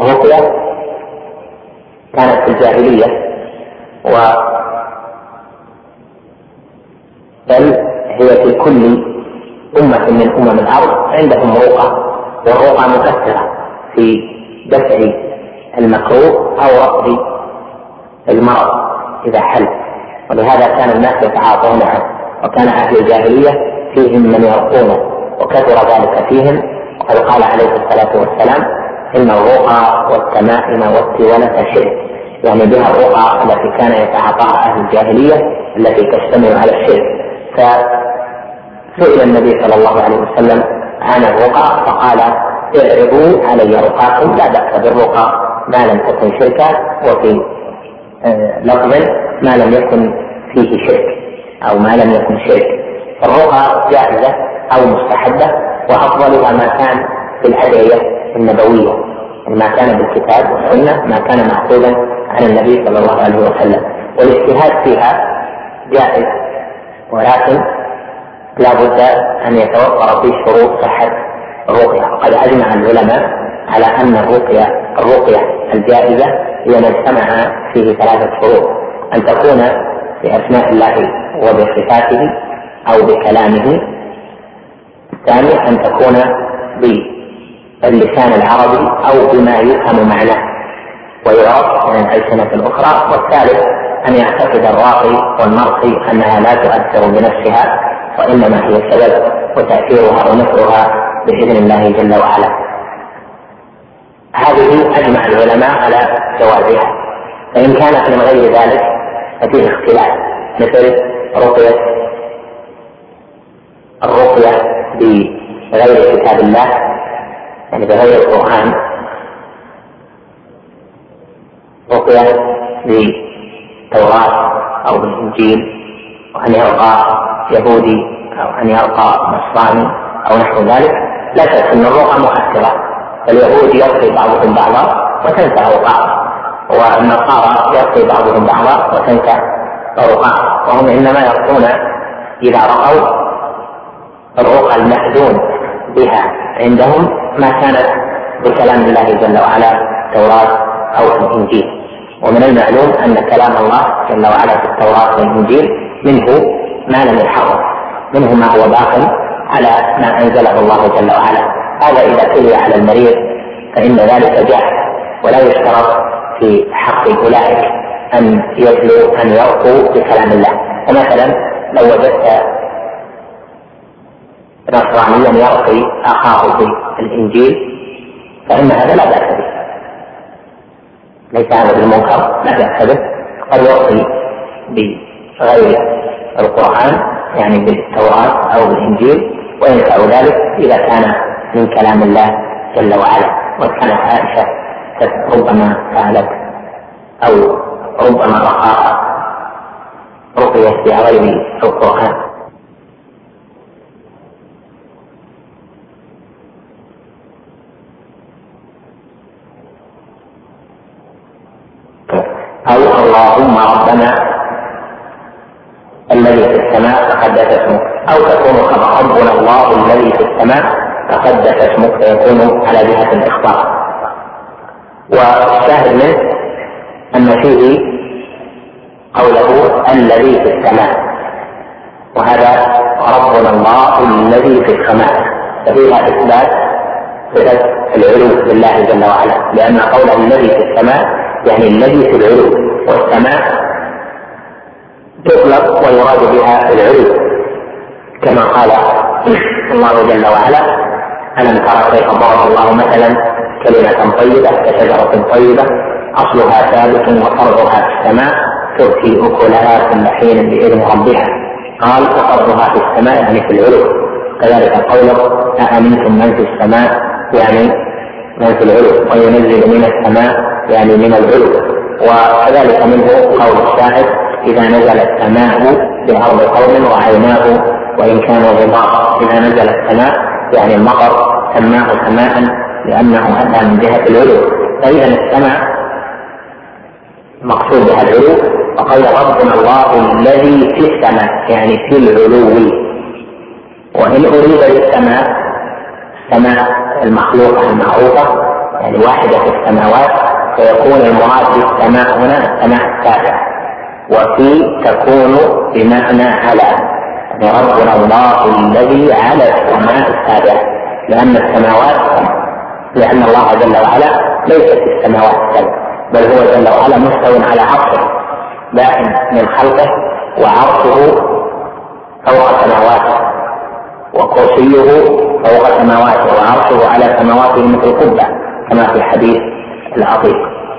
الرقية كانت في الجاهلية بل هي في كل أمة من أمم الأرض عندهم رقى، والرقى مؤثرة في دفع المكروه أو رفض المرض إذا حل، ولهذا كان الناس يتعاطونها، وكان أهل الجاهلية فيهم من يرقونه وكثر ذلك فيهم. وقد قال عليه الصلاة والسلام: إن الرقى والتمائم والتولة شرك، يعني بها الرقى التي كان يتعاطاها أهل الجاهلية التي تشتمل على الشرك. فسئل النبي صلى الله عليه وسلم عن الرقى فقال: اعرضوا علي رقاكم، لا بأس بالرقى ما لم تكن شركا، وفي لفظ ما لم يكن فيه شرك أو ما لم يكن شرك. الرقى جائزة أو مستحبة، وأفضلها ما كان في الأدعية النبوية، ما كان بالكتاب والسنة، ما كان مأخوذا عن النبي صلى الله عليه وسلم. والاجتهاد فيها جائز، ولكن لا بد أن يتوفر فيه شروط صحة الرقية. وقد أجمع العلماء على أن الرقية الجائزة هي ما اجتمع فيه 3 شروط: أن تكون بأسماء الله وبصفاته أو بكلامه، الثاني أن تكون باللسان العربي أو بما يفهم معناه ويعرف من الألسنة الأخرى، والثالث أن يعتقد الراقي والمرقي أنها لا تؤثر بنفسها، وإنما هي سبب، وتأثيرها ونفرها بإذن الله جل وعلا. هذه أجمع العلماء على جوازها. فإن كانت من غير ذلك ففيه اختلاف، مثل الرقية بغير كتاب الله، يعني بغير القرآن، رقية بالتوراة أو بالإنجيل، وأن يرقى يهودي أو أن يرقى نصراني أو نحو ذلك، لا شك أن الرقى مؤثرة، فاليهود يرقي بعضهم بعضا وتنسى رقاء، والنصارى يرقي بعضهم بعضا وتنسى رقاء، وهم إنما يرقون إذا رأوا الرقى المأذون بها عندهم ما كانت بكلام الله جل وعلا التوراة أو الإنجيل. ومن المعلوم أن كلام الله جل وعلا في التوراة والإنجيل منه ما لم يحرم، منه ما هو باق على ما أنزله الله جل وعلا. هذا إذا تلي على المريض فإن ذلك جائز، ولا يشترط في حق أولئك أن يرقوا بكلام الله. ومثلا لو وجدت نصرانيا يرقي أخاه بالإنجيل فإن هذا لا بأس به، ليس هذا بالمنكر، لا بأس به. قد يرقي بغير القرآن يعني بالتوراة أو بالإنجيل، وينفع ذلك إذا كان من كلام الله جل وعلا. وكانت عائشة ربما فعلت أو ربما رقيت بغير القرآن. أو اللهم ربنا الذي في السماء تقدس اسمك، أو تكون كما ربنا الله الذي في السماء تقدس اسمك، فيكون على جهة الإخبار. والشاهد منه أن فيه قوله الذي في السماء، وهذا ربنا الله الذي في السماء، ففيها إثبات صفة العلو لله جل وعلا، لأن قوله الذي في السماء يعني الذي في العلو، والسماء تطلق ويراد بها العلو، كما قال الله جل وعلا: ألم تر كيف ضرب الله مثلا كلمة طيبة كشجرة طيبة أصلها ثابت وفرعها في السماء تؤتي أكلها كل حين بإذن ربها. قال وفرعها في السماء يعني في العلو. كذلك قوله أأمنتم من في السماء يعني من في العلو، وينزل من السماء يعني من العلو. وكذلك منه قول الشاعر: إذا نزل السماء بأرض قوم رأيناه وإن كانوا غبار. إذا نزل السماء يعني المطر سماه سماء لأنه أتى من جهة العلو. فإذا السماء مقصود بها العلو. وقال ربنا الله الذي في السماء يعني في العلو. وإن أريد بالسماء السماء المخلوقة المعروفة يعني واحدة في السماوات، فيكون المراد بالسماء هنا السماء السابعة، وفي تكون بمعنى على، يعني ربنا الله الذي على السماء السابعة، لأن الله جل وعلا ليس في السماوات السبع، بل هو جل وعلا مستو على عرشه بائن من خلقه، وعرشه فوق سماواته، وكرسيه فوق سماواته، وعرشه على سماواته مثل قبة كما في الحديث العظيم.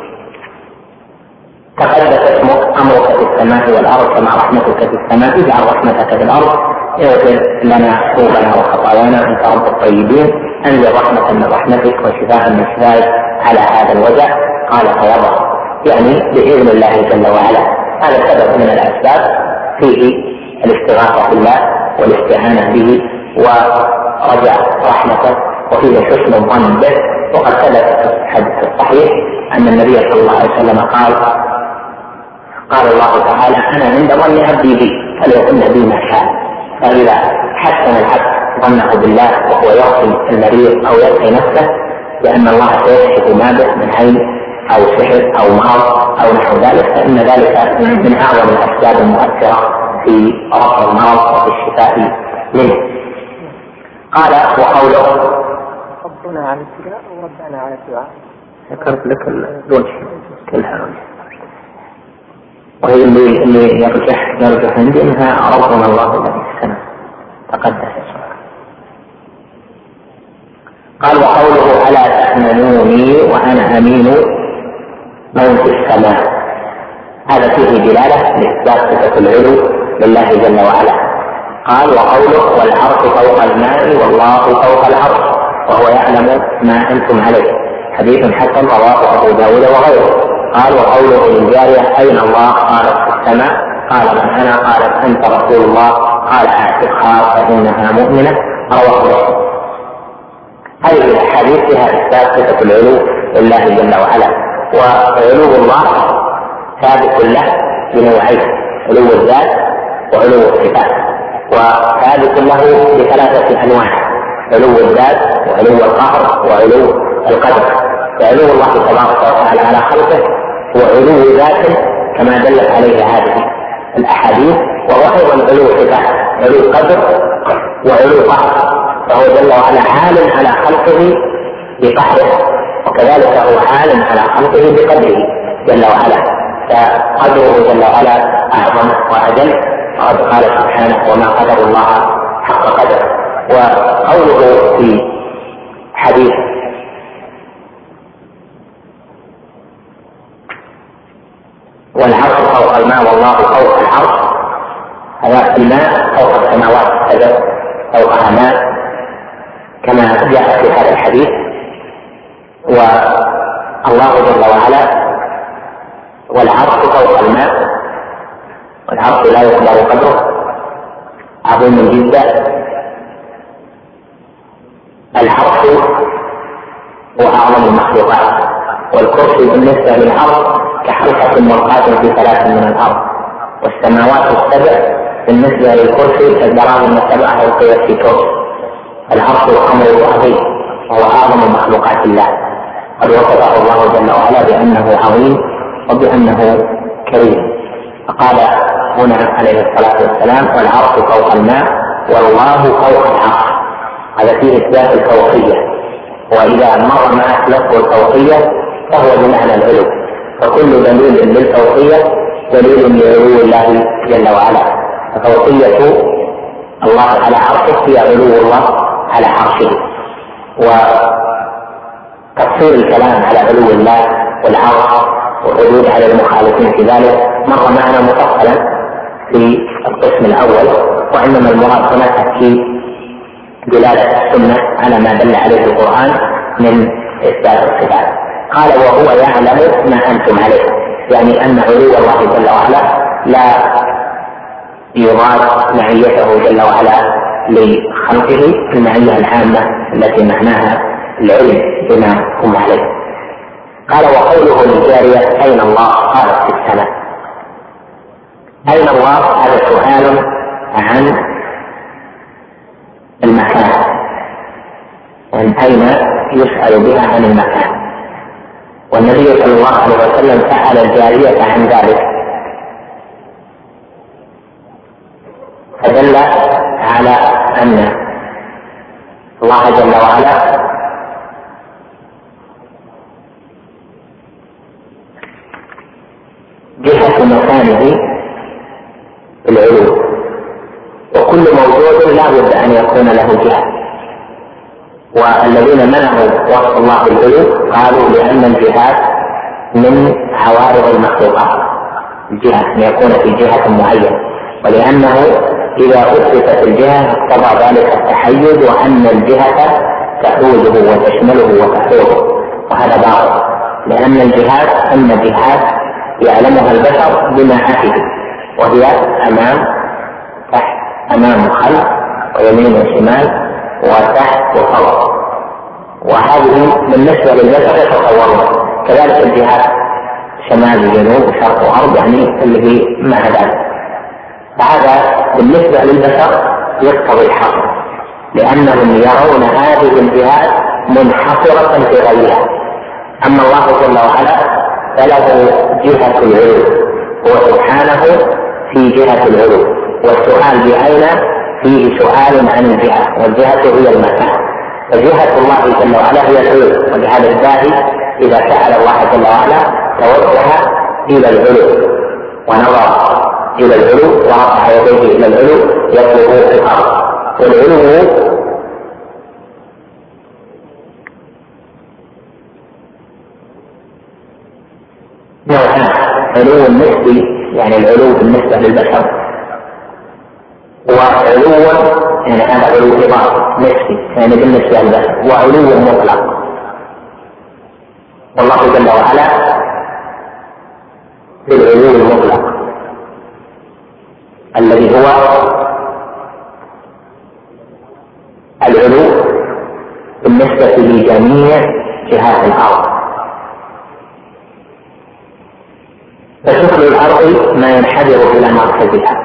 تقدس اسمك، أمرك في السماء والأرض كما رحمتك في السماء، اجعل رحمتك في الأرض، اغفر لنا ذنوبنا وخطايانا أنت رب الطيبين، أنزل رحمة من رحمتك وشفاء من شفائك على هذا الوجع. قال فيضع، يعني بإذن الله جل وعلا. هذا سبب من الأسباب فيه الاستغاثة بالله والاستعانة به ورجاء رحمته، وفيه حسن الظن به. وقد ثبت في الحديث الصحيح أن النبي صلى الله عليه وسلم قال الله تعالى: أنا عند ظن عبدي بي فليظن بي ما شاء. فإذا حسن العبد ظنه بالله وهو يرقي المريض أو يرقي نفسه لأن الله سيكشف ما به من عين أو سحر أو مرض أو نحو ذلك، فإن ذلك من أعظم الأسباب المؤثرة في رفع المرض وفي الشفاء منه. قال: وقوله ربنا على الدعاء وربنا على الدعاء، ذكرت لك الوجه كلها، وهي اللي يرجح عندي انها ربنا الله الذي في السماء تقدس. قال: وقوله: ألا تأمنوني وأنا أمين من في السماء، هذا فيه دلالة لإثبات صفة العلو لله جل وعلا. قال: وقوله: والعرش فوق الماء والله فوق العرش وهو يعلم ما أنتم عليه، حديث حسن رواه أبو داود وغيره. قال: وقوله للجارية: أين الله؟ قالت: في السماء. قال: من أنا؟ قالت: أنت رسول الله. قال: أعتقها فإنها مؤمنة. رواه مسلم. هذه الأحاديث فيها إثبات صفة العلو لله جل وعلا، وعلو الله ثابت له بنوعين: علو الذات وعلو الصفات، وثابت له بثلاثة أنواع: علو الذات وعلو القهر وعلو القدر. وعلو الله تبارك وتعالى على خلقه هو علو ذات كما دلت عليه هذه الأحاديث، وهو أيضا علو صفات: علو قدر وعلو قهر، فهو جل وعلا عال على خلقه بقهره، وكذلك هو عال على خلقه بقدره جل وعلا، فقدره جل وعلا أعظم وأجل. وقد قال سبحانه: وما قدر الله حق قدره. وقوله في حديث والعرش فوق الماء والله فوق العرش، هذا الماء فوق السماوات السبع فوقها ماء كما جاء في هذا الحديث. والله جل وعلا والعرش فوق الماء، والعرش لا يقدر قدره، عظيم جدا. العرش هو أعظم المخلوقات، والكرسي بالنسبة للعرش كحلقة مرقاة في ثلاث من الأرض، والسماوات السبع بالنسبة للكرسي كالدراهم السبع ألقيت في كرسي. العرش أمر عظيم وهو أعظم مخلوقات الله، قد وصفه الله جل وعلا بأنه عظيم وبأنه كريم. فقال هنا عليه الصلاة والسلام: والعرش فوق الماء والله فوق العرش. هذا فيه إثبات الفوقية، وإذا مر معك لفظ الفوقية فهو بمعنى العلو، فكل دليل للفوقية دليل لعلو الله جل وعلا. ففوقية الله على عرشه هي علو الله على عرشه. وتفصيل الكلام على علو الله والعرش والردود على المخالفين في ذلك مر معنا مفصلا في القسم الأول، وإنما المراد هنا تأكيد دلالة السنة على ما دل عليه القرآن من إثبات الصفات. قال: وهو يعلم ما أنتم عليه، يعني أن علو الله جل وعلا لا يراد معيته جل وعلا لخلقه المعية العامة التي معناها العلم بما هم عليه. قال: وقوله للجارية: أين الله؟ قالت: في السماء. أين الله؟ هذا سؤال عن المكان، يعني أين يسأل بها عن المكان، والنبي صلى الله عليه وسلم سأل الجارية عن ذلك فدل على أن الله جل وعلا جهة مكانه العلو، وكل موجود لا بد أن يكون له جهة. والذين منعوا وصف الله بالعلو قالوا لأن الجهات من عوارض المخلوقات، الجهة أن يكون في جهة معينة، ولأنه إذا أثبتت الجهة اقتضى ذلك التحيز وأن الجهة تحوزه وتشمله وتحوزه، وهذا باطل، لأن الجهات أما جهات يعلمها البشر بمعاته، وهي أمام تحت، أمام وخلف ويمين وشمال وتحت وفوق، وهذه بالنسبة للبشر يتصورون. كذلك الجهات شمال وجنوب وشرق وغرب، يعني اللي هي مع ذلك، فهذا بالنسبة للبشر يقتضي الحصر، لأنهم يرون هذه الجهات منحصرة في غيرها. أما الله جل وعلا فله جهة العلو، هو سبحانه في جهة العلو، والسؤال بأين فيه سؤال عن الجهة، والجهة هي المكان، فجهة الله جل وعلا هي العلو، ولهذا الداعي إذا سأل الله جل وعلا توجه إلى العلو ونظر إلى العلو ورفع يديه إلى العلو يطلب في الأرض. والعلو نوعان: علو نسبي يعني العلو بالنسبة للبشر، وعلو يعني هذا علو إضافي نسبي يعني بالنسبة للبشر، وعلو مطلق. والله جل وعلا بالعلو المطلق الذي هو العلو بالنسبة لجميع جهات الأرض، فشكل الأرض ما ينحدر إلى مركزها،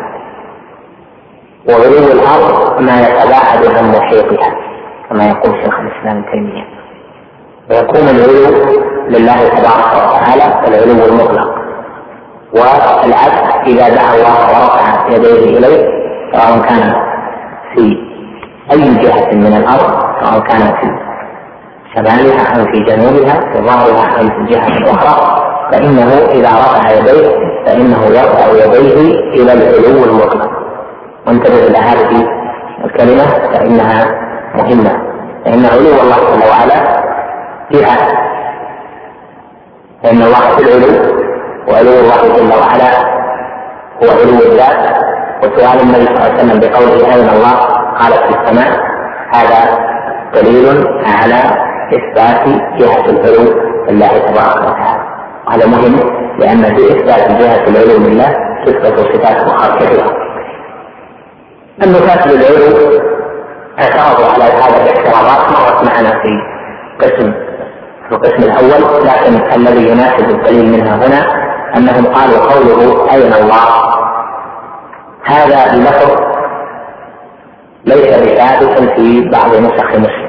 وعلو الأرض ما يتباعد عن محيطها كما يقول شيخ الإسلام ابن تيمية. ويكون العلو لله تبارك وتعالى العلو المطلق، والعبد إذا دعا الله ورفع يديه إليه سواء كان في أي جهة من الأرض، سواء كان في شمالها أو في جنوبها، في ظهرها أو في الجهة الأخرى، فإنه إذا رفع يديه فإنه يرفع يديه إلى العلو المطلق. وانتبه إلى هذه الكلمة فإنها مهمة، فإن علو الله جل وعلا جهة، فإن الله في العلو، وعلو الله جل وعلا هو علو الذات. وسؤال النبي صلى الله عليه وسلم بقوله أين الله قال في السماء، هذا دليل على إثبات جهة العلو لله تبارك وتعالى. وهذا مهم لأن في إثبات جهة العلو لله تثبت صفات أخرى كثيرة. النفاة للعلو اعترضوا على هذا الاعتراضات مرت معنا في القسم الأول، لكن الذي يناسب الدليل منها هنا أنهم قالوا قوله أين الله هذا بلفظ ليس بثابت في بعض نسخ مسلم،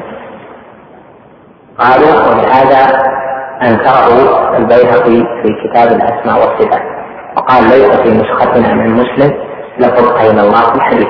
قالوا ولهذا أنكره البيهقي في كتاب الأسماء والصفات، وقال ليس في نسختنا من مسلم لفظ أين الله في الحديث.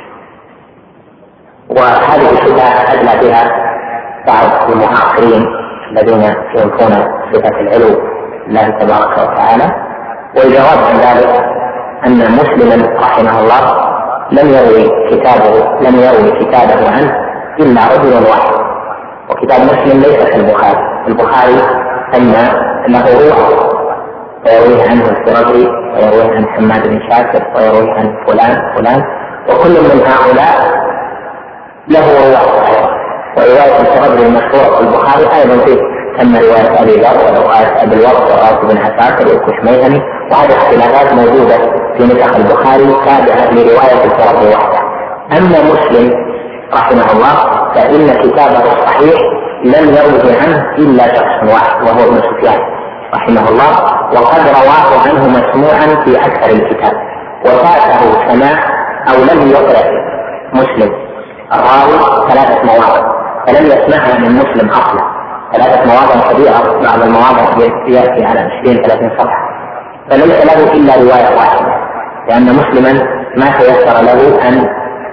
وهذه الشبهة أدلى بها بعض المعاصرين الذين ينفون صفة العلو لله تبارك وتعالى. والجواب عن ذلك أن مسلما رحمه الله لم يروي كتابه عنه إلا رجل واحد، وكتاب مسلم ليس كالبخاري. البخاري أن له روح ويرويه عنه السرجي ويرويه عن حماد بن شاكر ويرويه عن فلان، وكل من هؤلاء له رواية. ورواية السرجي المشهورة في البخاري أيضا فيه ثم رواية أبي ذر ورواية أبي الوقت ورواية ابن عساكر والكشميهني، وهذه اختلافات موجودة في نسخ البخاري تابعة لرواية السرجي وحده. أما مسلم رحمه الله فإن كتابه الصحيح لم يروه عنه إلا شخص واحد وهو ابن سفيان رحمه الله، وقد رواه عنه مسموعا في أكثر الكتاب، وفاته سماع أو لم يقرأ مسلم الراوي 3 مواضع فلم يسمعها من مسلم أصلا، 3 مواضع كبيرة، بعض المواضع يأتي على 20-30 صفحة، فليس له إلا رواية واحدة، لأن مسلما ما تيسر له أن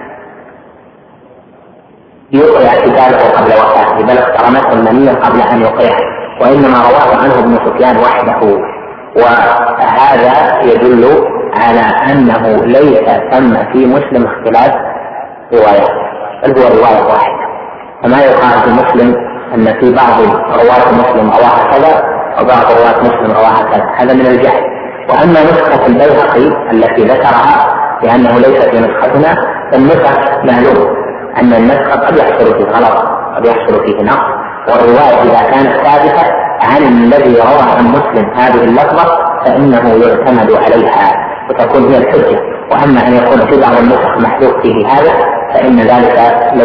يقرأ كتابه قبل وفاته، بل اقترنته المنية قبل أن يقرأه، وإنما رواه عنه ابن سفيان وحده، وهذا يدل على أنه ليس ثم في مسلم اختلاف روايات، بل هو رواية واحدة. فما يقال في مسلم أن في بعض رواة مسلم رواها كذا وبعض رواة مسلم رواها كذا، هذا من الجهل. وأما نسخة البيهقي التي ذكرها لأنه ليس في نسختنا، فالنسخ معلوم أن النسخ قد يحصل فيه غلط، قد يحصل فيه نقص، والرواية إذا كانت ثابتة عن الذي روى عن مسلم هذه اللفظة فإنه يعتمد عليها وتكون هي الحجة. وأما أن يكون في بعض النسخ محذوف فيه هذا فإن ذلك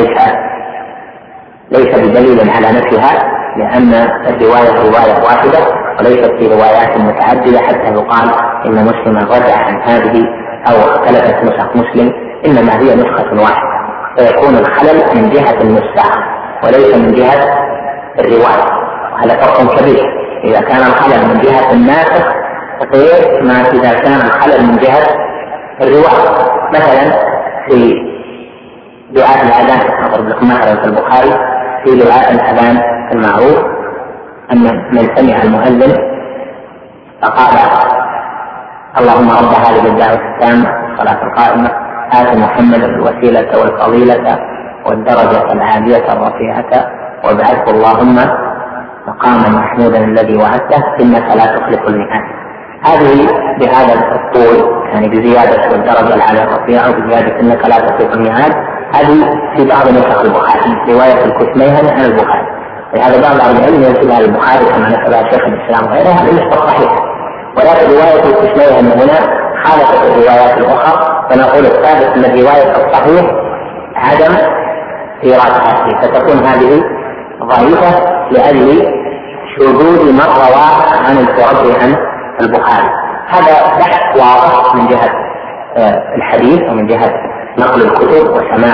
ليس بدليل على نفيها، لأن الرواية رواية واحدة وليست في روايات متعددة حتى يقال إن مسلما رجع عن هذه أو اختلفت نسخ مسلم، إنما هي نسخة واحدة، فيكون الخلل من جهة النساخ وليس من جهة الرواية، وهذا فرق كبير. إذا كان الخلل من جهة الناسخ غير ما إذا كان الخلل من جهة الرواية. مثلا في دعاء الأذان، أضرب لكم مثلا في البخاري في دعاء الأذان المعروف أن من سمع المؤذن فقال اللهم رب هذه الدعوة التامة الصلاة القائمة آت محمدا الوسيلة والفضيلة والدرجة العالية الرفيعة وابعثه اللهم مقاما محمودا الذي وعدته إنك لا تخلف الميعاد. هذه بهذا الطول يعني بزيادة والدرجة العالية الرفيعة وبزيادة إنك لا تخلف الميعاد، هذه في بعض نسخ البخاري رواية الكتميهني عن البخاري، لهذا بعض أهل العلم ينسبها للبخاري كما نسبها شيخ الإسلام وغيره، هذا ليس صحيح. ولكن رواية الكتميهني هنا خالفت الروايات الأخرى، فنقول الثالث من الرواية الصحيح عدم إيرادها، فتكون هذه ضعيفة لأجل شذوذ من رواه عن الفرد عن البخاري. هذا بحث واضح من جهة الحديث ومن جهة نقل الكتب وسماع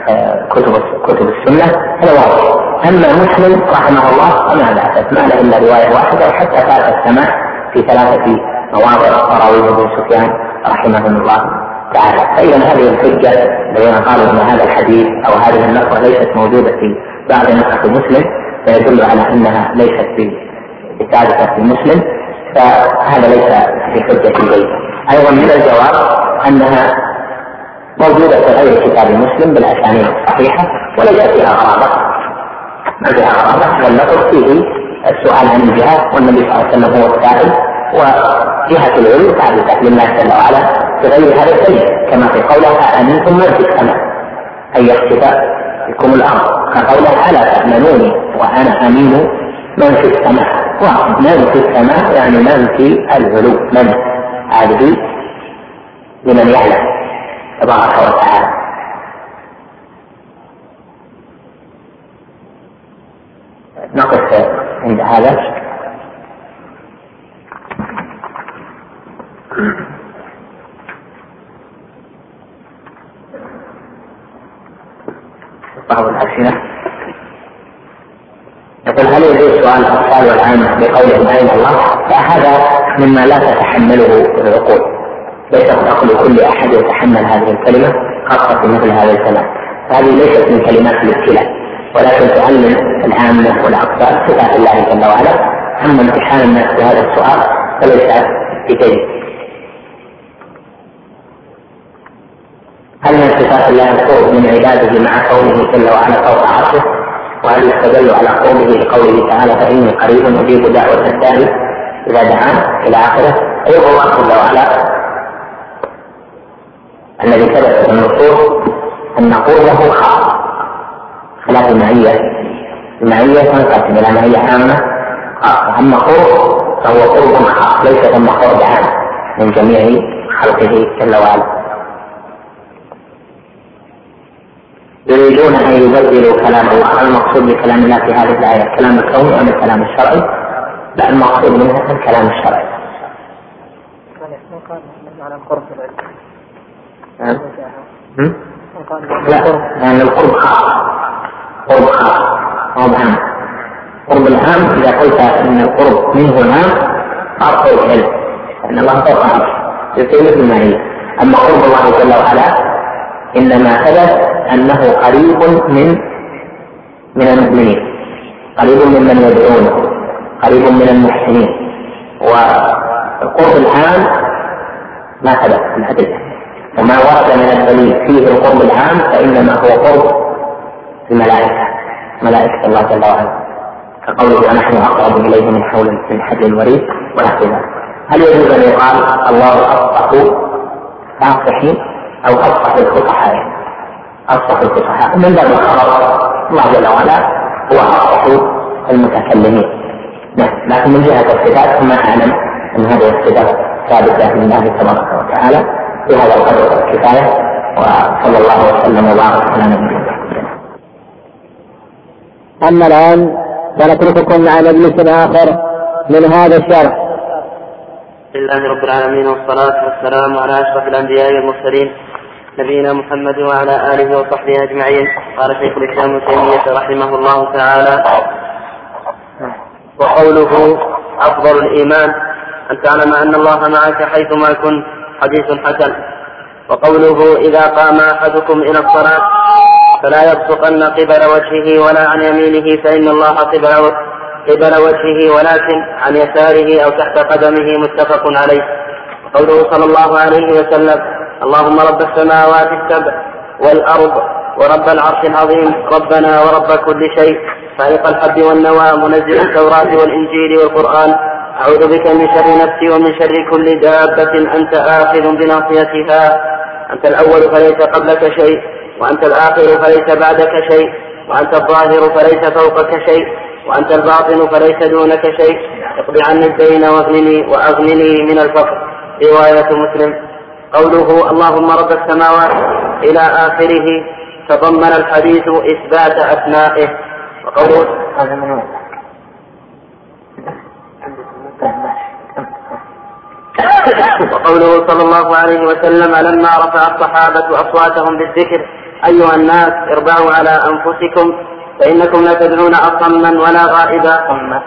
كتب السنة، هذا واضح. أما مسلم رحمه الله فما بعثت ما له إلا رواية واحدة، وحتى فات السماع في 3 مواضع رواه ابن سفيان رحمه الله تعالى. فإذا هذه الحجة الذين قالوا أن هذا الحديث أو هذه اللفظة ليست موجودة في بعض نسخ مسلم فيدل على أنها ليست ثابتة في مسلم، فهذا ليس في حجة إليه. أيضا من الجواب أنها موجودة في غير كتاب مسلم بالأسانيد الصحيحة وليس فيها غرابة، ما فيها غرابة، واللفظ فيه السؤال عن الجهاد والنبي صلى الله عليه وسلم هو السائل، وجهة العلم ثابتة لله جل وعلا بغير هذا الشيء، كما في قوله أأمنتم من في السماء أن يخسف بكم الأرض، كقوله ألا تأمنوني وأنا أمين من في السماء، ومن في السماء يعني من في العلو، من هذه لمن يعلم تبارك وتعالى. نقف عند هذا. بعض الأسئلة يقول هل يجوز سؤال الأطفال والعامة بقولهم أين الله؟ فهذا مما لا تتحمله العقول، ليس عقل كل أحد يتحمل هذه الكلمة خاصة في مثل هذا الكلام، هذه ليست من كلمات الابتلاء، ولكن تعلم العامة والأطفال صفات الله جل وعلا. أما امتحان الناس بهذا السؤال فليس بجيد. هل من صفات الله القرب من عباده مع قوله جل وعلا فوق عرشه؟ وهل يستدل على قوله لقوله تعالى فإني قريب أجيب دعوة الداعي إذا دعان إلى آخره؟ أيضا الله جل وعلا الذي ثبت في النصوص أن نقول له خاص خلاف المعية. المعية تنقسم إلى معية عامة خاصة، أما قرب فهو قرب خاص ليس ثم قرب عام من جميع خلقه جل وعلا. يريدون أن يبدلوا كلام الله. المقصود بكلام الله في هذه الآية الكلام الكوني أم الكلام الشرعي؟ لا، المقصود منها الكلام الشرعي. لا، لأن القرب خاص، قرب خاص قرب عام، قرب العام إذا قلت أن القرب منه عام صار قرب علم، لأن الله فوق عرش يصير مثل ما هي. أما قرب الله جل وعلا إنما ثبت أنه قريب من المؤمنين، قريب ممن يدعونه، قريب من المحسنين. والقرب العام ما ثبت في الأدلة، وما ورد من الدليل فيه القرب العام فإنما هو قرب ملائكة الله جل وعلا، كقوله ونحن أقرب إليه من حبل الوريد ونحو ذلك. هل يجوز أن يقال الله أفصح فاصحين أو أفصح الفصحاء؟ أفصح الفصحاء من باب الخبر، الله جل وعلا هو أفصح المتكلمين. لكن من جهة الصفات ما أعلم أن هذه الصفات ثابتة لله تبارك وتعالى. في هذا القدر كفاية، وصلى الله وسلم وبارك على نبينا محمد. أما الآن فنترككم مع مجلس آخر من هذا الشرح. لله رب العالمين، والصلاة والسلام على أشرف الأنبياء والمرسلين نبينا محمد وعلى آله وصحبه أجمعين. قال شيخ الإسلام ابن تيمية رحمه الله تعالى: وقوله أفضل الإيمان أن تعلم أن الله معك حيثما كنت، حديث حسن. وقوله إذا قام أحدكم إلى الصلاة فلا يبصقن قبل وجهه ولا عن يمينه فإن الله قبل وجهه ولكن عن يساره أو تحت قدمه، متفق عليه. وقوله صلى الله عليه وسلم: اللهم رب السماوات السبع والأرض ورب العرش العظيم، ربنا ورب كل شيء، فالق الحب والنوى، منزل التوراة والإنجيل والقرآن، أعوذ بك من شر نفسي ومن شر كل دابة أنت آخذ بناصيتها، أنت الأول فليس قبلك شيء، وأنت الآخر فليس بعدك شيء، وأنت الظاهر فليس فوقك شيء، وأنت الباطن فليس دونك شيء، اقض عني الدين وأغنني من الفقر. رواية مسلم. قوله اللهم رب السماوات إلى آخره تضمن الحديث إثبات أسمائه. وقوله صلى الله عليه وسلم: لما رفع الصحابة أصواتهم بالذكر: أيها الناس اربعوا على أنفسكم فإنكم لا تدعون أصما ولا غائبا،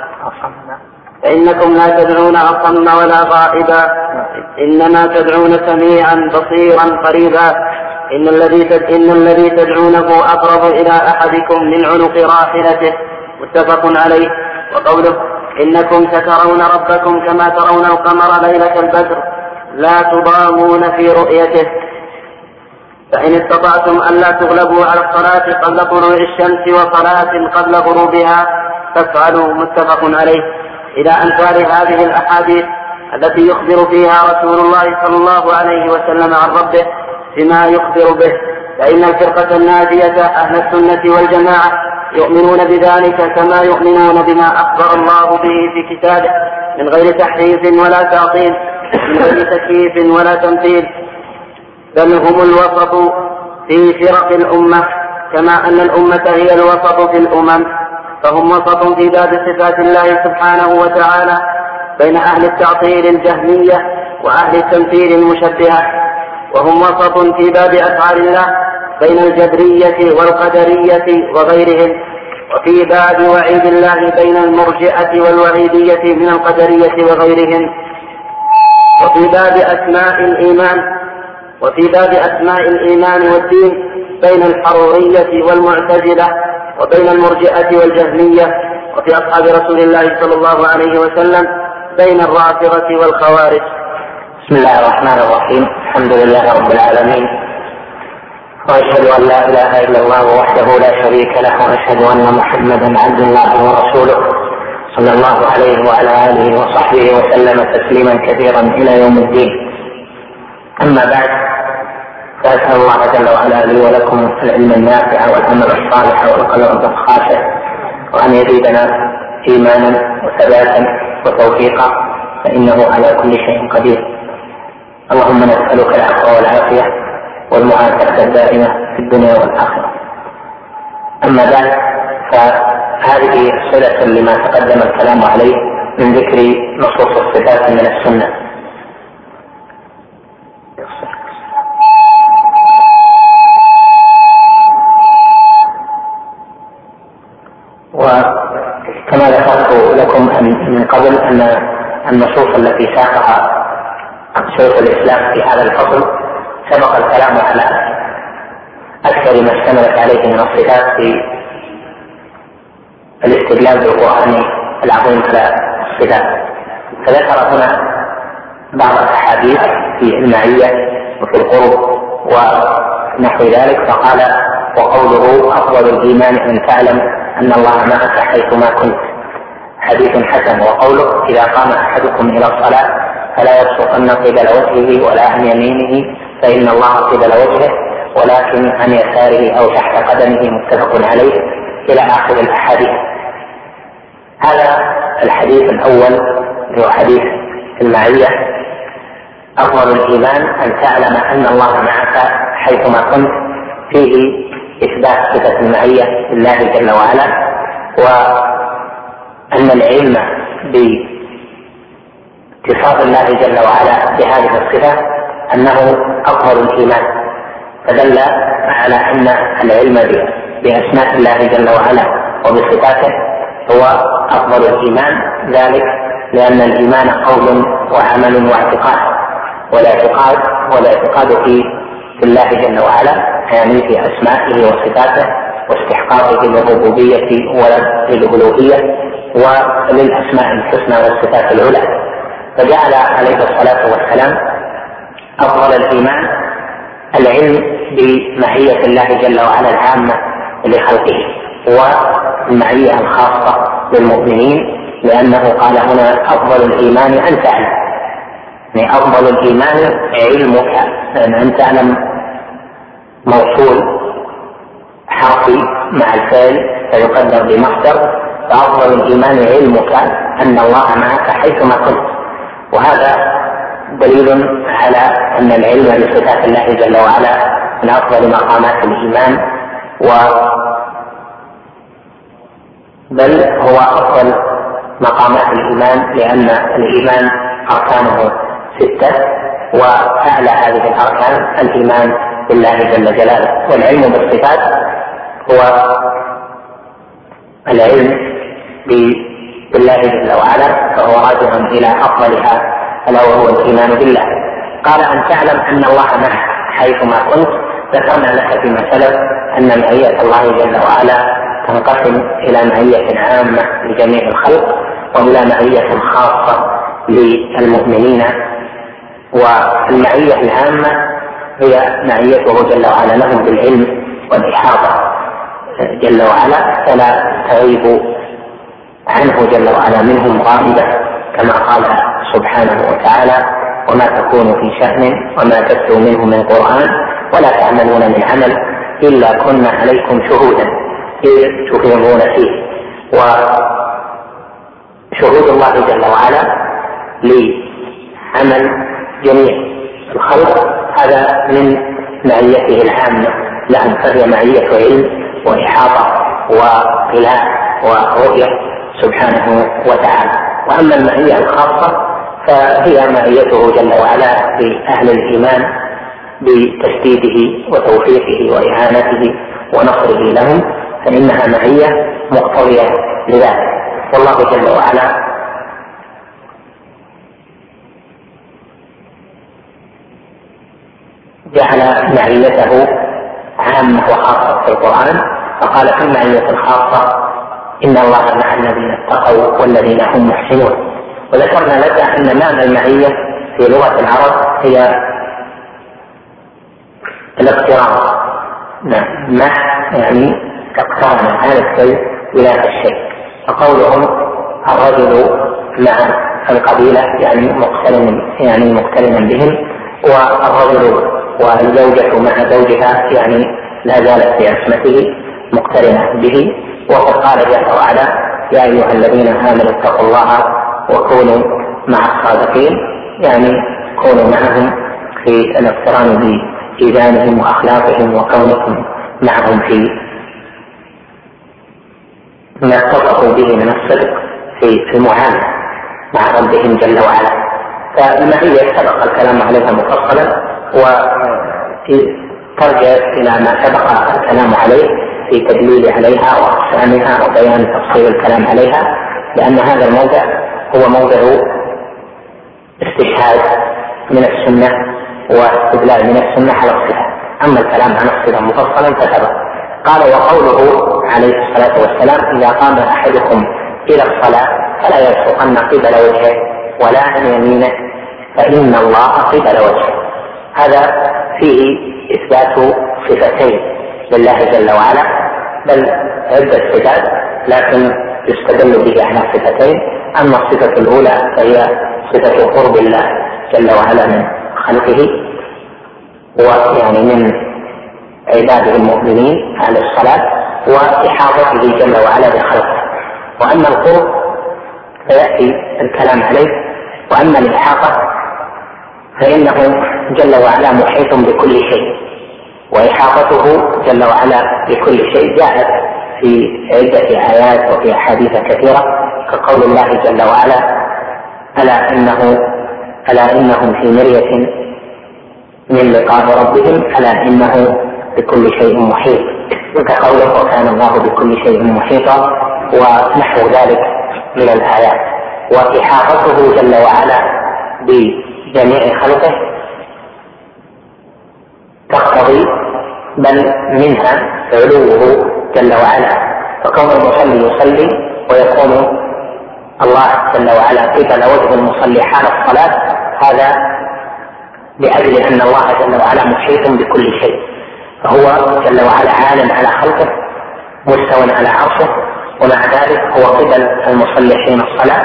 إنما تدعون سميعا بصيرا قريبا، إن الذي تدعونه أقرب إلى أحدكم من عنق راحلته، متفق عليه. وقوله إنكم سترون ربكم كما ترون القمر ليلة البدر لا تضامون في رؤيته، فإن استطعتم أن لا تغلبوا على الصلاة قبل طلوع الشمس وصلاة قبل غروبها فافعلوا، متفق عليه. إلى أمثال هذه الأحاديث التي يخبر فيها رسول الله صلى الله عليه وسلم عن ربه بما يخبر به، فإن الفرقة الناجية أهل السنة والجماعة يؤمنون بذلك كما يؤمنون بما أخبر الله به في كتابه من غير تحريف ولا تعطيل، من غير تكييف ولا تمثيل، بل هم الوسط في فرق الأمة، كما أن الأمة هي الوسط في الأمم، فهم وسط في باب صفات الله سبحانه وتعالى بين أهل التعطيل الجهمية وأهل التمثيل المشبهة، وهم وسط في باب أفعال الله بين الجبرية والقدرية وغيرهم، وفي باب وعيد الله بين المرجئة والوعيدية من القدرية وغيرهم، وفي باب أسماء الإيمان والدين بين الحرورية والمعتزلة وبين المرجئة والجهمية، وفي أصحاب رسول الله صلى الله عليه وسلم بين الرافضة والخوارج. بسم الله الرحمن الرحيم. الحمد لله رب العالمين، وأشهد أن لا إله إلا الله وحده لا شريك له، وأشهد أن محمدا عبد الله ورسوله صلى الله عليه وعلى آله وصحبه وسلم تسليما كثيرا إلى يوم الدين. أما بعد، فأسأل الله جل وعلا لي ولكم العلم النافع والعمل الصالح والقلب الخاشع، وأن يزيدنا إيمانا وثباتا وتوفيقا، فإنه على كل شيء قدير. اللهم نسألك العفو والعافية والمعافاة الدائمة في الدنيا والآخرة. أما بعد، فهذه صلة لما تقدم الكلام عليه من ذكر نصوص الصفات من السنة. وكما ذكرت لكم من قبل أن النصوص التي ساقها شيخ الإسلام في هذا الفصل سبق الكلام على أكثر ما اشتملت عليه من الصفات في الاستدلال بالقرآن العظيم على الصفات. فذكر هنا بعض الأحاديث في المعية وفي القرب ونحو ذلك، فقال: وقوله أفضل الإيمان أن تعلم أن الله معك حيثما كنت، حديث حسن. وقوله: إذا قام أحدكم إلى الصلاة فلا يبصقن قبل وجهه ولا عن يمينه فإن الله قبل وجهه ولكن عن يساره أو تحت قدمه، متفق عليه، إلى آخر الأحاديث. هذا الحديث الأول هو حديث المعية: أفضل الإيمان أن تعلم أن الله معك حيثما كنت، فيه إثبات صفة المعية لله جل وعلا، وأن العلم باتصاف الله جل وعلا بهذه الصفة أنه أفضل الإيمان، فدل على أن العلم بأسماء الله جل وعلا وبصفاته هو أفضل الإيمان، ذلك لأن الإيمان قول وعمل واعتقاد، والاعتقاد في الله جل وعلا يعني في أسمائه وصفاته واستحقاقه للربوبية وللألوهية وللأسماء الحسنى والصفات العلى. فجعل عليه الصلاة والسلام أفضل الإيمان العلم بمعية الله جل وعلا العامة لخلقه والمعية الخاصة للمؤمنين، لأنه قال هنا: أفضل الإيمان أن تعلم، يعني أفضل الإيمان علمك، لأن أن تعلم موصول حرفي مع الفعل فيقدر بمصدر، فأفضل الإيمان علمك أن الله معك حيثما كنت. وهذا دليل على أن العلم بصفات الله جل وعلا من أفضل مقامات الإيمان، بل هو أفضل مقامات الإيمان، لأن الإيمان أركانه 6، وأعلى هذه الأركان الإيمان بالله جل جلاله. والعلم بالصفات هو العلم بالله جل وعلا، فهو راجع إلى أفضلها، ألا وهو الإيمان بالله. قال: أن تعلم أن الله معك حيثما كنت. ذكرنا لك فيما سلف أن معية الله جل وعلا تنقسم إلى معية عامة لجميع الخلق وإلى معية خاصة للمؤمنين. والمعية العامة هي معيته جل وعلا لهم بالعلم والإحاطة جل وعلا، فلا تغيب عنه جل وعلا منهم غائبة، كما قال سبحانه وتعالى: وما تكون في شأن وما تتلو منه من قرآن ولا تعملون من عمل إلا كنا عليكم شهودا إذ تفيضون فيه. وشهود الله جل وعلا لعمل جميع الخلق هذا من معيته العامة لهم، فهي معية علم وإحاطة وإطلاع ورؤية سبحانه وتعالى. وأما المعية الخاصة فهي معيته جل وعلا بأهل الإيمان بتسديده وتوفيقه وإعانته ونصره لهم، فإنها معية مقتضية لذلك. والله جل وعلا جعل معيته عامة وخاصة في القرآن، فقال في المعية الخاصة: إن الله مع الذين اتقوا والذين هم محسنون. وذكرنا لك أن معنى المعية في لغة العرب هي الاقتران، مع يعني اقترن هذا الشيء بذات الشيء. فقولهم الرجل مع القبيلة يعني مقترنا بهم، والرجل والزوجة مع زوجها يعني لا زالت في عصمته مقترنة به. وقد قال جل وعلا: يا أيها الذين آمنوا اتقوا الله وكونوا مع الصادقين، يعني كونوا معهم في الاقتران بإيمانهم وأخلاقهم وكونكم معهم في ما اتصفوا به من الصدق في المعاملة مع ربهم جل وعلا. فالمعية سبق الكلام عليها مفصلا، وترجع إلى ما سبق الكلام عليه في تدليل عليها وأقسامها وبيان تفصيل الكلام عليها، لأن هذا الموضع هو موضع استشهاد من السنة واستدلال من السنة على الصفة. أما الكلام عن الصفة مفصلا فسبق. قال: وقوله عليه الصلاة والسلام: إذا قام أحدكم إلى الصلاة فلا يبصقن قبل وجهه ولا عن يمينه فإن الله قبل وجهه. هذا فيه إثبات صفتين لله جل وعلا، بل عدة صفات لكن يستدل به على صفتين. أما الصفة الأولى فهي صفة قرب الله جل وعلا من خلقه، ويعني من عباده المؤمنين على الصلاة، وإحاطته جل وعلا بخلقه. وأما القرب فيأتي الكلام عليه. وأما الإحاطة فإنه جل وعلا محيط بكل شيء، وإحاطته جل وعلا بكل شيء جاءت في عدة آيات وفي أحاديث كثيرة، كقول الله جل وعلا: ألا إنهم في مرية من لقاء ربهم ألا إنه بكل شيء محيط، وكقوله: وكان الله بكل شيء محيطا، ونحو ذلك من الآيات. وإحاطته جل وعلا بجميع خلقه تقتضي بل منها علوه جل وعلا، فكون المصلي يصلي ويكون الله جل وعلا قبل وجه المصلي حال الصلاة، هذا لأجل أن الله جل وعلا محيط بكل شيء، فهو جل وعلا عال على خلقه مستوى على عرشه، ومع ذلك هو قبل المصلي حين الصلاة،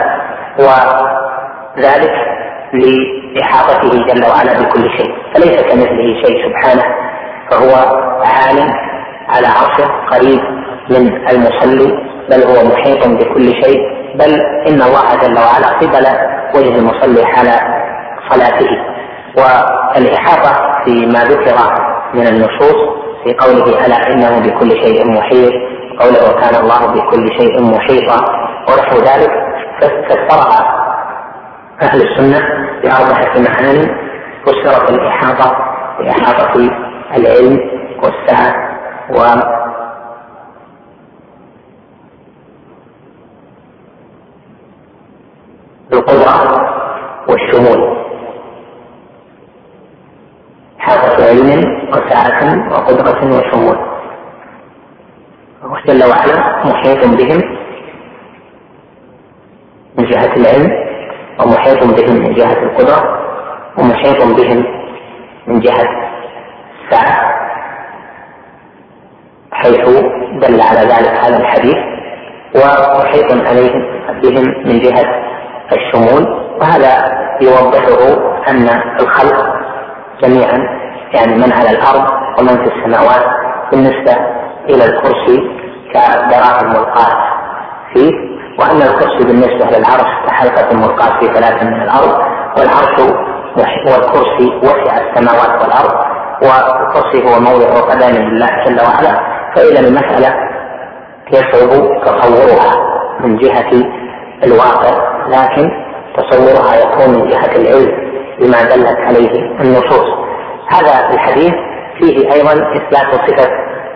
وذلك لإحاطته جل وعلا بكل شيء، فليس كمثله شيء سبحانه، فهو عال على عرشه قريب من المصلي، بل هو محيط بكل شيء، بل إن الله جل وعلا قبل وجه المصلي حال صلاته. والإحاطة فيما ذكر من النصوص في قوله: ألا إنه بكل شيء محيط، قوله: وكان الله بكل شيء محيطا، ونحو ذلك، فسرها أهل السنة بأربعة معاني. فسرت الإحاطة بإحاطة العلم والسعة والقدرة والشمول، إحاطة علم وسعة وقدرة وشمول، جل وعلا محيط بهم من جهة العلم، ومحيط بهم من جهة القدرة، ومحيط بهم من جهة السعة، حيث دل على ذلك هذا الحديث، ومحيط بهم من جهة الشمول. وهذا يوضحه أن الخلق جميعا، يعني من على الأرض ومن في السماوات، بالنسبة إلى الكرسي كدراهم ملقاة فيه، وأن الكرسي بالنسبة للعرش كحلقة ملقاة في 3 من الأرض، والعرش والكرسي وسع السماوات والأرض، والكرسي هو موضع قدم الله جل وعلا. فإذا المسألة يصعب تصورها من جهة الواقع، لكن تصورها يكون من جهة العلم بما دلت عليه النصوص. هذا الحديث فيه أيضا إثبات صفة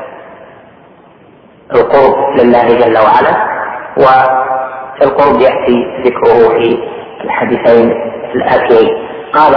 القرب لله جل وعلا، والقرب يأتي ذكره في الحديثين الآتيين. قال: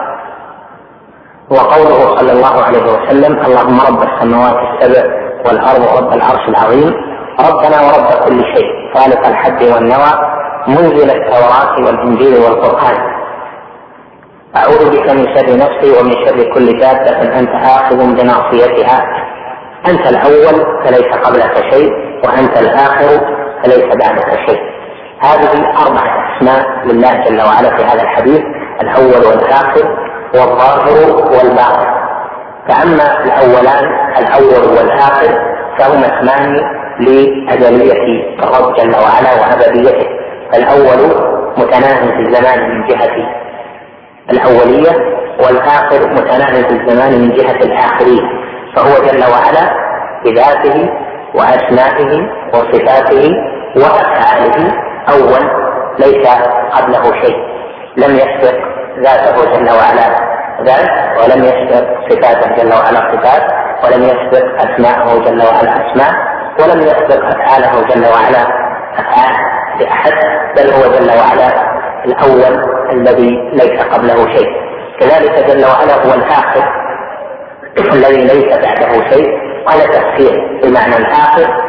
وقوله صلى الله عليه وسلم: اللهم رب السماوات السبع والأرض رب العرش العظيم، ربنا ورب كل شيء، خالق الحب والنوى، منزل التوراة والإنجيل والقرآن، أعوذ بك من شر نفسي ومن شر كل دابة أنت آخذ بناصيتها، أنت الأول فليس قبلك شيء، وأنت الآخر فليس بعدك شيء. هذه 4 أسماء لله جل وعلا في هذا الحديث: الأول والآخر والظاهر والباطن. فأما الأول والآخر فهما اسمان لأزلية الرب جل وعلا وأبديته. الأول متناهي في الزمان من جهة الأولية، والآخر متناهي في الزمان من جهة الآخرية، فهو جل وعلا بذاته وأسمائه وصفاته وأفعاله أول ليس قبله شيء، لم يسبق ذاته جل وعلا ذات، ولم يسبق صفاته جل وعلا صفات، ولم يسبق أسماءه جل وعلا أسماء، ولم يسبق أفعاله جل وعلا أفعال لأحد، بل هو جل وعلا الأول الذي ليس قبله شيء. كذلك جل وعلا هو الآخر الذي ليس بعده شيء. وهذا تفسير بمعنى الآخر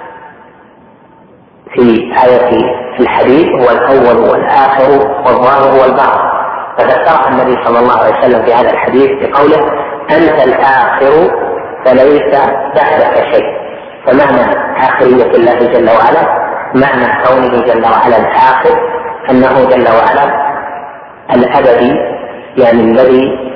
في آية الحديث هو الأول والآخر والظاهر والباطن، فذكر النبي صلى الله عليه وسلم في هذا الحديث بقوله أنت الآخر فليس بعدك شيء. فمعنى آخرية الله جل وعلا، معنى كونه جل وعلا الآخر أنه جل وعلا الأبدي، يعني الذي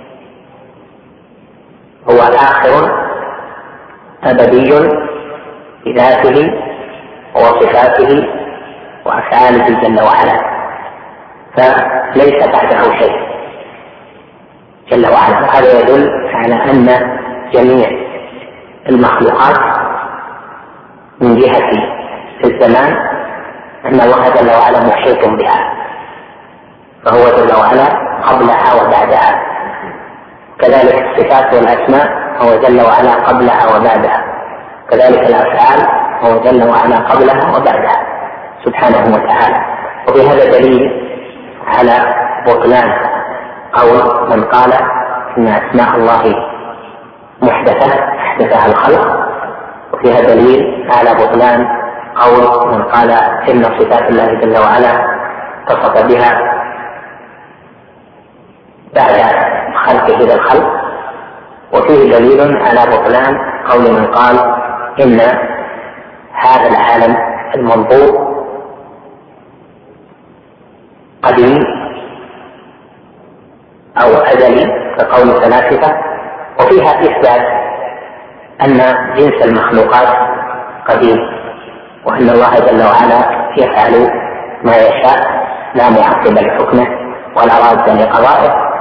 هو آخر أبدي بذاته وصفاته وأفعاله جل وعلا، فليس بعده شيء جل وعلا. وهذا يدل على أن جميع المخلوقات من جهة الزمان أن الله جل وعلا محيط بها، فهو جل وعلا قبلها وبعدها. كذلك الصفات والأسماء هو جل وعلا قبلها وبعدها، كذلك الأفعال هو جل وعلا قبلها وبعدها سبحانه وتعالى. وفي هذا دليل على بطلان قول من قال إن أسماء الله محدثة أحدثها الخلق، وفيها دليل على بطلان قول من قال إن صفات الله جل وعلا اتصف بها بعد خلقه للخلق. وفيه دليل على بطلان قول من قال إن هذا العالم المنظور قديم أو أزلي كقول الفلاسفة. وفيها إثبات أن جنس المخلوقات قديم، وأن الله جل وعلا يفعل ما يشاء لا معقب لحكمه ولا راد لقضائه،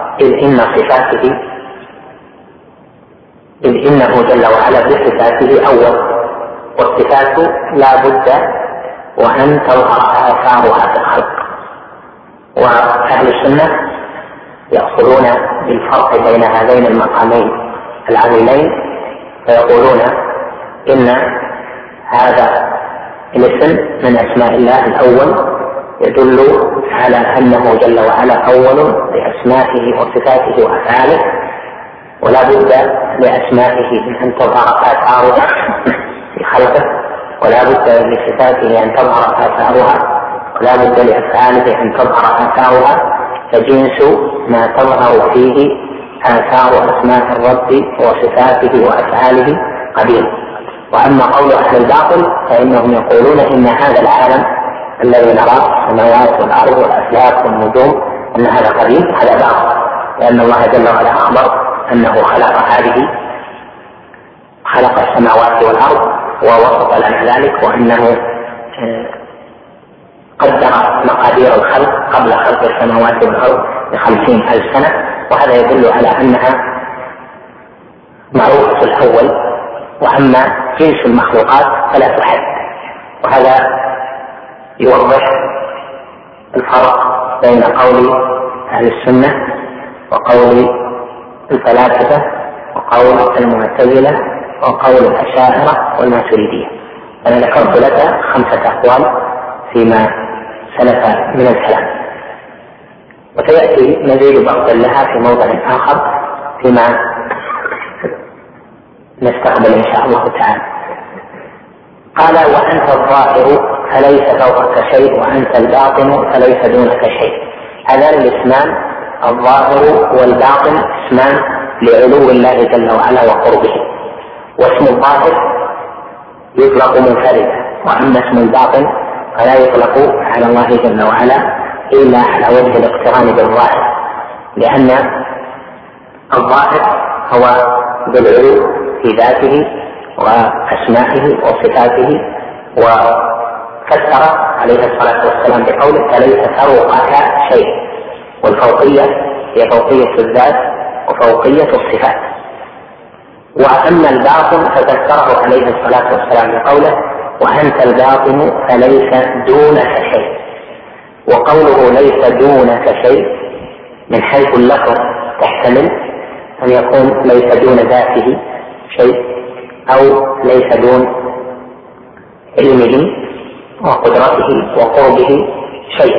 إذ إنه جل وعلا بصفاته أول، والصفات لا بد وأن تظهر آثارها في الخلق. وأهل السنة يقصدون بالفرق بين هذين المقامين العظيمين، فيقولون إن هذا الاسم من أسماء الله الأول يدل على أنه جل وعلا أول بأسمائه وصفاته وأفعاله، ولا بد لأسمائه من أن تظهر آثارها في خلقه، ولا بد لصفاته أن تظهر آثارها، ولا بد لأفعاله أن تظهر آثارها. فجنس ما تظهر فيه آثار أسماء الرب وصفاته وأفعاله قديم. وأما قول أهل الباطل فإنهم يقولون إن هذا العالم الذي نراه السماوات والأرض والأفلاك والنجوم أن هذا قديم، هذا باطل، لأن الله جل وعلا أخبر أنه خلق السماوات والأرض ووصف لنا ذلك، وأنه قدر مقادير الخلق قبل خلق السماوات والأرض ب50,000 سنة، وهذا يدل على أنها معروفة الأول. وأما جنس المخلوقات فلا تحد، وهذا يوضح الفرق بين قول أهل السنة وقول الفلاسفة وقول المعتزلة وقول الأشاعرة والماتريدية. أنا ذكرت لك 5 أقوال فيما سلف من الكلام، وسيأتي مزيد بسط لها في موضع آخر فيما نستقبل إن شاء الله تعالى. قال وأنت الظاهر فليس فوقك شيء وأنت الباطن فليس دونك شيء. هذان الاسمان الظاهر والباطن اسمان لعلو الله جل وعلا وقربه، واسم الظاهر يطلق منفردا، وأما اسم الباطن فلا يطلق على الله جل وعلا إلا على وجه الاقتران بالظاهر، لأن الظاهر هو بالعلو في ذاته وأسمائه وصفاته. وفسر عليه الصلاة والسلام بقوله فليس فوقك شيء، والفوقية هي فوقية الذات وفوقية الصفات. وأما الباطن ففسره عليه الصلاة والسلام بقوله وأنت الباطن فليس دونك شيء. وقوله ليس دونك شيء من حيث اللفظ تحتمل أن يكون ليس دون ذاته شيء أو ليس دون علمه وقدرته وقربه شيء.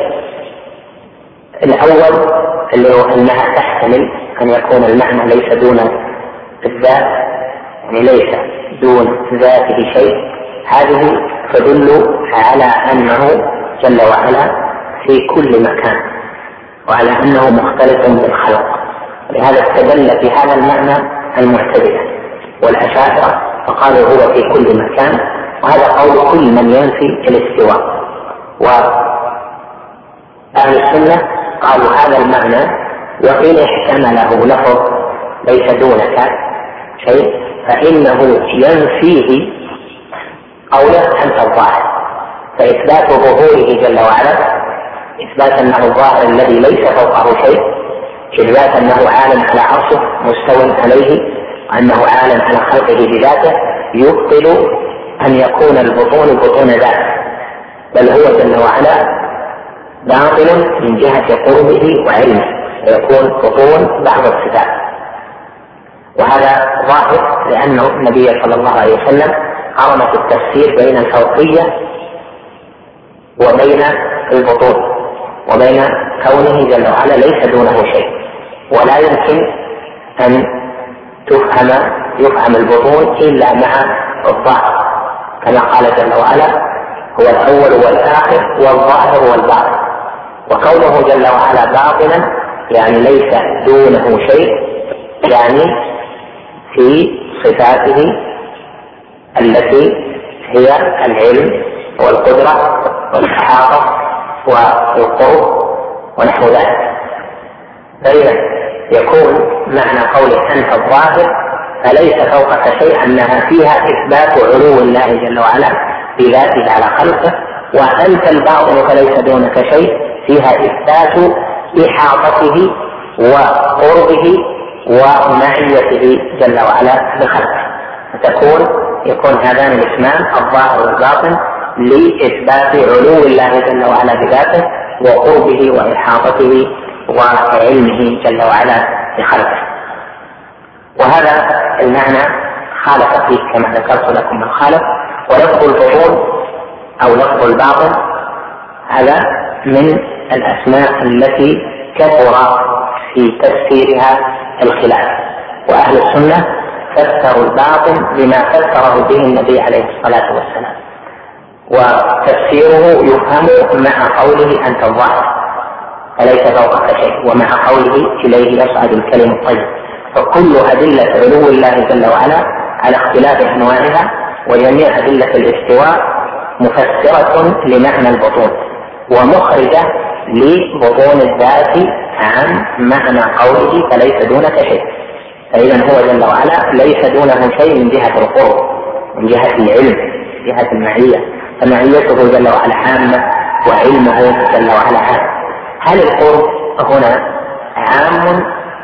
الأول اللي هو أنها تحتمل أن يكون المعنى ليس دون الذات، يعني ليس دون ذاته شيء، هذه تدل على أنه جل وعلا في كل مكان وعلى أنه مختلف بالخلق. لهذا استدل في هذا المعنى المعتزلة والأشاعرة فقالوا هو في كل مكان، وهذا قول كل من ينفي الاستواء. وأهل السنة قالوا هذا المعنى وإن احتمله لفظ ليس دونك شيء فإنه ينفيه قوله أنت الظاهر، فإثبات ظهوره جل وعلا إثبات أنه الظاهر الذي ليس فوقه شيء، إثبات أنه عالم على عرشه مستوٍ عليه، وأنه عالم على خلقه بذاته، يبطل أن يكون البطون بطون ذاته، بل هو جل وعلا باطل من جهة قربه وعلمه، ويكون بطون بعض الصفات. وهذا ظاهر لأنه النبي صلى الله عليه وسلم قارن في التفسير بين الفوقية وبين البطون وبين كونه جل وعلا ليس دونه شيء، ولا يمكن أن يفهم البطون إلا مع الظاهر، كما قال جل وعلا هو الأول والآخر والظاهر والباطن. وكونه جل وعلا باطنا يعني ليس دونه شيء، يعني في صفاته التي هي العلم والقدرة والإحاطة والقرب ونحو ذلك. فإذا يكون معنى قوله أنت الظاهر فليس فوقك شيء أنها فيها إثبات علو الله جل وعلا بذاته على خلقه، وأنت الباطن فليس دونك شيء فيها إثبات إحاطته وقربه ومعيته جل وعلا بخلقه. يكون هذان الاسمان الظاهر والباطن لإثبات علو الله جل وعلا بذاته وقربه وإحاطته وعلمه جل وعلا بخلقه. وهذا المعنى خالف فيه كما ذكرت لكم من خالف. ولفظ البطون أو لفظ الباطن هذا من الأسماء التي كثر في تفسيرها الخلاف، وأهل السنة فسروا الباطن بما فسره به النبي عليه الصلاة والسلام، وتفسيره يفهم مع قوله أنت الظاهر فليس فوقك شيء، ومع قوله إليه يصعد الكلم الطيب. فكل أدلة علو الله جل وعلا على اختلاف أنواعها وجميع أدلة الاستواء مفسرة لمعنى البطون ومخرجة لبطون الذات عن معنى قوله فليس دونك شيء. فإذا هو جل وعلا ليس دونه شيء من جهة القرب، من جهة العلم، من جهة المعية، فمعيته جل وعلا عامة وعلمه جل وعلا عام. هل القرب هنا عام؟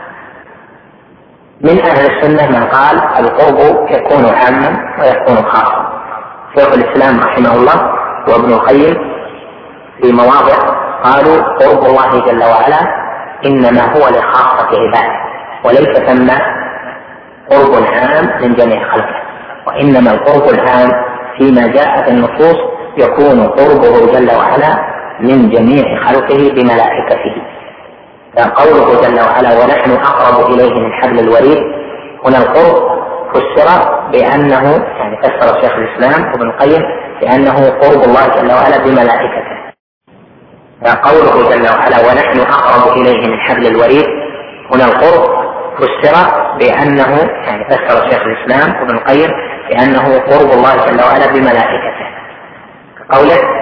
من أهل السنة من قال القرب يكون عاما ويكون خاصا. شيخ الإسلام رحمه الله وابن القيم في مواضع قالوا قرب الله جل وعلا إنما هو لخاصة عباده، وليس ثم قرب عام من جميع خلقه، وإنما القرب العام فيما جاء في النصوص يكون قربه جل وعلا من جميع خلقه بملائكته. فقوله جل وعلا ونحن أقرب إليه من حبل الوريد، هنا القرب فسر بأنه يعني فسر شيخ الإسلام وابن القيم بأنه قرب الله جل وعلا بملائكته. فقوله جل وعلا ونحن أقرب إليه من حبل الوريد، هنا القرب فسر بأنه يعني فسر شيخ الإسلام وابن القيم بأنه قرب الله جل وعلا بملائكته. قوله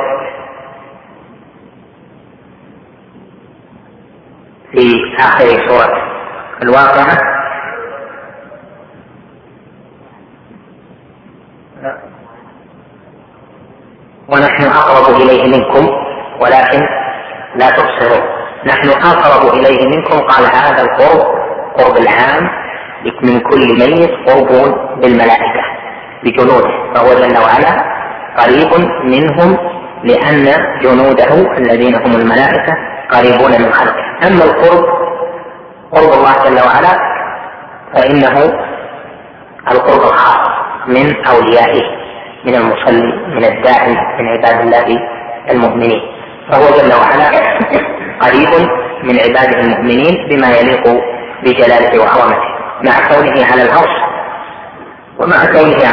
في آخر سورة الواقعة ونحن أقرب إليه منكم ولكن لا تبصرون. نحن أقرب إليه منكم، قال هذا القرب قرب العام من كل ميت قرب بالملائكة بجنوده، فهو جل وعلا قريب منهم لأن جنوده الذين هم الملائكة قريبون من خلقه. أما القرب قرب الله جل وعلا فإنه القرب الخاص من أوليائه، من المصلي، من الداعي، من عباد الله المؤمنين، فهو جل وعلا قريب من عباده المؤمنين بما يليق بجلاله وعظمته، مع كونه على العرش ومع كونه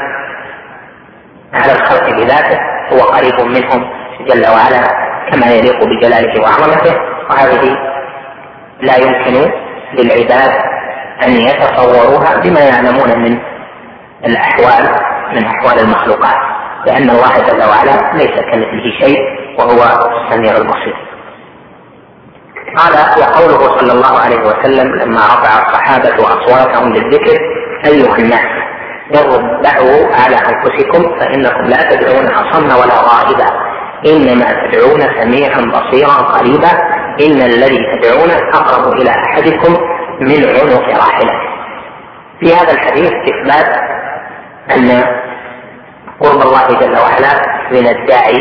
على الخلق بذاته، هو قريب منهم جل وعلا كما يليق بجلاله وعظمته. وهذه لا يمكن للعباد أن يتصوروها بما يعلمون من الأحوال، من أحوال المخلوقات، لأن الله جل وعلا ليس كمثله شيء وهو السميع البصير. قال: وقوله صلى الله عليه وسلم لما رفع الصحابة أصواتهم للذكر: أيها الناس اربعوا على أنفسكم فإنكم لا تدعون أصم ولا غائبا، إنما تدعون سميعا بصيرا قريبا، إن الذي تدعون أقرب إلى أحدكم من عنق راحلته. في هذا الحديث إثبات أن قرب الله جل وعلا من الداعي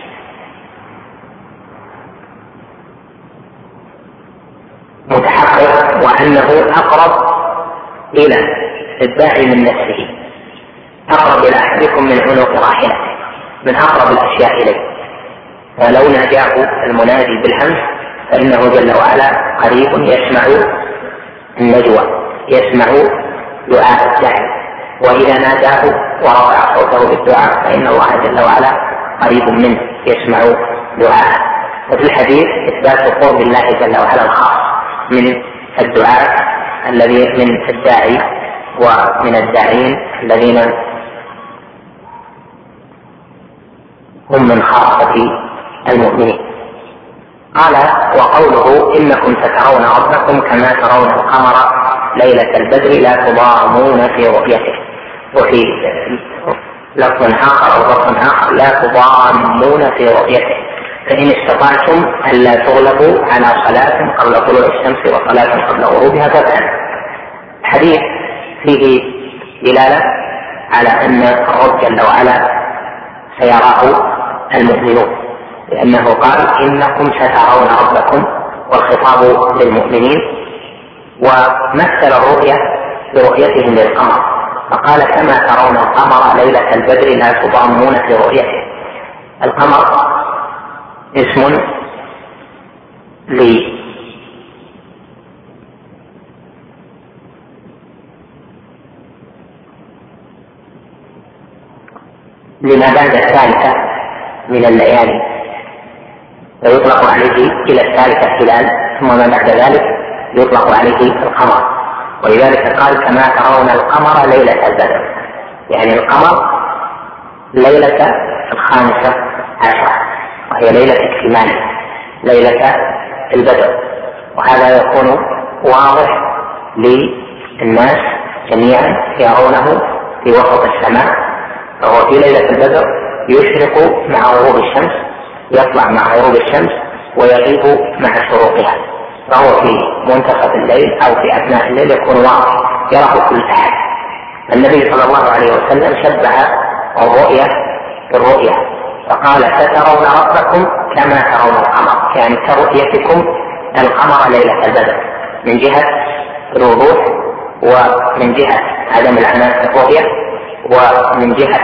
متحقق، وأنه أقرب إلى الداعي من نفسه، أقرب إلى أحدكم من عنق راحلته، من أقرب الأشياء إليه. ولو ناجاه المنادي بالهمس فإنه جل وعلا قريب، يسمع النجوى، يسمع دعاء الداعي، وإذا ناداه ورفع صوته بالدعاء فإن الله جل وعلا قريب منه، يسمع دعاءه. وفي الحديث إثبات قرب الله جل وعلا الخاص من الدعاء الذي من الداعي ومن الداعين الذين هم من خاصة المؤمنين. قال: وقوله: إنكم سترون ربكم كما ترون القمر ليلة البدر لا تضامون في رؤيته. وفي لفظ آخر أو لفظ آخر: لا تضامون في رؤيته، فإن استطعتم ألا تغلبوا على صلاة قبل طلوع الشمس وصلاة قبل غروبها فافعلوا. الحديث فيه دلالة على أن الرب جل وعلا سيراه المؤمنون، لأنه قال: إنكم سترون ربكم، والخطاب للمؤمنين، ومثل الرؤية برؤيتهم للقمر، فقال: كما ترون القمر ليلة البدر لا تضامون في رؤيته. القمر اسم لما بعد الثالثة من الليالي، ويطلق عليه إلى الثالثة هلال، ثم ما بعد ذلك يطلق عليه القمر. ولذلك قال: كما ترون القمر ليلة البدر، يعني القمر ليلة 15 وهي ليلة اكتمال، ليلة البدر. وهذا يكون واضح للناس جميعا يرونه في وسط السماء، فهو في ليلة البدر يشرق مع غروب الشمس، يطلع مع غروب الشمس ويغيب مع شروقها، فهو في منتصف الليل أو في أثناء الليل يكون واضح يراه كل أحد. النبي صلى الله عليه وسلم شبه الرؤية بالرؤية فقال: سترون ربكم كما ترون القمر، يعني كرؤيتكم القمر ليلة البدر، من جهة الوضوح ومن جهة عدم العناء في الرؤية ومن جهة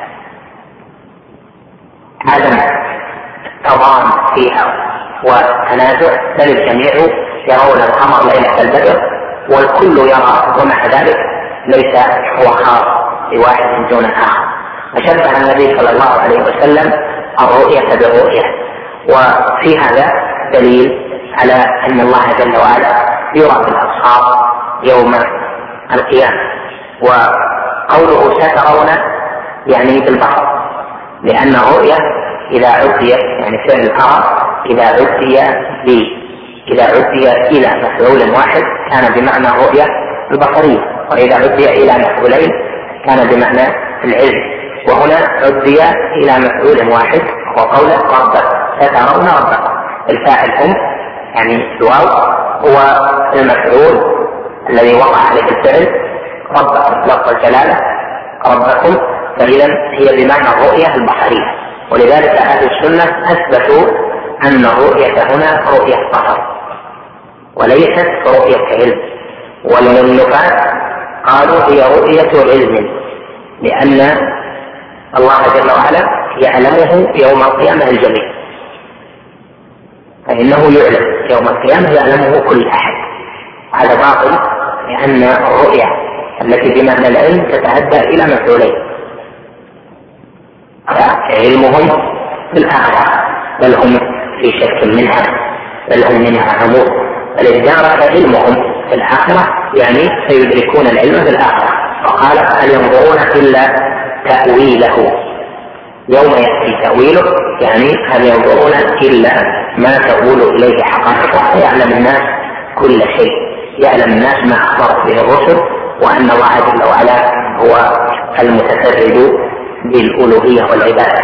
عدم التضام فيها والتنازع، بل الجميع يرون القمر ليلة البدر والكل يرى، ومع ذلك ليس هو خاص بواحد دون آخر. فشبه النبي صلى الله عليه وسلم الرؤية بالرؤية، وفي هذا دليل على أن الله جل وعلا يرى بالأبصار يوم القيامة. وقوله سترون يعني بالبصر، لأن الرؤية إذا عدي يعني فعل الأرى إذا عدي إلى مفعول واحد كان بمعنى الرؤية البصرية، وإذا عدي إلى مفعولين كان بمعنى العلم. وهنا عدي إلى مفعول واحد وقوله ربك، سترون ربكم، الفاعل هم يعني الواو هو المفعول الذي وقع عليه الفعل ربكم، لفظ الجلالة ربكم، فإذا هي بمعنى الرؤية البصرية. ولذلك أهل السنة أثبتوا أن الرؤية هنا رؤية بصر وليست رؤية علم. وللنفاة قالوا هي رؤية علم، لأن الله جل وعلا يعلمه يوم القيامة الجميع، فإنه يعلم يوم القيامة يعلمه كل أحد. هذا باطل، لأن الرؤية التي بمعنى العلم تتعدى إلى مفعولين، فعلمهم في الآخرة بل هم في شك منها، بل هم منها عمود، فالإدارة علمهم في الآخرة يعني سيدركون العلم في الآخرة. وقال هل ينظرون إلا تأويله، يوم يأتي تأويله يعني هل ينظرون إلا ما تقول إليه حقائقه، يعلم الناس كل شيء، يعلم الناس ما أخبرت به الرسل، وأن الله جل وعلا هو المتفرد بالألوهية والعبادة.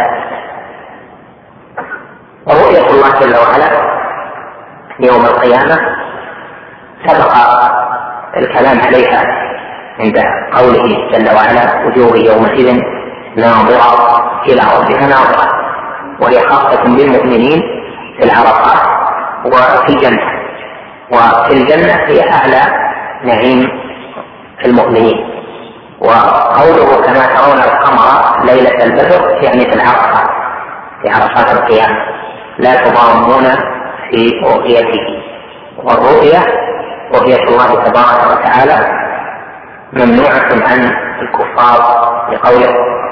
ورؤية الله جل وعلا يوم القيامة سبق الكلام عليها عند قوله جل وعلا وجوه يومئذ ناظرة إلى ربها ناظرة، وهي خاصة بالمؤمنين في العرفات وفي الجنة. وفي الجنة هي أعلى نعيم في المؤمنين. وقوله كما ترون القمر ليلة البدر يعني في العرفات، في عرفات القيامة لا تضامون في رؤيته. والرؤية رؤية الله تبارك وتعالى ممنوعة عن الكفار لقوله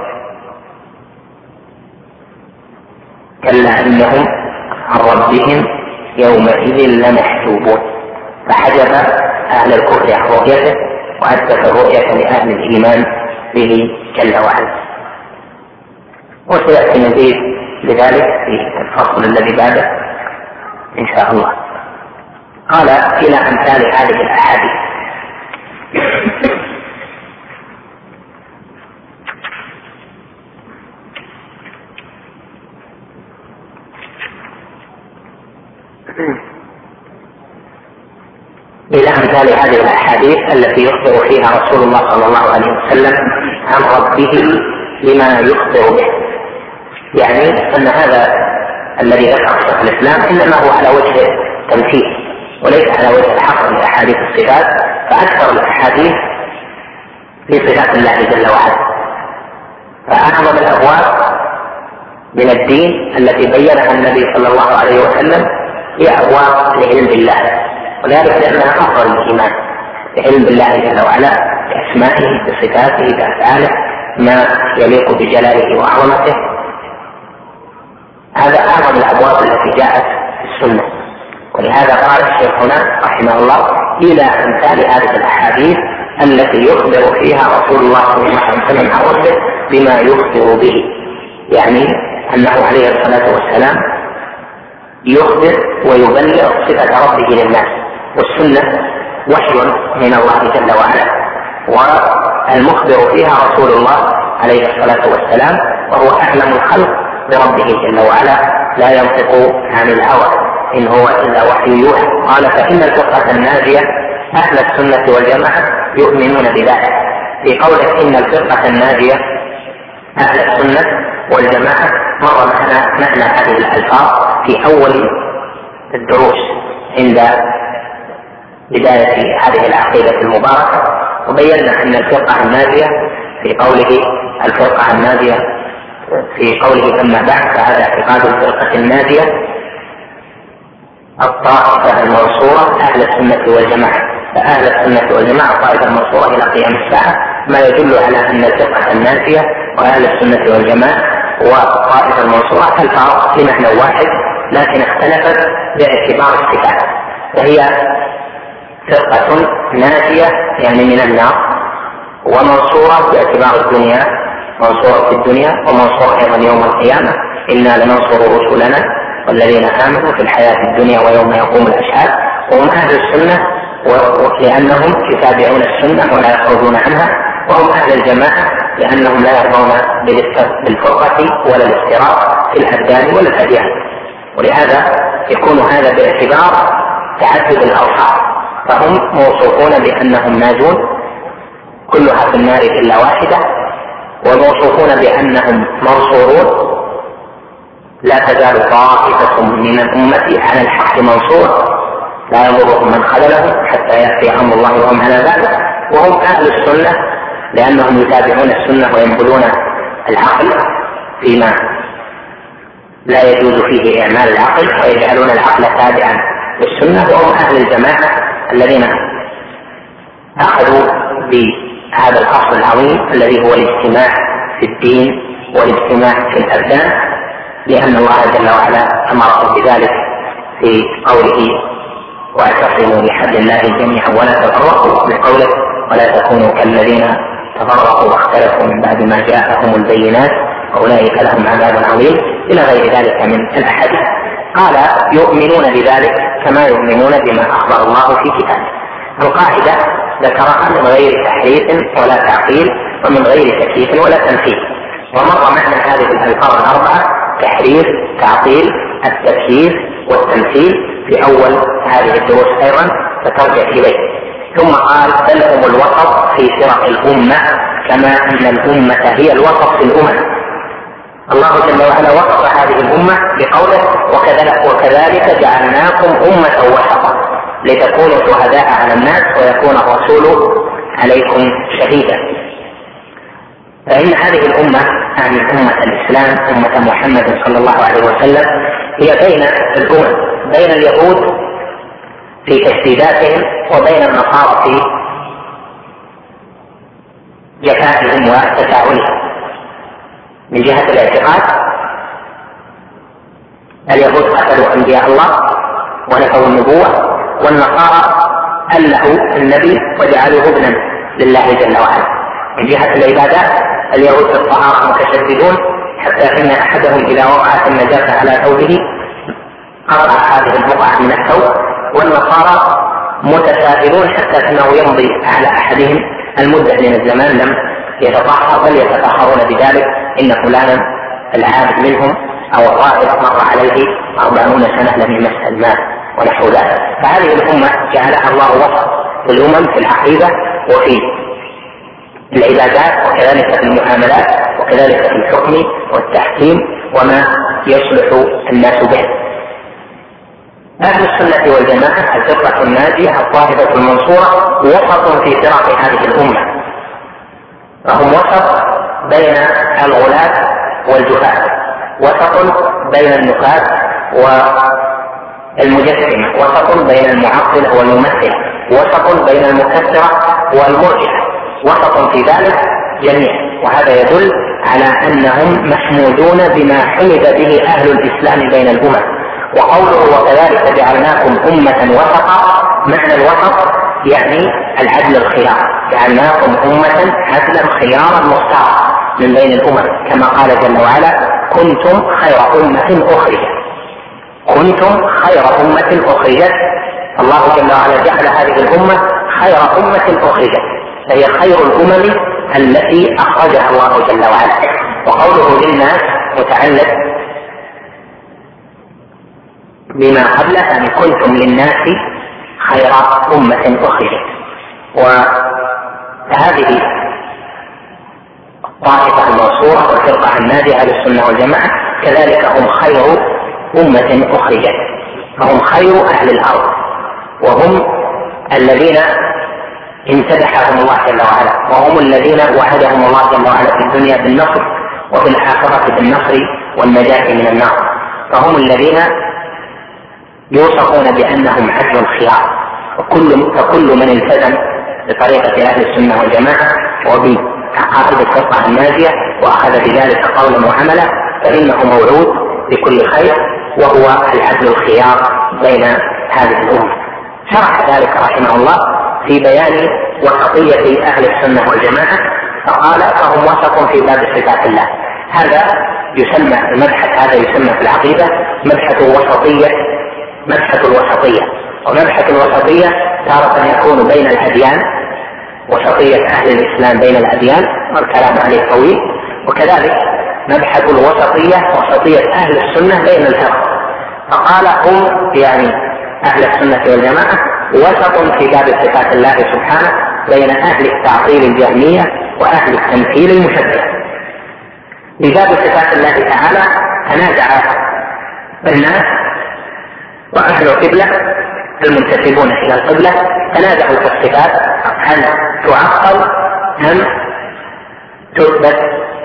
كلا إنهم عن ربهم يومئذ لمحجوبون، فحجب أهل الكفر عن رؤيته وأثبت الرؤية لأهل الإيمان به جل وعلا. وسيأتي مزيد لذلك في الفصل الذي بعده إن شاء الله. قال إلى أمثال هذه الأحاديث. إلى أمثال هذه الأحاديث التي يخبر فيها رسول الله صلى الله عليه وسلم عن ربه بما يخبر به، يعني أن هذا الذي ذكر شيخ الإسلام إنما هو على وجه تمثيل وليس على وجه الحصر لأحاديث الصفات، فأكثر الأحاديث في صفات الله جل وعلا. فأعظم الأبواب من الدين التي بينها النبي صلى الله عليه وسلم هي أبواب العلم بالله، ولذلك لأنها أفضل الإيمان بعلم بالله جل وعلا بأسمائه بصفاته بأفعاله ما يليق بجلاله وعظمته. هذا أعظم الأبواب التي جاءت في السنة، ولهذا قال الشيخ هنا رحمه الله إلى أمثال هذه الأحاديث التي يخبر فيها رسول الله صلى الله عليه وسلم عن ربه بما يخبر به، يعني أنه عليه الصلاة والسلام يخبر ويبلغ صفة ربه للناس، والسنة وحي من الله جل وعلا، والمخبر فيها رسول الله عليه الصلاة والسلام، وهو أعلم الخلق بربه جل وعلا لا ينطق عن الهوى إن هو إلا وحي يوحى. قال فإن الفرقة الناجية أهل السنة والجماعة يؤمنون بذلك. في قوله إن الفرقة الناجية أهل السنة والجماعة مر معنا معنى هذه الألفاظ في أول الدروس عند بداية هذه العقيدة المباركة، وبينا أن الفرقة الناجية في قوله الفرقة الناجية في قوله أما بعد فهذا اعتقاد الفرقة الناجية الطائفة المنصورة أهل السنة والجماعة، فأهل السنة والجماعة الطائفة المنصورة إلى قيام الساعة، ما يدل على أن الفرقة الناجية وأهل السنة والجماعة والطائفة المنصورة الفرق بمعنى واحد، لكن اختلفت باعتبار الصفات، وهي فرقة ناجية يعني من النار، ومنصورة باعتبار الدنيا، منصورة في الدنيا ومنصورة أيضا يوم القيامة، إنا لننصر رسلنا والذين آمنوا في الحياة الدنيا ويوم يقوم الأشهاد. وهم أهل السنة لأنهم يتابعون السنة ولا يخرجون عنها، وهم أهل الجماعة لأنهم لا يرضون بالفرقة ولا الافتراق في الأبدان ولا الأديان، ولهذا يكون هذا باعتبار تعدد الأوصاف، فهم موصوفون بأنهم ناجون كلها في النار إلا واحدة، وموصوفون بأنهم منصورون لا تزال طائفة من الأمة على الحق منصور لا يضرهم من خذلهم حتى يأتي أمر الله وهم على ذلك، وهم أهل السنة لأنهم يتابعون السنة وينقلون العقل فيما لا يجوز فيه إعمال العقل ويجعلون العقل تابعا للسنة، وهم أهل الجماعة الذين أخذوا بهذا الأصل العظيم الذي هو الاجتماع في الدين والاجتماع في الأبدان، لأن الله جل وعلا أمرهم بذلك في قوله واعتصموا بحبل الله جميعا ولا تفرقوا، بقوله ولا تكونوا كالذين تفرقوا واختلفوا من بعد ما جاءهم البينات أولئك لهم عذاب عظيم إلى غير ذلك من الأحاديث. قال يؤمنون بذلك كما يؤمنون بما أخبر الله في كتابه. القاعدة ذكرها من غير تحريف ولا تعطيل ومن غير تكييف ولا تمثيل، ومر معنا هذه الألفاظ الأربعة: تحريف، تعطيل، التكييف والتمثيل في أول هذه الدروس أيضا فترجع إليه. ثم قال بل هم الوسط في فرق الأمة كما أن الأمة هي الوسط في الأمم. الله جل وعلا وصف هذه الأمة بقوله وكذلك جعلناكم أمة وسطا لتكونوا شهداء على الناس ويكون الرسول عليكم شهيدا. فإن هذه الأمة يعني أمة الإسلام أمة محمد صلى الله عليه وسلم هي بين الأمم، بين اليهود في تشديداتهم وبين النصارى في جفائهم وتساهلهم. من جهة الاعتقاد اليهود قتلوا أنبياء الله ونفوا النبوة، والنصارى ألهوا النبي وجعلوه ابنا لله جل وعلا. من جهة العبادات اليهود في الطهارة متشددون حتى إن أحدهم إذا وقعت النجاسة على ثوبه قطع هذه البقعة من الثوب، والنصارى متساهلون حتى أنه يمضي على أحدهم المدة من الزمان لم يتطهر بل يتطهرون بذلك إن فلانا العابد منهم أو الراهب مر عليه 40 سنة لم يمس الماء ونحو ذلك. فهذه الأمة جعلها الله وسط في الأمم في العقيدة وفي العبادات وكذلك في المعاملات وكذلك في الحكم والتحكيم وما يصلح الناس به. أهل السنة والجماعة الفرقة الناجية الطائفة المنصورة وسط في فرق هذه الأمة، فهم وسط بين الغلاة والجهال، وسط بين النفاة والمجسمة، وسط بين المعطلة والممثلة، وسط بين المكفرة والمرجئة، وسط في ذلك جميعا. وهذا يدل على أنهم محمودون بما حمد به أهل الإسلام بين الأمم. وقوله وكذلك جعلناكم أمة وسطا، معنى الوسط يعني العدل الخيار، جعلناكم أمة عدلا خيارا مختارا من بين الأمم، كما قال جل وعلا كنتم خير أمة أخرجت. كنتم خير أمة أخرجت، الله جل وعلا جعل هذه الأمة خير أمة أخرجت، فهي خير الأمم التي أخرجها الله جل وعلا. وقوله للناس متعلق بما قبله يعني كنتم للناس خير أمة أخرجت. وهذه الطائفة المنصورة والفرقة الناجية أهل السنة والجماعة كذلك هم خير أمة أخرجت، فهم خير أهل الأرض، وهم الذين امتدحهم الله جل وعلا، وهم الذين وعدهم الله جل وعلا في الدنيا بالنصر وفي الآخرة بالنصر والنجاة من النار. فهم الذين يوصفون بأنهم عدل خيار، فكل من التزم بطريقة أهل السنة والجماعة وبعقائد الفرقة الناجية وأخذ بذلك قولا وعملا فإنه موعود بكل خير، وهو العدل الخيار بين هذه الأمة. شرح ذلك رحمه الله في بيان وسطية أهل السنة والجماعة فقال فهم وسط في باب صفات الله. هذا يسمى المبحث، هذا يسمى في العقيدة مبحث الوسطية، مبحث الوسطية. ومبحث الوسطية تارة يكون بين الأديان، وسطية أهل الإسلام بين الأديان والكلام عليه طويل، وكذلك مبحث الوسطية وسطية أهل السنة بين الفرق. فقال هم يعني أهل السنة والجماعة وسط في باب صفات الله سبحانه بين أهل التعطيل الجهمية وأهل التمثيل المشبه. بباب صفات الله تعالى تنازع الناس وأهل القبلة المنتسبون إلى القبلة تنازعوا في الصفات، هل تعطل أم تثبت؟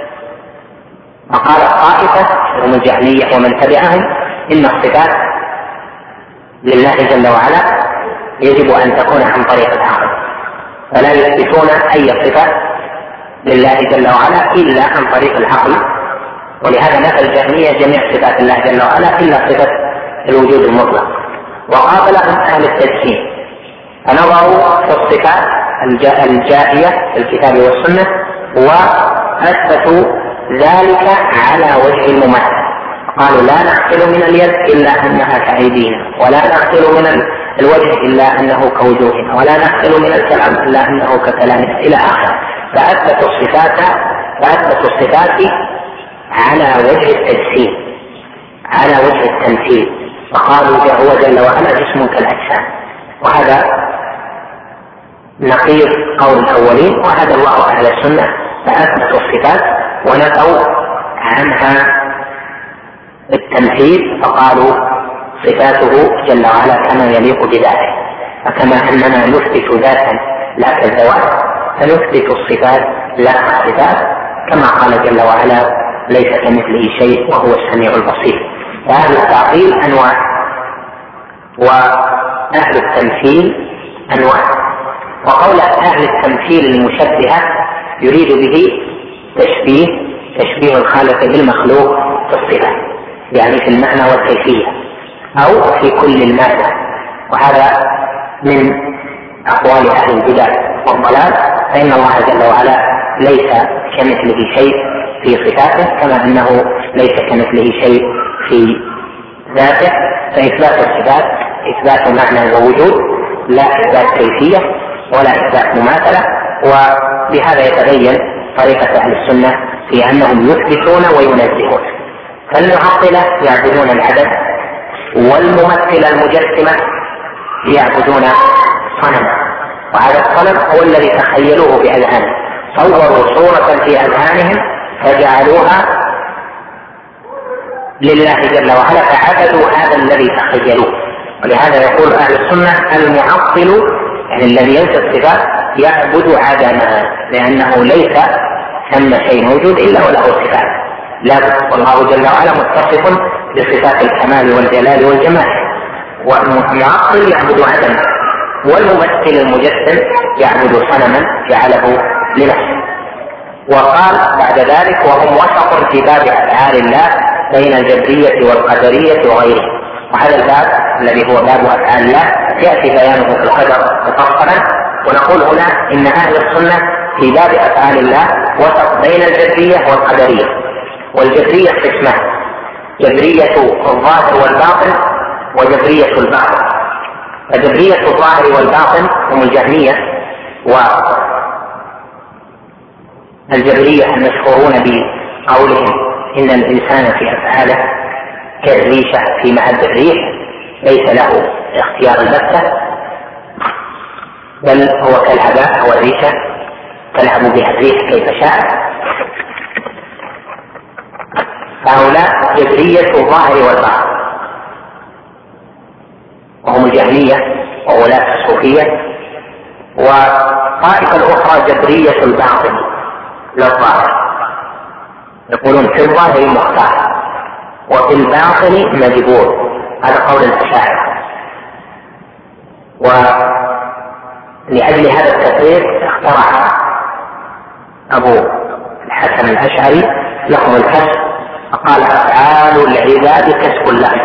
فقال الطائفة هم الجهمية ومن تبعهم إن الصفات لله جل وعلا يجب أن تكون عن طريق العقل، فلا يثبتون أي صفة لله جل وعلا إلا عن طريق العقل، ولهذا نفى الجهمية جميع صفات الله جل وعلا إلا صفة الوجود المطلق. وقابلهم أهل التجسيم فنظروا في الصفات الجائية في الكتاب والسنة وأثبتوا ذلك على وجه المماثلة، قالوا لا نعقل من اليد إلا أنها كأيدينا، ولا نعقل من الوجه إلا أنه كوجوهنا، ولا نعقل من الكلام إلا أنه ككلامنا إلى آخره. فأثبتوا الصفات على وجه التجسيم، على وجه التمثيل، فقالوا هو جل وعلا جسم كالأجسام، وهذا نقيض قول الأولين. وهذا الله أهل السنة فأثبتوا الصفات ونفوا عنها التمثيل، فقالوا صفاته جل وعلا كما يليق بذاته. فكما أننا نثبت ذاتا لا كالذوات فنثبت الصفات لا كالصفات، كما قال جل وعلا ليس كمثله شيء وهو السميع البصير. فأهل التعطيل أنواع وأهل التمثيل أنواع. وقول أهل التمثيل المشبهة يريد به تشبيه الخالق بالمخلوق في الصفة، يعني في المعنى والكيفية أو في كل المادة، وهذا من أقوال أهل البدع والضلال. فإن الله جل وعلا ليس كمثله شيء في صفاته، كما أنه ليس كمثله شيء في ذاته. فإثبات الصفات إثبات معنى ووجود، لا إثبات كيفية ولا إثبات مماثلة. وبهذا يتبين طريقة أهل السنة في أنهم يثبتون وينزهون. فالمعطلة يعبدون العدد، والممثل المجسمة يعبدون صنما، وهذا الصنم هو الذي تخيلوه بأذهانهم، صوروا صورة في أذهانهم فجعلوها لله جل وعلا فعبدوا هذا الذي تخيلوه. ولهذا يقول أهل السنة المعطل يعني الذي ينسى الصفات يعبد عدما، لأنه ليس ثم شيء موجود إلا وله صفات، لا والله جل وعلا متصف بصفات الكمال والجلال والجمال. والمعطل يعبد عدما، والممثل المجسم يعبد صنما جعله لنفسه. وقال بعد ذلك وهم وسط في باب أفعال الله بين الجبرية والقدرية وغيره. وهذا الباب الذي هو باب أفعال الله يأتي بيانه في القدر مفصلا. ونقول هنا إن أهل السنة في باب أفعال الله وسط بين الجبرية والقدرية. والجبرية قسمان: جبرية الظاهر والباطن وجبرية الباطن. فجبرية الظاهر والباطن هم الجهمية والجبرية المشهورون بقولهم إن الإنسان في أفعاله كالريشة في مهب الريح، ليس له اختيار البتة، بل هو كالهباء والريشة تلعب بها الريح كيف شاء. فهؤلاء جبرية الظاهر والباطن، وهم الجهمية وولاة الصوفية. والطائفة الأخرى جبرية الباطن للظاهر، يقولون في الظاهر مختار وفي الباطن مجبور. هذا قول الأشاعرة. ولأجل هذا التفريق اخترع أبو الحسن الأشعري لهم الكسب، فقال أفعال العباد كسب لهم.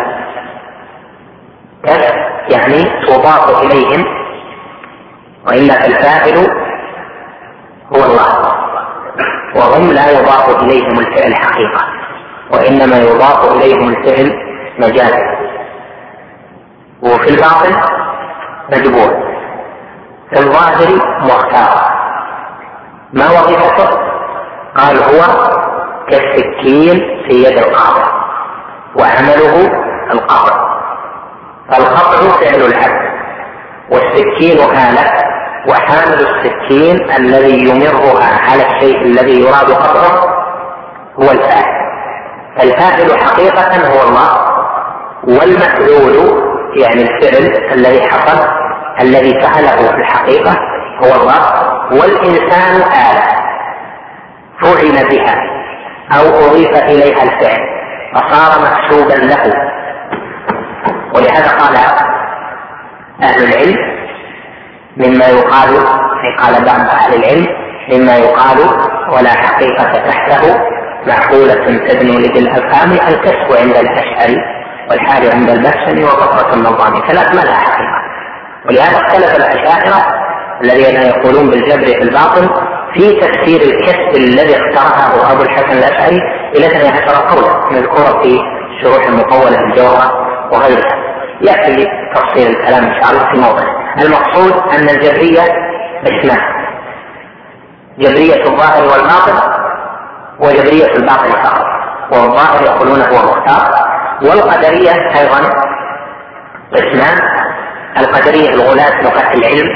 كسب يعني تضاف إليهم، وإلا فالفاعل هو الله، وهم لا يضاف إليهم الفعل حقيقة، وإنما يضاف إليهم الفعل مجازا. وفي الباطن مجبور، في الظاهر مختار. ما وظيفته؟ قال هو كالسكين في يد القاطع، وعمله القطع. فالقطع فعل العبد، والسكين آلة، وحامل السكين الذي يمرها على الشيء الذي يراد قطعه هو الفاعل. الفاعل حقيقة هو الله، والمفعول يعني الفعل الذي حصل الذي فعله في الحقيقة هو الله، والإنسان آلة فعل بها أو أضيف إليها الفعل فصار محسوبا له. ولهذا قال أهل العلم مما يقال، قال بعض أهل العلم مما يقال ولا حقيقة تحته معقولة تدنو لذي الأفهام الكسب عند الأشعري والحال عند البسم وكثرة النظام ثلاث ما لها حقيقة. ولهذا اختلف الأشاعرة الذين يقولون بالجبر في الباطن في تفسير الكسب الذي اخترعه أبو الحسن الأشعري إلى 12 قولا مذكورة في شروح المطولة الجوهرة وغيرها، يأتي تفصيل الكلام إن شاء الله في موضع. المقصود أن الجبرية اسمان: جبرية الظاهر والباطن وجبرية الباطن فقط، والظاهر يقولون هو مختار. والقدرية أيضا اسمان: القدرية الغلاة لغة العلم،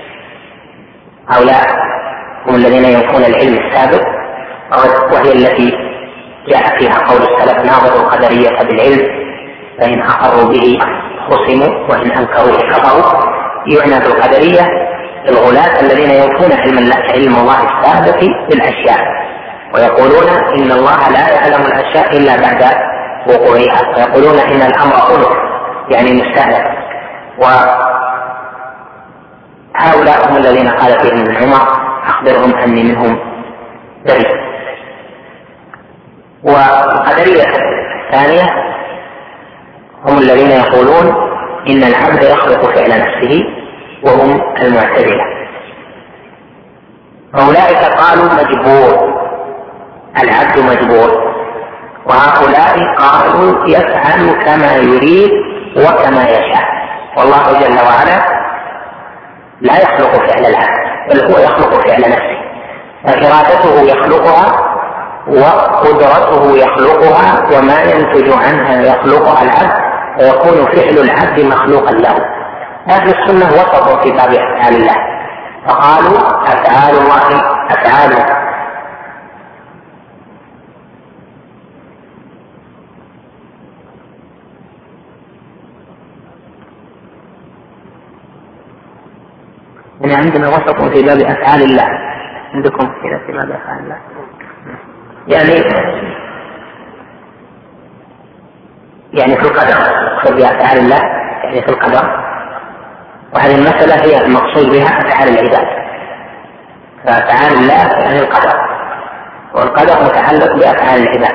هؤلاء هم الذين ينفون العلم السابق، وهي التي جاء فيها قول السلف: ناظروا القدرية بالعلم فإن أقروا به خصموا وإن أنكروا كفروا. يعنى بالقدرية الغلاة الذين ينفون علم الله السابق بالأشياء، ويقولون إن الله لا يعلم الأشياء إلا بعد وقوعها، ويقولون إن الأمر أنف يعني مستهلك. وهؤلاء هم الذين قال فيهم ابن عمر: أخبرهم أني منهم بريء. والقدرية الثانية هم الذين يقولون إن العبد يخلق فعل نفسه، وهم المعتزلة. أولئك قالوا مجبور، العبد مجبور، وهؤلاء قالوا يفعل كما يريد وكما يشاء، والله جل وعلا لا يخلق فعل العبد بل هو يخلق فعل نفسه، فإرادته يخلقها وقدرته يخلقها وما ينتج عنها يخلقها العبد، ويكون فعل العبد مخلوقا له. أهل السنة وسطوا في باب أفعال الله فقالوا أفعال الله أفعال عندنا وسط في باب أفعال الله، عندكم كذا في باب أفعال الله يعني في القدر، في أفعال الله يعني في القدر. وهذه المسألة هي المقصود بها أفعال العباد، فأفعال الله يعني القدر، والقدر متعلق بأفعال العباد.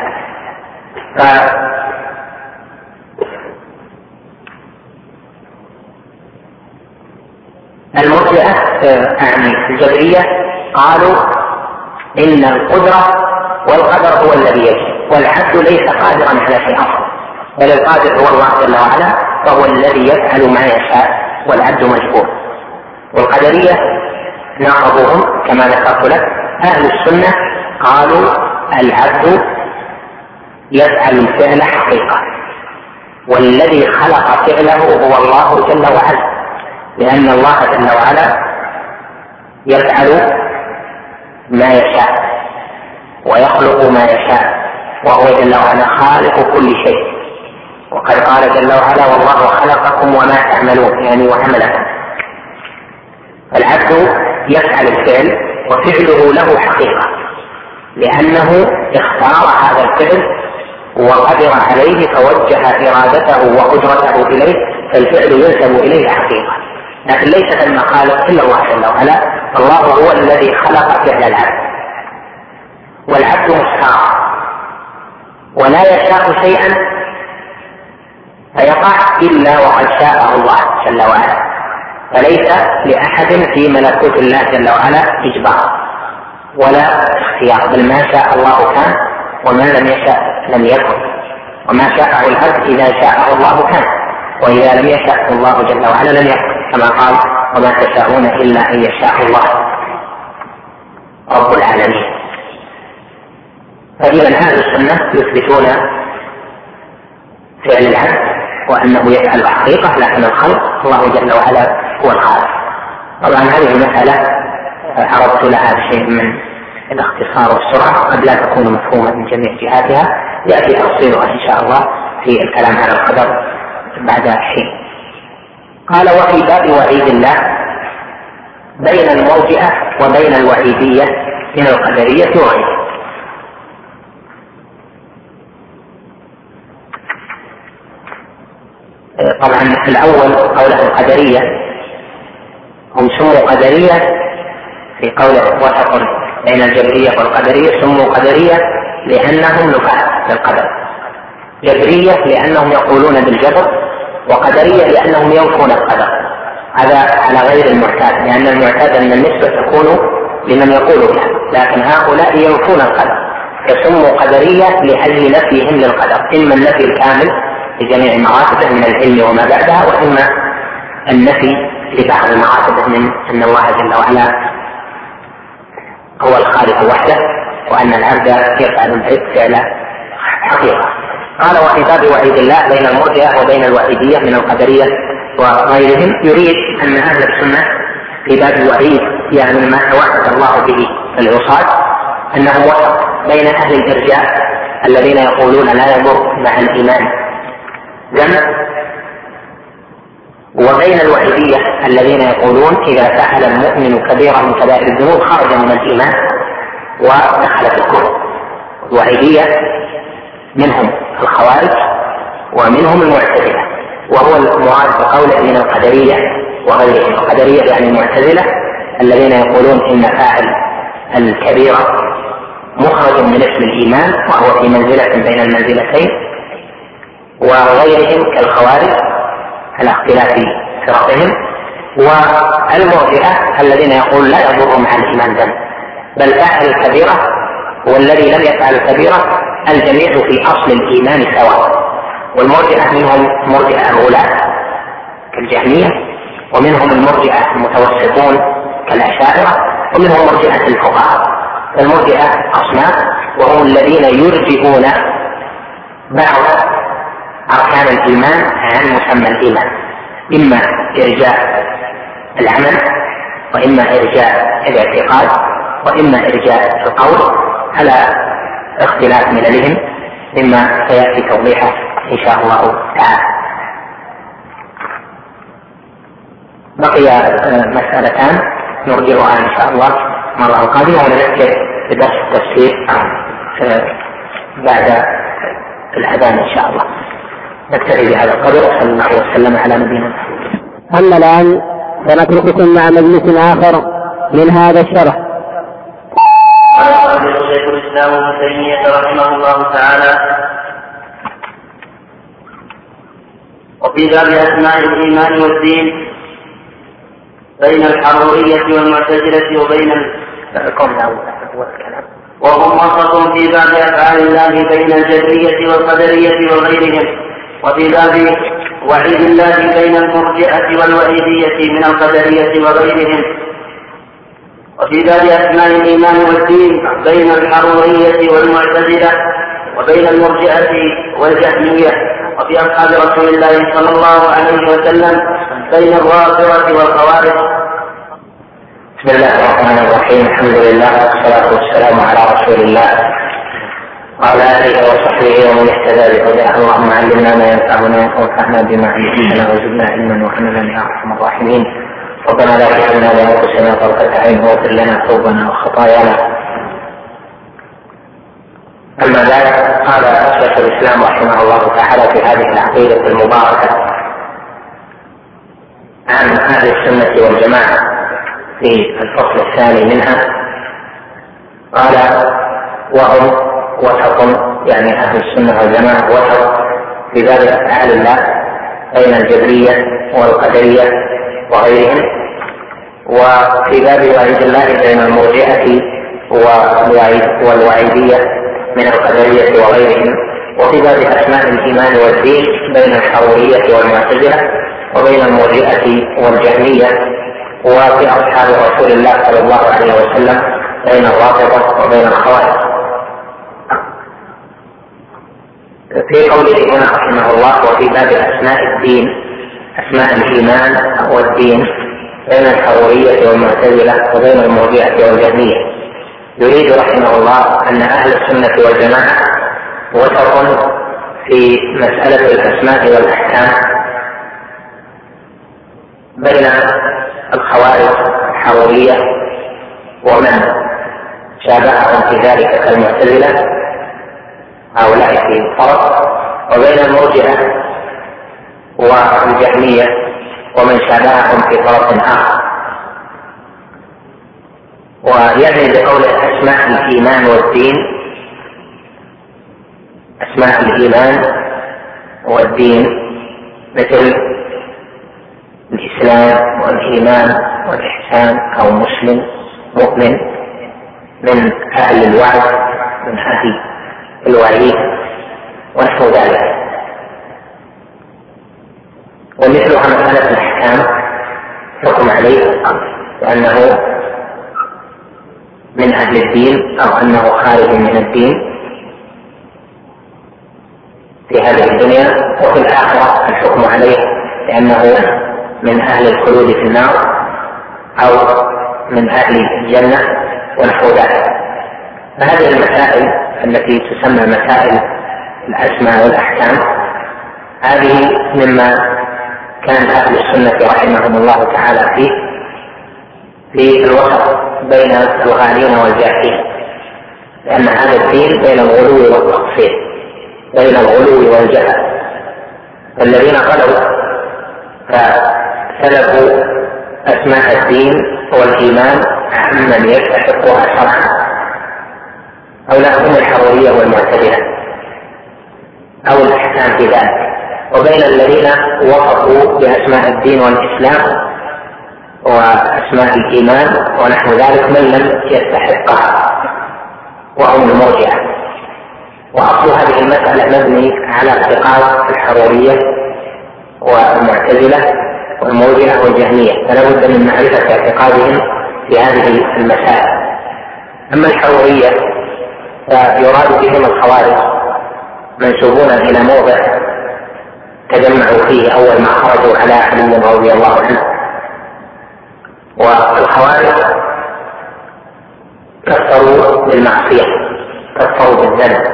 المرجئة الجبرية قالوا إن القدرة والقدر هو الذي يجري، والعبد ليس قادرا على شيء أصلا، بل القادر هو الله جل وعلا، فهو الذي يفعل ما يشاء والعبد مجبور. والقدرية ناقضوهم كما ذكرت لك. أهل السنة قالوا العبد يفعل الفعل حقيقة، والذي خلق فعله هو الله جل وعلا، لأن الله جل وعلا يفعل ما يشاء ويخلق ما يشاء، وهو جل وعلا خالق كل شيء. وقد قال جل وعلا: والله خلقكم وما تعملون، يعني وعملكم. العبد يفعل الفعل وفعله له حقيقة، لأنه اختار هذا الفعل وقدر عليه فوجه إرادته وقدرته إليه، فالفعل ينسب إليه حقيقة. لكن ليس ثم خالق إلا الله جل وعلا، الله هو الذي خلق فعل العبد، والعبد مختار ولا يشاء شيئا فيقع إلا وقد شاءه الله جل وعلا، فليس لأحد في ملكوت الله جل وعلا إجبار ولا اختيار، بل ما شاء الله كان وما لم يشاء لم يكن، وما شاءه العبد إذا شاءه الله كان، وإذا لم يشاء الله جل وعلا لم يكن، كما قال: وما تشاءون إلا أن يشاء الله رب العالمين. فإذا أهل السنة يثبتون فعل العبد وأنه يفعل حقيقة، لكن الخلق الله جل وعلا هو الخالق. طبعا هذه المسألة عرضت لها شيء من الاختصار والسرعة قد لا تكون مفهومة من جميع جهاتها، يأتي تفصيلها إن شاء الله في الكلام على القدر بعد حين. قال: وفي باب وعيد الله بين المرجئة وبين الوعيدية من القدرية وغيرهم. طبعا الأول قوله القدرية، هم سموا قدرية في قوله وسط بين الجبرية والقدرية، سموا قدرية لأنهم نفاة للقدر، جبرية لأنهم يقولون بالجبر، وقدرية لأنهم ينفون القدر. هذا على غير المعتاد، لأن المعتاد أن النسبة تكون لمن يقول بها، لكن هؤلاء ينفون القدر، فسموا قدرية لأجل نفيهم للقدر، إما النفي الكامل لجميع مراتبه من العلم وما بعدها، وإما النفي لبعض مراتبه من أن الله جل وعلا هو الخالق وحده، وأن العبد يفعل الفعل حقيقة. قال وفي باب وعيد الله بين المرجئة وبين الوعيدية من القدرية وغيرهم، يريد أن أهل السنة في باب الوعيد يعني ما توعد الله به العصاة أنه وسط بين أهل الإرجاء الذين يقولون لا يضر مع الإيمان ذنب، وبين الوعيدية الذين يقولون إذا فعل المؤمن كبيرا من كبائر الذنوب خرج من الإيمان ودخل في الكفر. الوعيدية منهم الخوارج ومنهم المعتزلة، وهو المراد بقوله من القدرية وغيرهم. القدرية يعني المعتزلة الذين يقولون إن فاعل الكبيرة مخرج من اسم الإيمان وهو في منزلة بين المنزلتين، وغيرهم كالخوارج على اختلاف فرقهم، والمرجئة الذين يقول لا يضر مع الإيمان ذنب، بل فاعل الكبيرة والذي لم يفعل الكبيرة الجميع في أصل الإيمان سواء. والمرجئة منهم مرجئة الغلاة كالجهمية، ومنهم المرجئة المتوسطون كالأشاعرة، ومنهم مرجئة الفقهاء. المرجئة أصناف، وهم الذين يرجئون بعض أركان الإيمان عن مسمى الإيمان، إما إرجاء العمل، وإما إرجاء الاعتقاد، وإما إرجاء القول، على اختلاف مللهم مما سيأتي توضيحه إن شاء الله تعالى. بقي مسألتان نرجعها إن شاء الله مرة قادمة، ونذكر بدرس التفسير بعد الأذان إن شاء الله. نكتفي بهذا القدر، وصلى الله وسلم على نبينا محمد. أما الآن سنترككم مع مجلس آخر من هذا الشرح. قال شيخ الإسلام ابن تيمية رحمه الله تعالى: وفي باب أسماء الإيمان والدين بين الحرورية والمعتزلة وهم وسط في باب أفعال الله بين الجبرية والقدرية وغيرهم، وفي باب وعيد الله بين المرجئة والوعيدية من القدرية وغيرهم، وفي باب أسماء الإيمان والدين بين الحرورية والمعتزلة وبين المرجئة والجهمية، وفي أصحاب رسول الله صلى الله عليه وسلم بين الرافضة والخوارج. بسم الله الرحمن الرحيم. الحمد لله والصلاة والسلام على رسول الله وعلى آله وصحبه ومن اهتدى بهداه. اللهم علمنا ما ينفعنا وانفعنا بما علمتنا وزدنا علما وعملا يا أرحم الراحمين. ربنا لا تكلنا لأنفسنا طرفة عين واغفر لنا ذنوبنا وخطايانا. أما بعد، قال شيخ الإسلام رحمه الله تعالى في هذه العقيدة المباركة عن أهل السنة والجماعة في الفصل الثاني منها، قال وهم وسط، يعني أهل السنة والجماعة وسط في باب أفعال الله بين الجبرية والقدرية وغيرهم، وفي باب وعيد الله بين المرجئة والوعيدية من القدرية وغيرهم، وفي باب أسماء الإيمان والدين بين الحرورية والمعتزلة وبين المرجئة والجهمية، وفي أصحاب رسول الله صلى الله عليه وسلم بين الرافضة وبين الخوارج. في قوله هنا رحمه الله وفي باب أسماء الدين، أسماء الإيمان والدين بين الحرورية والمعتزلة وبين المرجئة والجهمية، يريد رحمه الله أن أهل السنة والجماعة وسط في مسألة الأسماء والأحكام بين الخوارج الحرورية ومن شابههم في ذلك كالمعتزلة، هؤلاء في فرق، وبين المرجئة والجهمية ومن شابههم في فرق آخر. ويعني بقول أسماء الإيمان والدين، أسماء الإيمان والدين مثل الإسلام والإيمان والإحسان أو مسلم مؤمن، من أهل الوعد من أهل الوعيد ونحو ذلك. ومثلها مسألة الأحكام حكم عليه بأنه من أهل الدين أو أنه خارج من الدين في هذه الدنيا، وفي الآخرة الحكم عليه بأنه من أهل الخلود في النار أو من أهل الجنة ونحو ذلك. فهذه المسائل التي تسمى مسائل الأسماء والأحكام هذه مما كان أهل السنة رحمهم الله تعالى فيه في الوسط بين الغالين والجاحين، لأن هذا الدين بين الغلو والتقصير، بين الغلو والجهل. الذين غلوا فسلبوا أسماء الدين والإيمان عمن يستحقها شرعا، أو هم الحرورية والمعتزلة أو الأحكام في ذلك. وبين الذين وصفوا بأسماء الدين والإسلام وأسماء الإيمان ونحو ذلك من لم يستحقها، وهم المرجئة. وأصل هذه المسألة مبني على اعتقاد الحرورية والمعتزلة والمرجئة والجهمية، فلا بد من معرفة اعتقادهم في هذه المسائل. أما الحرورية فيراد بهم الخوارج، منسوبون إلى موضع تجمعوا فيه أول ما خرجوا على علي رضي الله عنه. والخوارج كفروا بالمعصية، كفروا بالذنب،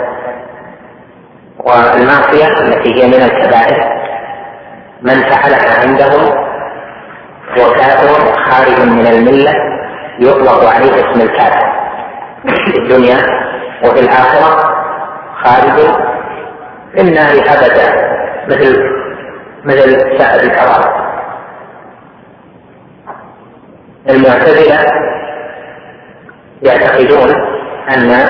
والمعصية التي هي من الكبائر من فعلها عندهم وكافر خارج من الملة يطلق عليه اسم الكافر في الدنيا، وفي الآخرة خارج في النار أبدا مثل سائر الكفار. المعتزلة يعتقدون أن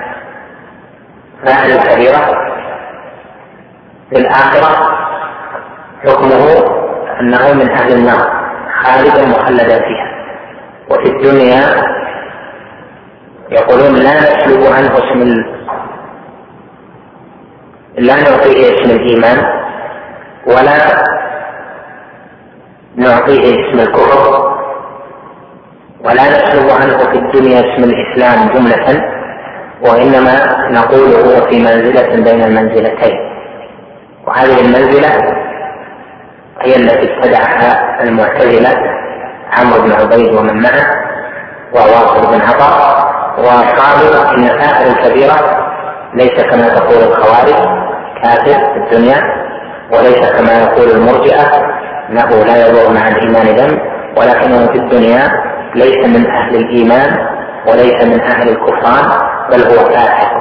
فاعل الكبيرة في الآخرة حكمه أنه من أهل النار خالدا مخلدا فيها، وفي الدنيا يقولون لا نسلب عنه لا نعطيه اسم الإيمان ولا نعطيه اسم الكفر، ولا نسلب عنه في الدنيا اسم الإسلام جملة، وإنما نقول هو في منزلة بين المنزلتين. وهذه المنزلة هي التي ابتدعها المعتزلة عمرو بن عبيد ومن معه وواصل بن عطاء، وقالوا إن فاعل الكبيرة ليس كما تقول الخوارج كافر في الدنيا، وليس كما يقول المرجئة انه لا يضر مع الايمان ذنب، ولكنه في الدنيا ليس من اهل الايمان وليس من اهل الكفران، بل هو فاسق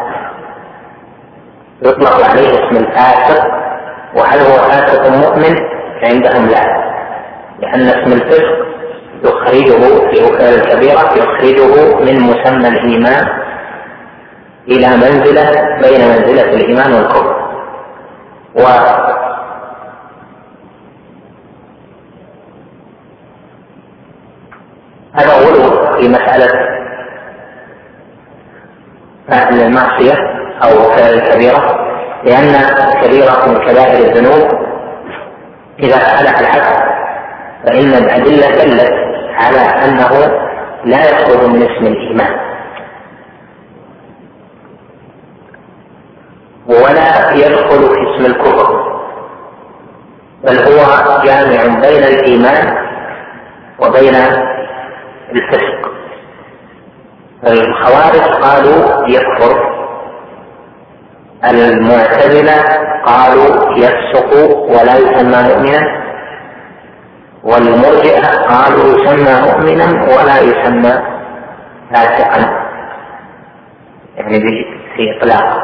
يطلق عليه اسم الفاسق. وهل هو فاسق مؤمن؟ عندهم لا، لان اسم الفسق يخرجه في وكالة الكبيرة يخرجه من مسمى الايمان الى منزلة بين منزلة الايمان والكفر. هذا غلو في مسألة فعل المعصية أو فعل الكبيرة، لأن الكبيرة من كبائر الذنوب إذا فعلها العبد فإن الأدلة دلت على أنه لا يخرج من اسم الإيمان ولا يدخل في اسم الكفر، بل هو جامع بين الإيمان وبين الفسق. الخوارج قالوا يكفر، المعتزلة قالوا يفسق ولا يسمى مؤمنا، والمرجئة قالوا يسمى مؤمنا ولا يسمى فاسقا، يعني في إطلاق.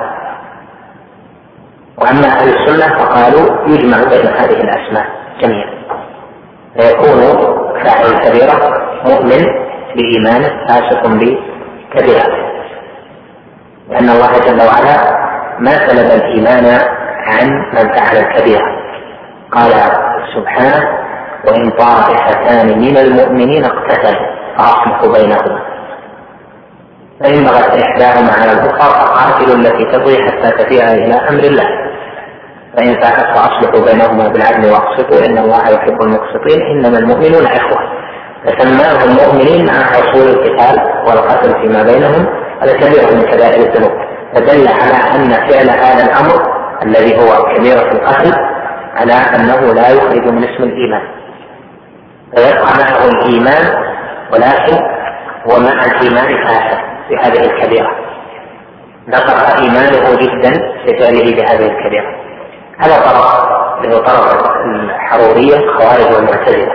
وأما أهل السنة فقالوا يجمع بين هذه الأسماء جميعا، فيكون فاعل الكبيرة مؤمن بإيمانه فاسق بكبيرته، لأن الله جل وعلا ما سلب الإيمان عن من فعل الكبيرة. قال سبحانه: وإن طائفتان من المؤمنين اقتتلوا فأصلحوا بينهما فإن بغت إحداهما على الأخرى فقاتلوا التي تبغي حتى تفيء إلى أمر الله فإن فاءت فأصلحوا بينهما بالعدل واقسطوا إن الله يحب المقسطين إنما المؤمنون إخوة. فسماهم مؤمنين مع حصول القتال والقتل فيما بينهم، هذا كبير من كبائر الذنوب، فدل على أن فعل هذا الأمر الذي هو كبيرة القتل على أنه لا يخرج من اسم الإيمان، فيبقى معه الإيمان ولكن ومع الإيمان فاسد في هذه الكبيرة، نقص إيمانه جدا في فعله بهذه الكبيرة. هذا طرف له طرف الحرورية الخوارج والمعتزلة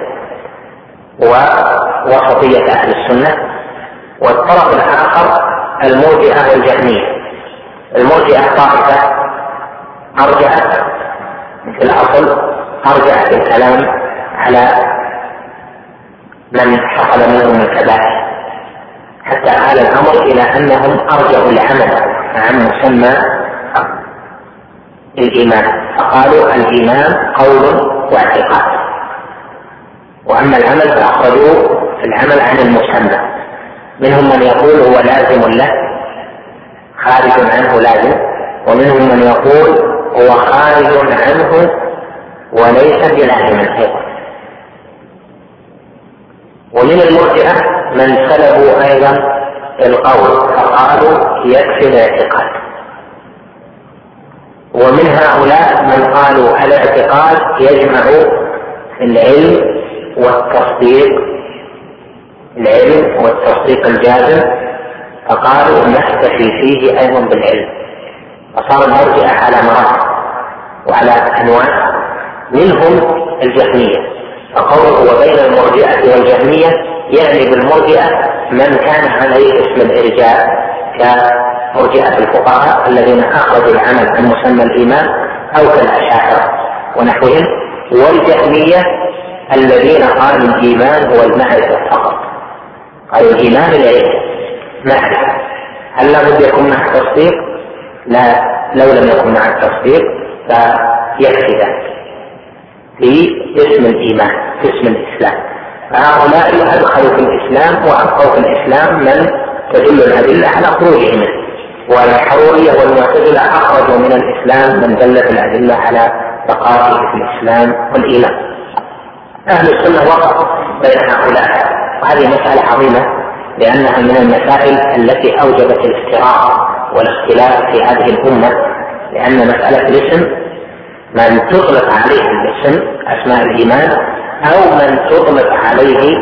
ووسطية أهل السنة، والطرف الآخر المرجئة والجهمية. المرجئة طائفة أرجعت في الأصل أرجعت الكلام على من حصل منهم الكبائر، حتى آل الأمر إلى أنهم أرجعوا العمل عن مسمى الإيمان، فقالوا الإيمان قول واعتقاد، وأما العمل فأخرجوا العمل عن المسمى. منهم من يقول هو لازم له خارج عنه لازم، ومنهم من يقول هو خارج عنه وليس بلازم أيضا. ومن المرجئة من سلبوا أيضا القول فقالوا يكفي الاعتقاد. ومن هؤلاء من قالوا الاعتقاد يجمع العلم والتصديق الجازم، فقالوا نكتفي فيه أيضا بالعلم. فصار المرجئة على مراتب وعلى أنواع، منهم الجهمية، فقوله وبين المرجئة والجهمية يعني بالمرجئة من كان عليه اسم الإرجاء كمرجئة الفقهاء الذين أخرجوا العمل عن مسمى الإيمان أو كالأشاعرة ونحوهم، والجهمية الذين قالوا الإيمان هو المعرفة فقط، قالوا الإيمان العلم معرفة، هل لابد يكون مع التصديق؟ لا، لو لم يكن مع التصديق فيكفي ذلك في اسم الإيمان في اسم الإسلام. فهؤلاء أدخلوا في الإسلام وأبقوا في الإسلام من تدل الأدلة على خروجه منه، والحرورية والمعتزلة أخرجوا من الإسلام من دلت الأدلة على بقائه في الإسلام والإيمان. أهل السنة وسط بين هؤلاء، وهذه مسألة عظيمة لأنها من المسائل التي أوجبت الافتراق والاختلاف في هذه الأمة، لأن مسألة الاسم من تطلق عليه الاسم أسماء الإيمان أو من تطلق عليه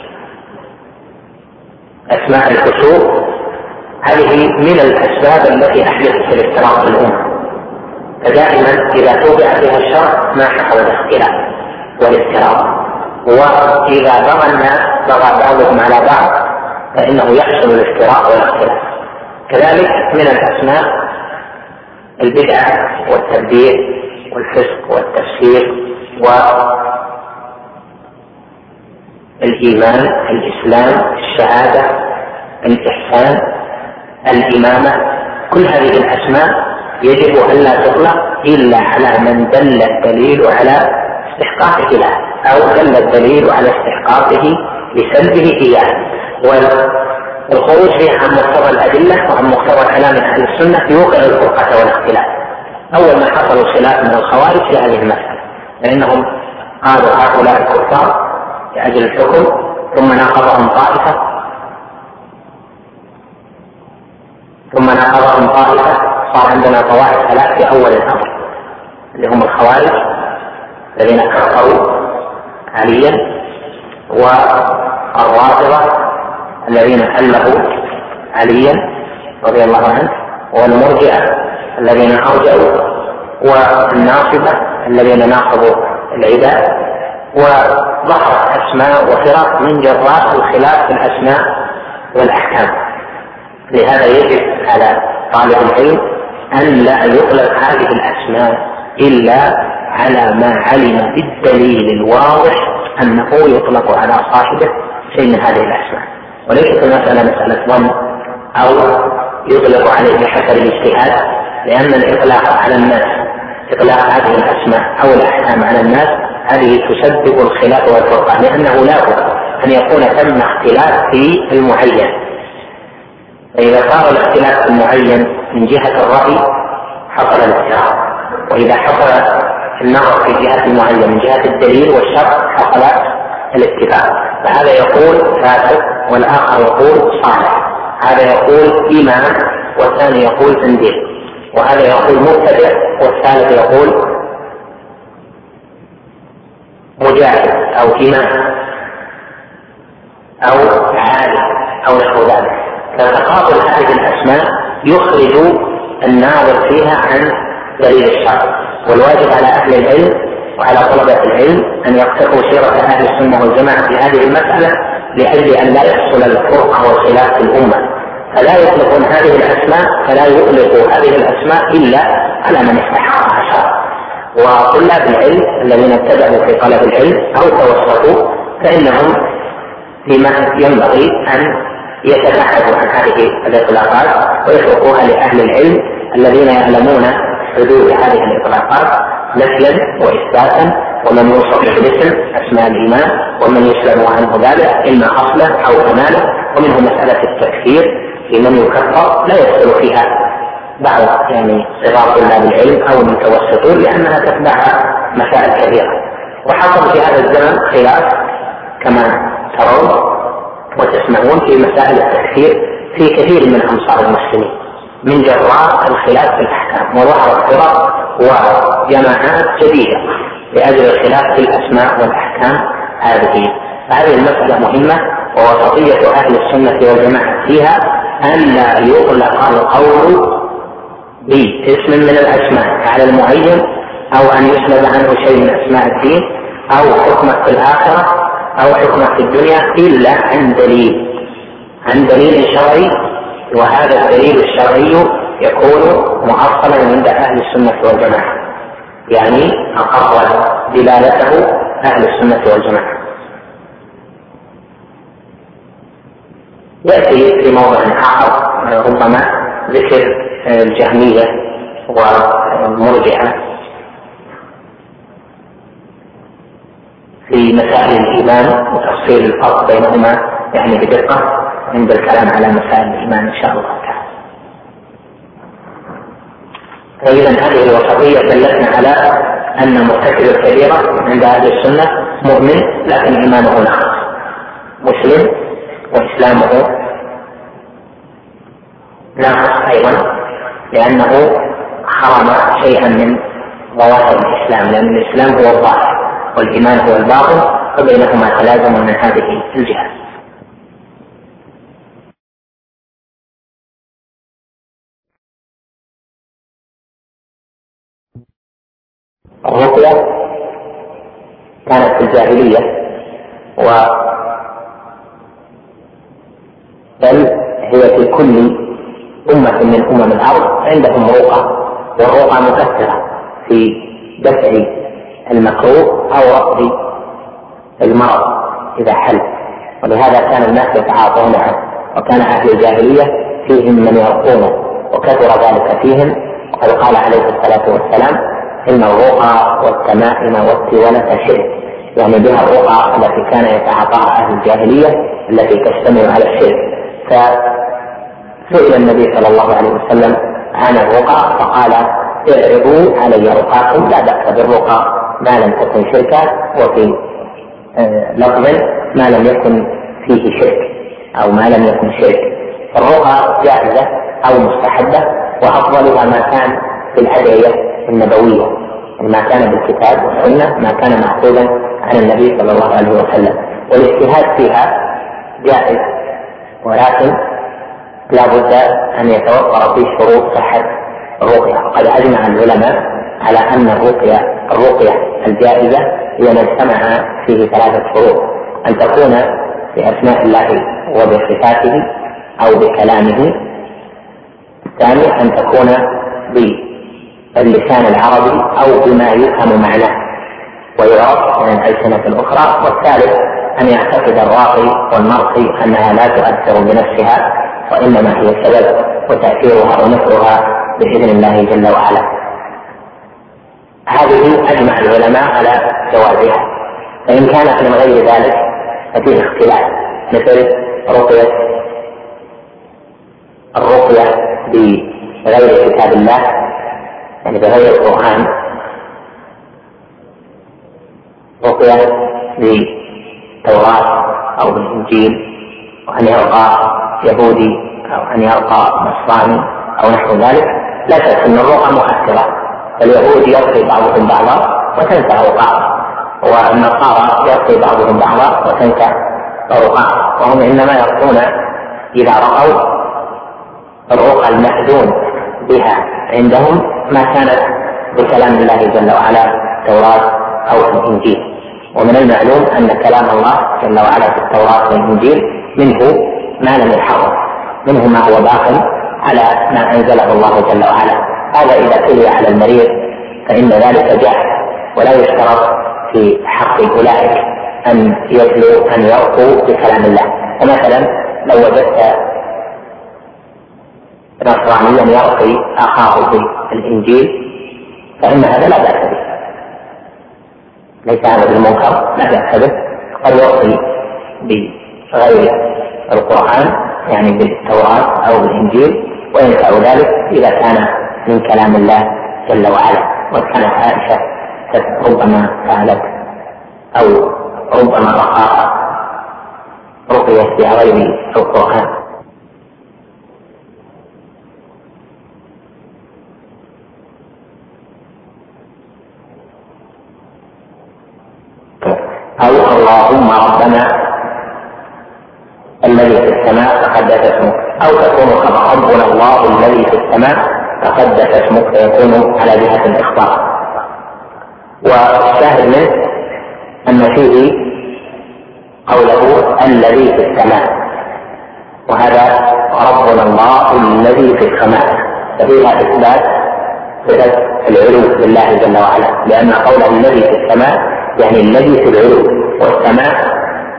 أسماء الكسور، هذه من الأسباب التي أحدثت الافتراق في الأمة. فدائما إذا توضع فيها الشرع ما حصل الاختلاف والافتراق، وإذا بغى الناس بغى بعضهم على بعض فإنه يحصل الافتراق والاختلاف. كذلك من الأسماء البدعة والتبديع والفسق والتفسير والإيمان، الإسلام، الشهادة، الإحسان، الإمامة، كل هذه الأسماء يجب أن لا تطلق إلا على من دل الدليل على استحقاقه له أو دل الدليل على استحقاقه لسلبه إياه. والخروج فيه عن مقتضى الأدلة وعن مقتضى كلام أهل السنة يوقع الفرقة والاختلاف. أول ما حصلوا خلاف من الخوارج في هذه المسألة، لأنهم قالوا هؤلاء الكفار لأجل الحكم، ثم ناقضهم طائفة، صار عندنا طوائف ثلاث في أول الأمر، اللي هم الخوارج الذين كفروا عليا، والرافضة الذين ألهوا عليا رضي الله عنه، والمرجئة الذين أرجعوا، والناصبة الذين ناصبوا العباد، وظهرت أسماء وفرق من جراء الخلاف في الأسماء والأحكام. لهذا يجب على طالب العلم أن لا يطلق هذه الأسماء إلا على ما علم بالدليل الواضح أنه يطلق على صاحبه شيء من هذه الأسماء، وليست المسألة مسألة ظن أو يطلق عليه بحسب الاجتهاد، لأن الإطلاق على الناس، إطلاق هذه الأسماء أو الأحكام على الناس، هذه تسبب الخلاف والفرقة، لأنه لا بد أن يكون ثم اختلاف في المعين. فإذا صار الاختلاف في المعين من جهة الرأي حصل الافتراق، وإذا حصل النظر في جهة المعين من جهة الدليل والشرع حصل الاتفاق. فهذا يقول فاسق والآخر يقول صالح، هذا يقول إمام والثاني يقول زنديق، وهذا يقول مبتدع والثالث يقول مجاهد أو إمام أو عالم أو نحو ذلك. فتقابل هذه الأسماء يخرج الناظر فيها عن دليل الشرع، والواجب على أهل العلم وعلى طلبة العلم أن يقتفوا سيرة أهل السنة والجماعة في هذه المسألة لأجل أن لا يحصل الفرقة والخلاف في الأمة. فلا يطلقون هذه الأسماء، فلا يطلقوا هذه الأسماء إلا على من استحقها شرعا. وطلاب العلم الذين ابتدأوا في طلب العلم أو توسطوا فإنهم فيما ينبغي أن يتبحثوا عن هذه الإطلاقات ويتركوها لأهل العلم الذين يعلمون حدود هذه الإطلاقات نفيا وإثباتا، ومن يوصف بالاسم أسماء الإيمان، ومن يسلم عنه ذلك إما أصله أو كماله. ومنه مسألة التكفير في من يكفر لا يدخل فيها بعض صغار طلاب العلم أو المتوسطون لأنها تتبع مسائل كبيرة. وحصل في هذا الزمن خلاف كما ترون وتسمعون في مسائل التكفير في كثير من أمصار المسلمين من جراء الخلاف في الأحكام، وظهرت فرق وجماعات جديدة لأجل الخلاف في الأسماء والأحكام هذه المسألة مهمة، ووسطية أهل السنة والجماعة فيها أن لا يطلق القول باسم من الأسماء على المعين، أو أن يسند عنه شيء من أسماء الدين أو حكمة في الآخرة أو حكمة في الدنيا إلا عن دليل شرعي، وهذا الدليل الشرعي يكون مؤصلا عند أهل السنة والجماعة، يعني أقر دلالته أهل السنة والجماعة. يأتي في موضع آخر ربما ذكر الجهمية والمرجئة في مسائل الإيمان وتفصيل الفرق بينهما بدقة عند الكلام على مسائل الإيمان إن شاء الله تعالى. فإذا هذه الوسطية دلتنا على أن مرتكب الكبيرة عند أهل السنة مؤمن لكن إيمانه ناقص، مسلم وإسلامه ناقص أيضا، لأنه حرم شيئا من ظواهر الإسلام، لأن الإسلام هو الظاهر والإيمان هو الباطن، وبينهما تلازم من هذه الجهة. الرقية كانت في الجاهلية بل هي في كل أمة من أمم الأرض عندهم رقى، والرقى مؤثرة في دفع المكروه أو رفض المرض إذا حل، ولهذا كان الناس يتعاطونها، وكان أهل الجاهلية فيهم من يرقونه وكثر ذلك فيهم، وقد قال عليه الصلاة والسلام إن الرقى والتمائم والتولة شرك، يعني بها الرقى التي كان يتعاطاها أهل الجاهلية التي تشتمل على الشرك. فسئل النبي صلى الله عليه وسلم عن الرقى فقال اعرضوا علي رقاكم، لا بأس بالرقى ما لم تكن شركا، وفي لفظ ما لم يكن فيه شرك أو ما لم يكن شرك. الرقى جائزة أو مستحبة، وأفضلها ما كان في الأدعية النبوية، ما كان بالكتاب والسنة، ما كان مأخوذا عن النبي صلى الله عليه وسلم، والاجتهاد فيها جائز، ولكن لا بد أن يتوفر فيه شروط صحة الرقية. وقد أجمع العلماء على أن الرقية الرقية الجائزة هي ما اجتمع فيه 3 شروط: أن تكون بأسماء الله وبصفاته أو بكلامه. الثاني أن تكون باللسان العربي أو بما يفهم معناه ويعرف من الألسنة الأخرى. والثالث أن يعتقد الراقي والمرقي أنها لا تؤثر بنفسها وإنما هي سبب وتأثيرها ونفعها بإذن الله جل وعلا. هذه أجمع العلماء على جوازها، فإن كانت من غير ذلك ففيه اختلاف، مثل الرقية بغير كتاب الله، يعني بغير القرآن، رقية بالتوراة أو بالإنجيل، وأن يرقى يهودي أو أن يرقى نصراني أو نحو ذلك. لا شك أن الرقى مؤثرة، فاليهود يرقي بعضهم بعضا وتنسى رقاء، والنصارى يرقي بعضهم بعضا وتنسى رقاء، وهم إنما يرقون إذا رأوا الرقى المأذون بها عندهم ما كانت بكلام الله جل وعلا التوراة أو في الإنجيل. ومن المعلوم أن كلام الله جل وعلا في التوراة والإنجيل منه ما لم يحرم، منه ما هو باق على ما أنزله الله جل وعلا. هذا إذا تلي على المريض فإن ذلك جائز، ولا يشترط في حق أولئك أن يتلوا أن يرقوا بكلام الله. فمثلا لو وجدت نصرانيا يرقي أخاه بالإنجيل فإن هذا لا بأس به، ليس هذا بالمنكر، لا بأس به. قد يرقي بغير القرآن يعني بالتوراة أو بالإنجيل وينفع ذلك إذا كان من كلام الله جل وعلا. وكانت عائشة ربما فعلت أو ربما رقاها رقيت بغير القرآن. أو اللهم ربنا الذي في السماء تقدس اسمك، أو تكون كما ربنا الله الذي في السماء تقدس اسمك، فيكون على جهة الإخبار. والشاهد منه أن فيه قوله الذي في السماء، وهذا ربنا الله الذي في السماء، ففيها إثبات صفة العلو لله جل وعلا، لأن قوله الذي في السماء يعني الذي في العلو، والسماء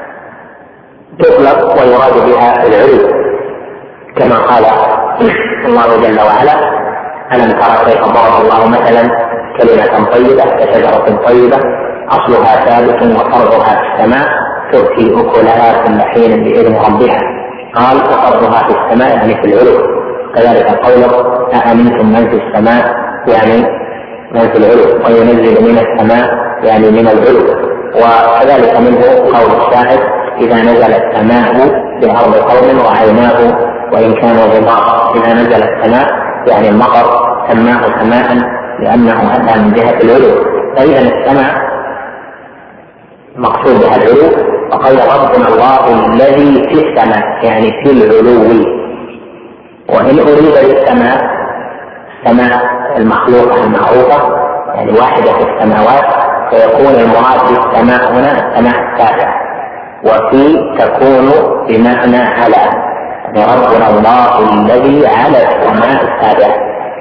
تطلق ويراد بها العلو، كما قال الله جل وعلا: ألم تر كيف ضرب الله مثلا كلمة طيبة كشجرة طيبة أصلها ثابت وفرعها في السماء تؤتي أكلها كل حين بإذن ربها. قال وفرعها في السماء يعني في العلو. كذلك قوله أأمنتم من في السماء يعني من في العلو، وينزل من السماء يعني من العلو. وكذلك منه قول الشاعر: إذا نزل السماء بأرض قوم رأيناه وإن كانوا غضاض. إذا نزل السماء يعني المطر سماه سماء لأنه أتى من جهة العلو. فإذا السماء مقصود بها العلو. وقال ربنا الله الذي في السماء يعني في العلو. وإن أريد بالسماء السماء المخلوقة المعروفة يعني واحدة في السماوات، فيكون المراد بالسماء هنا السماء السابعة، وفي تكون بمعنى على، يعني ربنا الله الذي على السماء السابعة،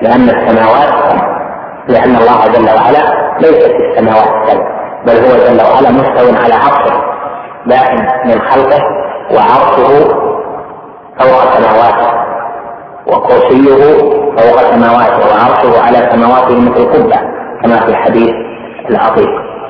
لأن الله جل وعلا ليس في السماوات السبع، بل هو جل وعلا مستوٍ على عرشه بائن من خلقه، وعرشه فوق سماواته، وكرسيه فوق سماواته، وعرشه على سماواته مثل قبة كما في الحديث العظيم.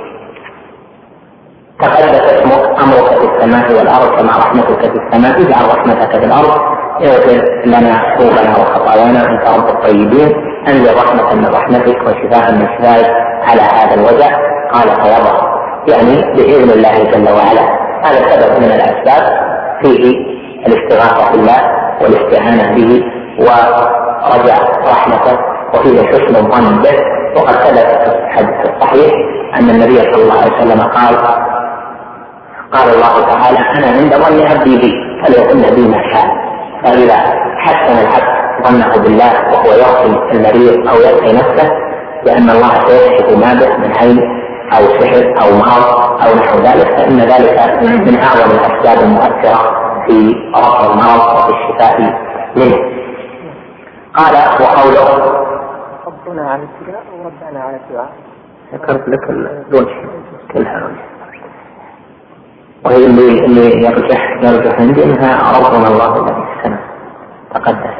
تقدس اسمك، أمرك في السماء والأرض كما رحمتك في السماء، اجعل رحمتك في الأرض، اغفر لنا ذنوبنا وخطايانا أنت رب الطيبين، أنزل رحمة من رحمتك وشفاء من شفائك على هذا الوجع. قال فيرضى، يعني بإذن الله جل وعلا. هذا سبب من الأسباب فيه الاستغاثة بالله والاستعانة به ورجع رحمته، وفيه حسن الظن به. وقد ثبت في الحديث الصحيح أن النبي صلى الله عليه وسلم قال الله تعالى: أنا عند ظن عبدي بي فليظن بي ما شاء. فإذا حسن العبد ظنه بالله وهو يرقي المريض أو يرقي نفسه، بأن الله سيكشف ما به من عين أو سحر أو مرض أو نحو ذلك، فإن ذلك من أعظم الأسباب المؤثرة في رفع المرض وفي الشفاء منه. قال وقوله ربنا على الابتلاء وربنا على الدعاء. ذكرت لك الوجه كلها وجه، وهي اللي يرجح عندي انها ربنا الله الذي في السماء تقدس.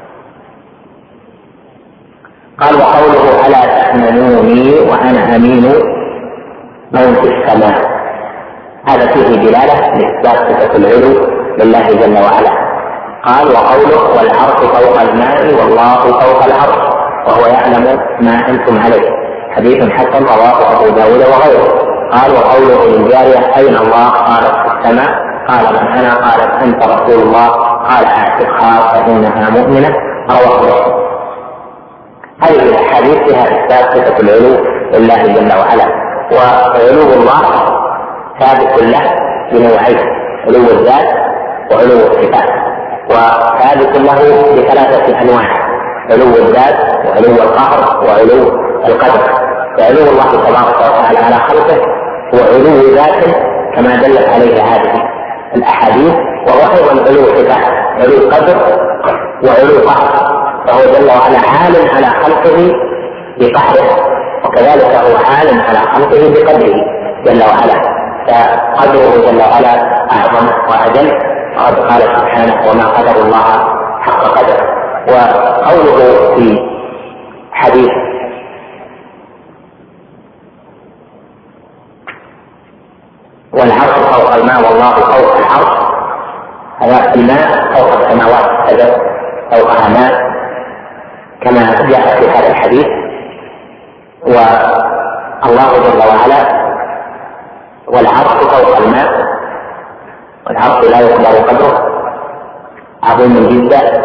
قال وقوله ألا تأمنوني وأنا أمين من في السماء، هذا فيه دلالة لإثبات صفة العلو لله جل وعلا. قال وقوله والعرش فوق الماء والله فوق العرش وهو يعلم ما أنتم عليه، حديث حسن رواه أبو داود وغيره. قال وقوله للجارية أين الله؟ قالت في السماء. قال من أنا؟ قالت أنت رسول الله. قال أعتقها فإنها مؤمنة. رواه مسلم. هذه الأحاديث فيها إثبات صفة العلو لله جل وعلا، وعلو الله ثابت له بنوعين: علو الذات وعلو الصفات، وثابت له بثلاثة أنواع: علو الذات وعلو القهر وعلو القدر. فعلو الله تبارك وتعالى على خلقه هو علو ذات كما دلت عليه هذه الأحاديث، وهو أيضا علو صفات: علو قدر وعلو قهر، فهو جل وعلا عال على خلقه بقهره، وكذلك هو عال على خلقه بقدره جل وعلا، فقدره جل وعلا أعظم وأجل. وقد قال سبحانه وما قدر الله حق قدره. وقوله في حديث والعرش فوق الماء والله فوق العرش، هذا الماء فوق السماوات السبع فوقها ماء كما جاء في هذا الحديث. والله جل وعلا والعرش فوق الماء، والعرش لا يقدر قدره، عظيم جدا.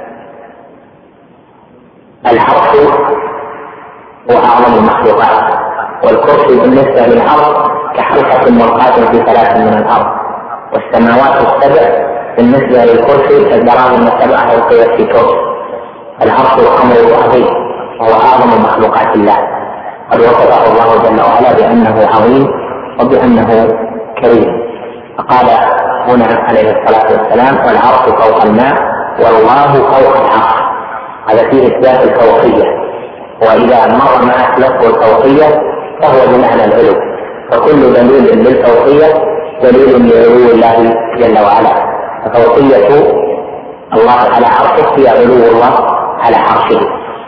العرش هو أعظم المخلوقات، والكرسي بالنسبة للعرش كحلقة مرقاة في 3 من الأرض، والسماوات السبع بالنسبة للكرسي كالدراهم السبع ألقيت في كرسي. العرش أمره عظيم وهو أعظم مخلوقات الله، قد وصفه الله جل وعلا بأنه عظيم وبأنه كريم. فقال هنا عليه الصلاة والسلام والعرش فوق الماء والله فوق العرش، هذا فيه إثبات الفوقية، وإذا مر معك لفظ الفوقية فهو بمعنى العلو، فكل دليل للفوقية دليل لعلو الله جل وعلا. ففوقية الله على عرشه هي علو الله على عرشه.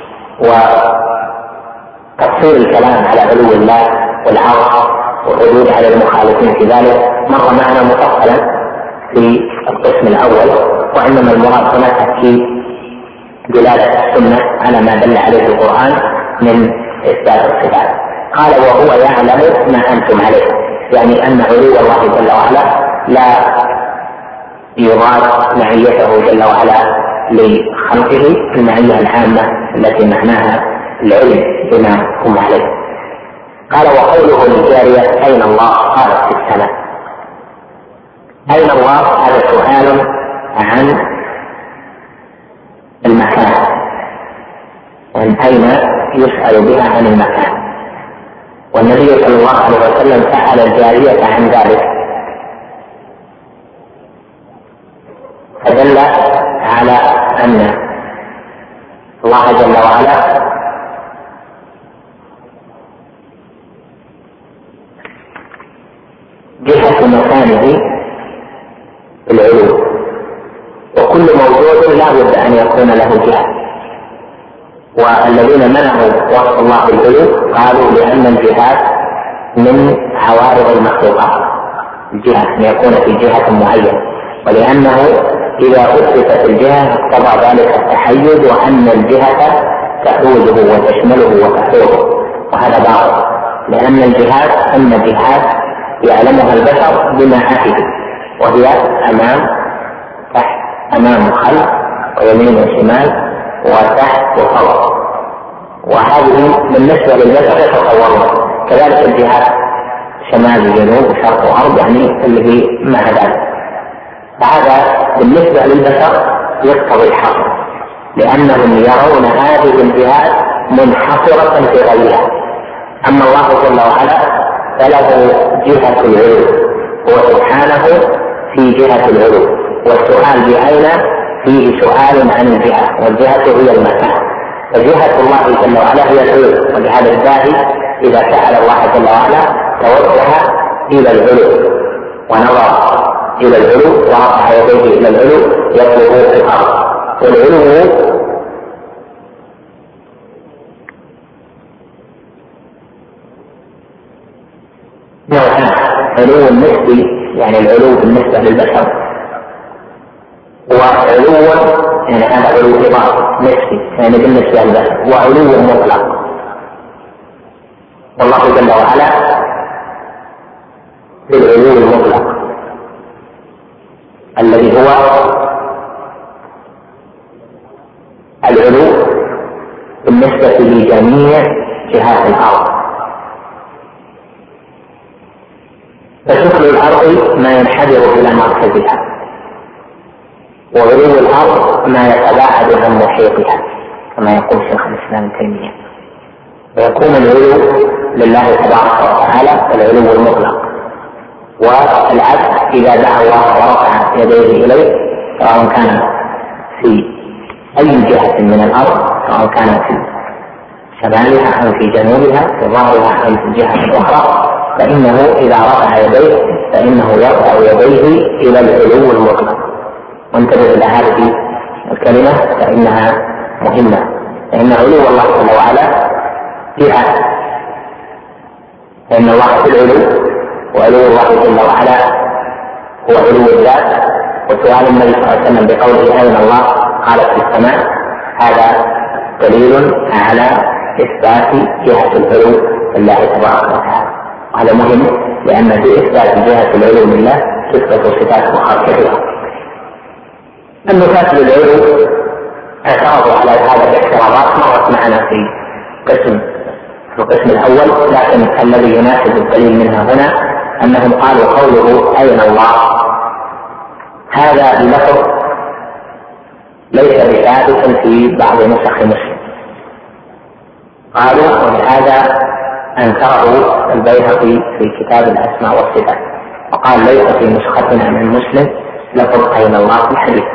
وتفصيل الكلام على علو الله والعرش والردود على المخالفين في ذلك مر معنا مفصلا في القسم الأول، وإنما المراد هنا تأكيد دلالة السنة على ما دل عليه القرآن من إثبات الصفات. قال وهو يعلم ما أنتم عليه، يعني أن علو الله جل وعلا لا يراد معيته جل وعلا لخلقه المعية العامة التي معناها العلم بما هم عليه. قال وقوله للجارية أين الله؟ قالت في السماء. أين الله؟ هذا سؤال عن المكان، يعني أين يسأل بها عن المكان، والنبي صلى الله عليه وسلم سأل الجارية عن ذلك، فدل على أن الله جل وعلا جهة مكانه العلو، وكل موجود لا بد أن يكون له جهة. والذين منعوا وصف الله بالعلو قالوا لأن الجهات من عوارض المخلوقات، الجهة أن يكون في جهة معينة، ولأنه إذا أثبتت الجهة اقتضى ذلك التحيز، وأن الجهة تحوزه وتشمله وتحوزه، وهذا باطل، لأن الجهات أما جهات يعلمها البشر بمعاته، وهي أمام تحت، أمام وخلف ويمين وشمال وتحت وفوق، وهذه بالنسبة للبشر يتصورون. كذلك الجهات شمال وجنوب وشرق وغرب، يعني اللي هي مع ذلك، فهذا بالنسبة للبشر يقتضي الحصر، لأنهم يرون هذه الجهات منحصرة في غيرها. أما الله جل وعلا فله جهة العلو، هو سبحانه في جهة العلو، والسؤال بأين فيه سؤال عن الجهة، والجهة هي المكان، فجهة الله جل وعلا هي العلو. ولهذا الداعي إذا سأل الله جل وعلا توجه إلى العلو ونظر إلى العلو ورفع يديه إلى العلو يطلب الأرض. والعلو نوعان: علو نسبي يعني العلو بالنسبة للبشر، وعلو يعني هذا علو إضافي نسبي يعني بالنسبة للبشر، وعلو مطلق. والله جل وعلا بالعلو المطلق الذي هو العلو بالنسبة لجميع جهات الأرض، فشكل الأرض ما ينحدر إلى مركزها، وعلو الأرض ما يتباعد عن محيطها كما يقول شيخ الإسلام ابن تيمية. ويكون العلو لله تبارك وتعالى العلو المطلق، والعبد إذا دعا الله ورفع يديه إليه سواء كان في أي جهة من الأرض، سواء كان في شمالها أو في جنوبها، في ظهرها أو في الجهة الأخرى، فإنه إذا رفع يديه فإنه يرفع يديه إلى العلو المطلق. وانتبه إلى هذه الكلمة فإنها مهمة، فإن علو الله جل وعلا جهة، فإن الله في العلو، وعلو الله جل وعلا هو علو الذات. وسؤال النبي صلى الله عليه وسلم بقوله أين الله قال في السماء، هذا دليل على إثبات جهة العلو لله تبارك وتعالى. وهذا مهم لأن في إثبات جهة العلو لله تثبت صفات أخرى كثيرة. النفاة للعلو اعترضوا على هذا الاعتراضات مرت معنا في القسم الأول، لكن الذي يناسب الدليل منها هنا أنهم قالوا قوله أين الله هذا اللفظ ليس بثابت في بعض نسخ مسلم، قالوا ولهذا أنكره البيهقي في كتاب الأسماء والصفات، وقال ليس في نسختنا من مسلم لفظ أين الله في الحديث.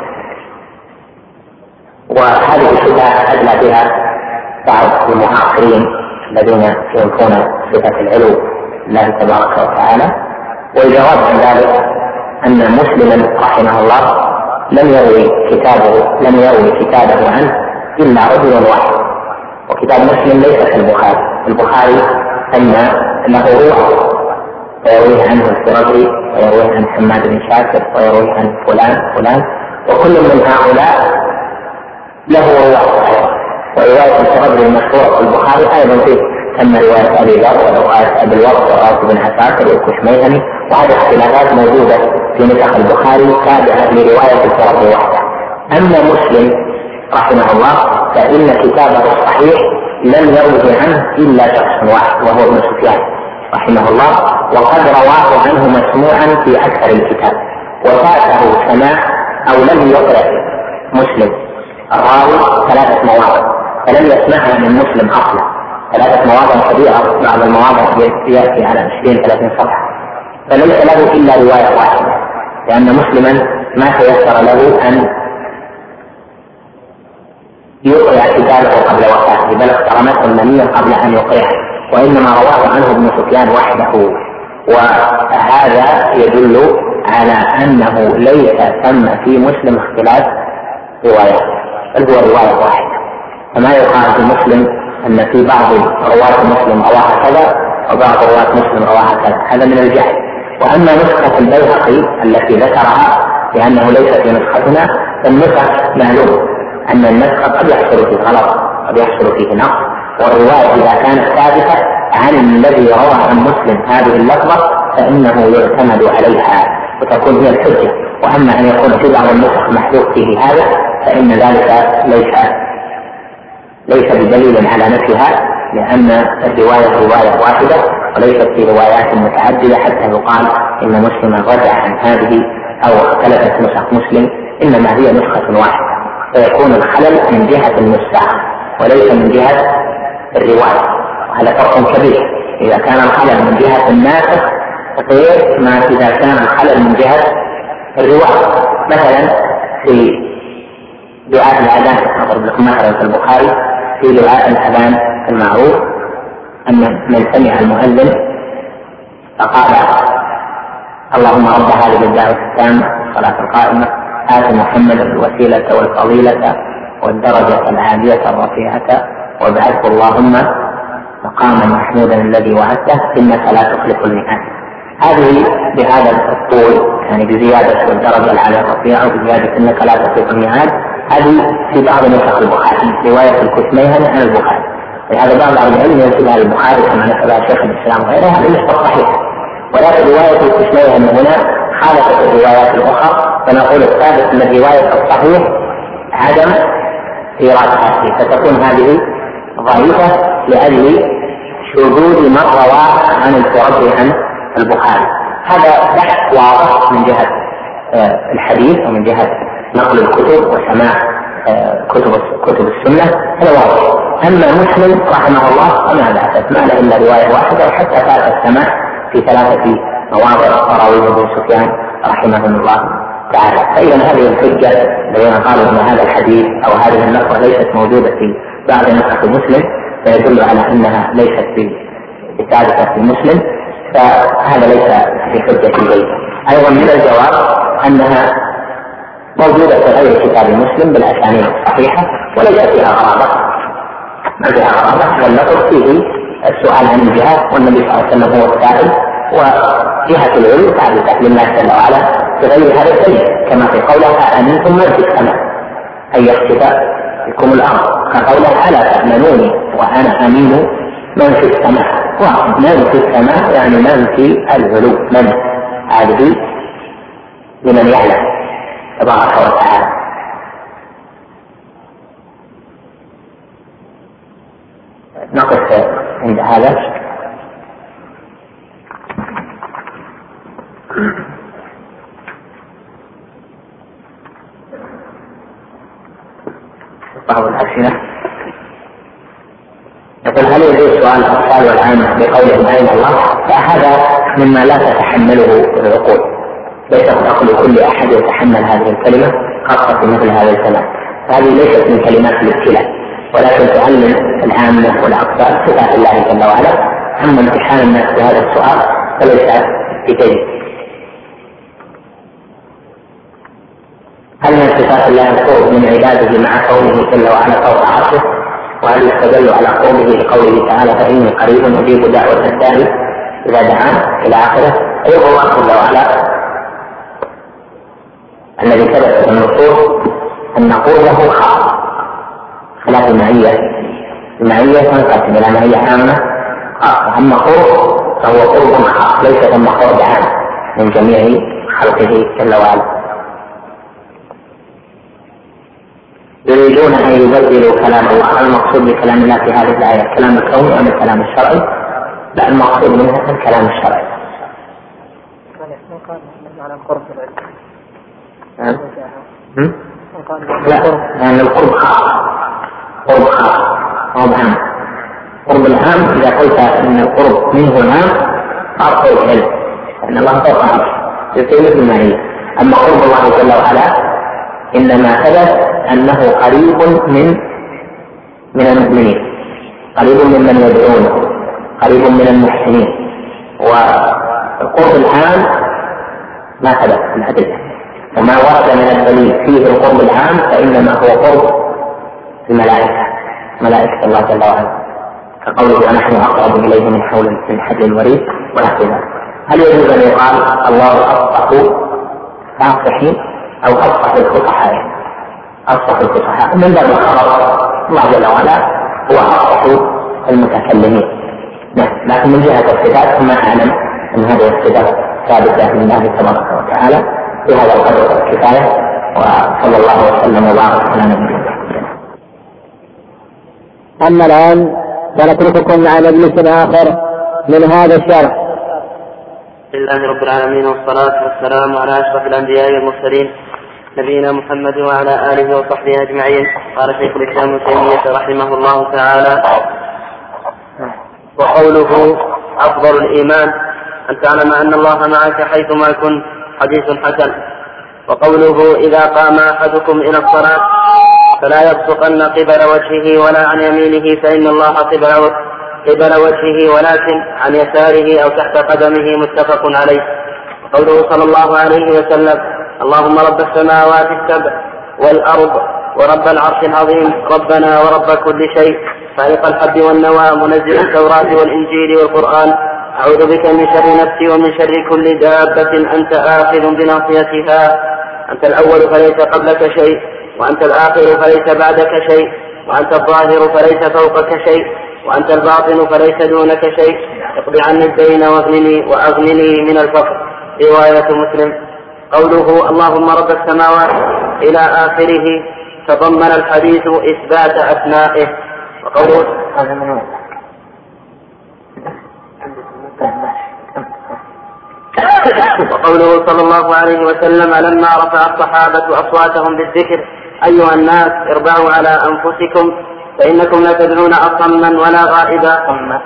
وهذه الشبهة أدلى بها بعض المعاصرين الذين ينفون صفة العلو لله تبارك وتعالى. والجواب عن ذلك أن مسلما رحمه الله لم يروي كتابه عنه إلا رجل واحد، وكتاب مسلم ليس كالبخاري. البخاري أن له روح ويرويه عنه السرجي ويرويه عن حماد بن شاكر ويرويه عن فلان، وكل من هؤلاء له رواية. ورواية السرجي المشهورة في البخاري أيضا فيه أما رواية أبي ذر ورواية أبي الوقت ورواية بن عساكر والكشميهني، وهذه اختلافات موجودة في نسخ البخاري تابعة لرواية السرجي وحده. أما مسلم رحمه الله فإن كتابه الصحيح لم يروه عنه إلا شخص واحد وهو ابن سفيان رحمه الله، وقد رواه عنه مسموعا في أكثر الكتاب، وفاته سماع أو لم يقرأ مسلم الراوي 3 مواضع فلم يسمعها من مسلم أصلا، 3 مواضع كبيرة، بعض المواضع يأتي على 20-30 صفحة، فليس له إلا رواية واحدة، لأن مسلما ما تيسر له أن يقرأ كتابه قبل وفاته، بل اقترنته المنية قبل أن يقرأه، وإنما رواه عنه ابن سفيان وحده. وهذا يدل على أنه ليس ثم في مسلم اختلاف روايات، بل هو رواية واحدة. فما يقال في مسلم أن في بعض رواة مسلم رواها كذا وبعض رواة مسلم رواها كذا، هذا من الجهل. وأما نسخة البيهقي التي ذكرها لأنه ليس في نسختنا، النسخ معلوم أن النسخ قد يحصل فيه غلط، قد يحصل فيه نقص، والرواية إذا كانت ثابتة عن الذي روى عن مسلم هذه اللفظة فإنه يعتمد عليها وتكون هي الحجة. وأما أن يكون في بعض النسخ محذوف فيه هذا فإن ذلك ليس بدليل على نفيها، لأن الرواية رواية واحدة وليست في روايات متعددة حتى يقال إن مسلما رجع عن هذه أو اختلفت نسخ مسلم، إنما هي نسخة واحدة، فيكون الخلل من جهة النساخ وليس من جهة الرواية، وهذا فرق كبير. إذا كان الخلل من جهة الناسخ غير ما إذا كان الخلل من جهة الرواية. مثلا في دعاء الأذان أضرب لكم مثلا في البخاري في دعاء الأذان المعروف أن من سمع المؤذن فقال اللهم رب هذه الدعوة التامة والصلاة القائمة آت محمدا الوسيلة والفضيلة والدرجة العالية الرفيعة وابعثه اللهم مقاما محمودا الذي وعدته إنك لا تخلف الميعاد. هذه بهذا الطول يعني بزيادة الدرجة العالية الرفيعة وبزيادة إنك لا تخلف الميعاد، هذه في بعض نسخ البخاري رواية الكشميهني عن البخاري، ولهذا بعض أهل العلم ينسبها للبخاري كما نسبها شيخ الإسلام وغيره، هذا ليس صحيح. ولكن رواية الكشميهني هنا خالفت الروايات الأخرى، فنقول الثابت من الرواية الصحيح عدم إيرادها فيه، فتكون هذه ضعيفة لأجل شذوذ من رواه عن الفرد عن البخاري. هذا بحث واضح من جهة الحديث ومن جهة نقل الكتب وسماع كتب السنة، هذا واضح. أما مسلم رحمه الله فما بعثت ما له إلا رواية واحدة، وحتى فات السماع في 3 مواضع رواه ابن سفيان رحمه الله تعالى. فإذا هذه الحجة الذين قالوا أن هذا الحديث أو هذه اللفظة ليست موجودة في بعض نسخ مسلم فيدل على أنها ليست ثابتة في مسلم، فهذا ليس في حجة البيت. أيضا من الجواب أنها موجودة في غير كتاب مسلم بالأسانيد الصحيحة وليس فيها غرابة، ما فيها غرابة، واللفظ فيه السؤال عن الجهاد والنبي صلى الله عليه وسلم هو السائل، وجهة العلم ثابتة لله جل وعلا بغير هذا الشيء، كما في قوله أأمنتم من في السماء أن يخسف بكم الأرض، كقوله ألا تأمنوني وأنا أمين من في السماء. ومن في السماء يعني من في العلو، من هذه لمن يعلم تبارك وتعالى. نقف عند هذا. بعض الأسئلة يقول هل يجوز سؤال الأطفال والعامة بقولهم أين الله؟ فهذا مما لا تتحمله العقول، ليس عقل كل أحد يتحمل هذه الكلمة خاصة في مثل هذا الزمان، فهذه ليست من كلمات الابتلاء، ولكن تعلم العامة والأطفال صفات الله جل وعلا. أما امتحان الناس بهذا السؤال فليس بجيد. هل من صفات الله القرب من عباده مع قوله جل وعلا فوق عرشه؟ وهل يستدل على قوله لقوله تعالى فإني قريب أجيب دعوة الداعي إذا دعان إلى آخره؟ أيضا الله جل وعلا الذي ثبت في النصوص أن نقول له خاص خلاف المعية. المعية تنقسم إلى معية عامة خاصة، أما قرب فهو قرب خاص ليس ثم قرب عام من جميع خلقه جل وعلا. يريدون أن يبدلوا كلام الله. هل المقصود بكلام الله في هذه الآية الكلام الكوني أم الكلام الشرعي؟ لا، المقصود منها الكلام الشرعي. لا، لأن القرب خاص، قرب خاص قرب عام. قرب العام إذا قلت أن القرب منه عام صار قرب علم، لأن الله فوق عرشه يصير مثل ما هي. أما قرب الله جل وعلا إنما ثبت أنه قريب من المؤمنين، قريب ممن يدعونه، قريب من المحسنين. والقرب العام ما ثبت في الأدلة، وما ورد من الدليل فيه القرب العام فإنما هو قرب الملائكة، ملائكة الله جل وعلا، كقوله ونحن أقرب إليه من حبل الوريد ونحو ذلك. هل يجوز أن يقال الله أفصح فاصحين أو أفصح الفصحاء؟ أفصح الفصحاء من باب الخبر، الله جل وعلا هو أفصح المتكلمين. لكن من جهة الصفات ما أعلم أن هذه الصفات ثابتة لله تبارك وتعالى. في هذا القدر كفاية، وصلى الله وسلم وبارك على نبينا محمد. أما الآن فنترككم مع مجلس آخر من هذا الشرح. لله رب العالمين، والصلاة والسلام على أشرف الأنبياء والمرسلين نبينا محمد وعلى آله وصحبه أجمعين. قال شيخ الإسلام ابن تيمية رحمه الله تعالى: وقوله أفضل الإيمان أن تعلم أن الله معك حيثما كنت حديث حسن. وقوله إذا قام أحدكم إلى الصلاة فلا يبصقن قبل وجهه ولا عن يمينه فإن الله قبل وجهه ولكن عن يساره أو تحت قدمه متفق عليه. وقوله صلى الله عليه وسلم اللهم رب السماوات السبع والأرض ورب العرش العظيم ربنا ورب كل شيء فالق الحب والنوى منزل التوراة والإنجيل والقرآن أعوذ بك من شر نفسي ومن شر كل دابة أنت آخذ بناصيتها أنت الأول فليس قبلك شيء وأنت الآخر فليس بعدك شيء وأنت الظاهر فليس فوقك شيء وأنت الباطن فليس دونك شيء اقض عني الدين وأغنني من الفقر. رواية مسلم. قوله اللهم رب السماوات إلى آخره تضمن الحديث إثبات أسمائه. وقوله صلى الله عليه وسلم لما رفع الصحابة أصواتهم بالذكر أيها الناس اربعوا على أنفسكم فإنكم لا تدعون أصما ولا غائبا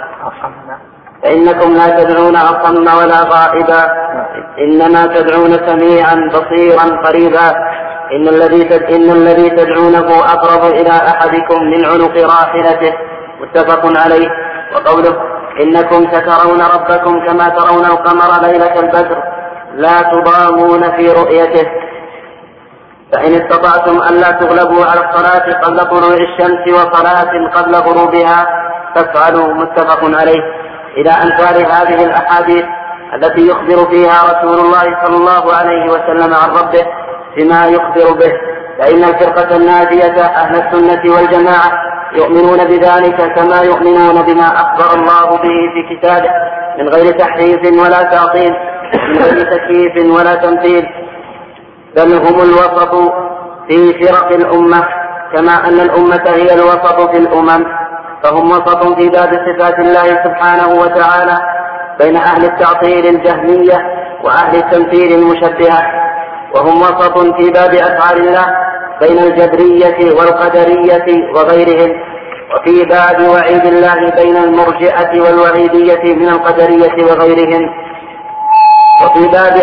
إنما تدعون سميعا بصيرا قريبا إن الذي تدعونه أقرب إلى أحدكم من عنق راحلته متفق عليه. وقوله إنكم سترون ربكم كما ترون القمر ليلة البدر لا تضامون في رؤيته فإن استطعتم ألا تغلبوا على الصلاة قبل طلوع الشمس وصلاة قبل غروبها فافعلوا متفق عليه. إلى أمثال هذه الأحاديث التي يخبر فيها رسول الله صلى الله عليه وسلم عن ربه بما يخبر به. فإن الفرقة الناجية أهل السنة والجماعة يؤمنون بذلك كما يؤمنون بما أخبر الله به في كتابه من غير تحريف ولا تعطيل من غير تكييف ولا تمثيل بل هم الوسط في فرق الأمة كما أن الأمة هي الوسط في الأمم فهم وسط في باب صفات الله سبحانه وتعالى بين أهل التعطيل الجهمية وأهل التمثيل المشبهة وهم وسط في باب أفعال الله بين الجبرية والقدرية وغيرهم وفي باب وعيد الله بين المرجئة والوعيدية من القدرية وغيرهم وفي باب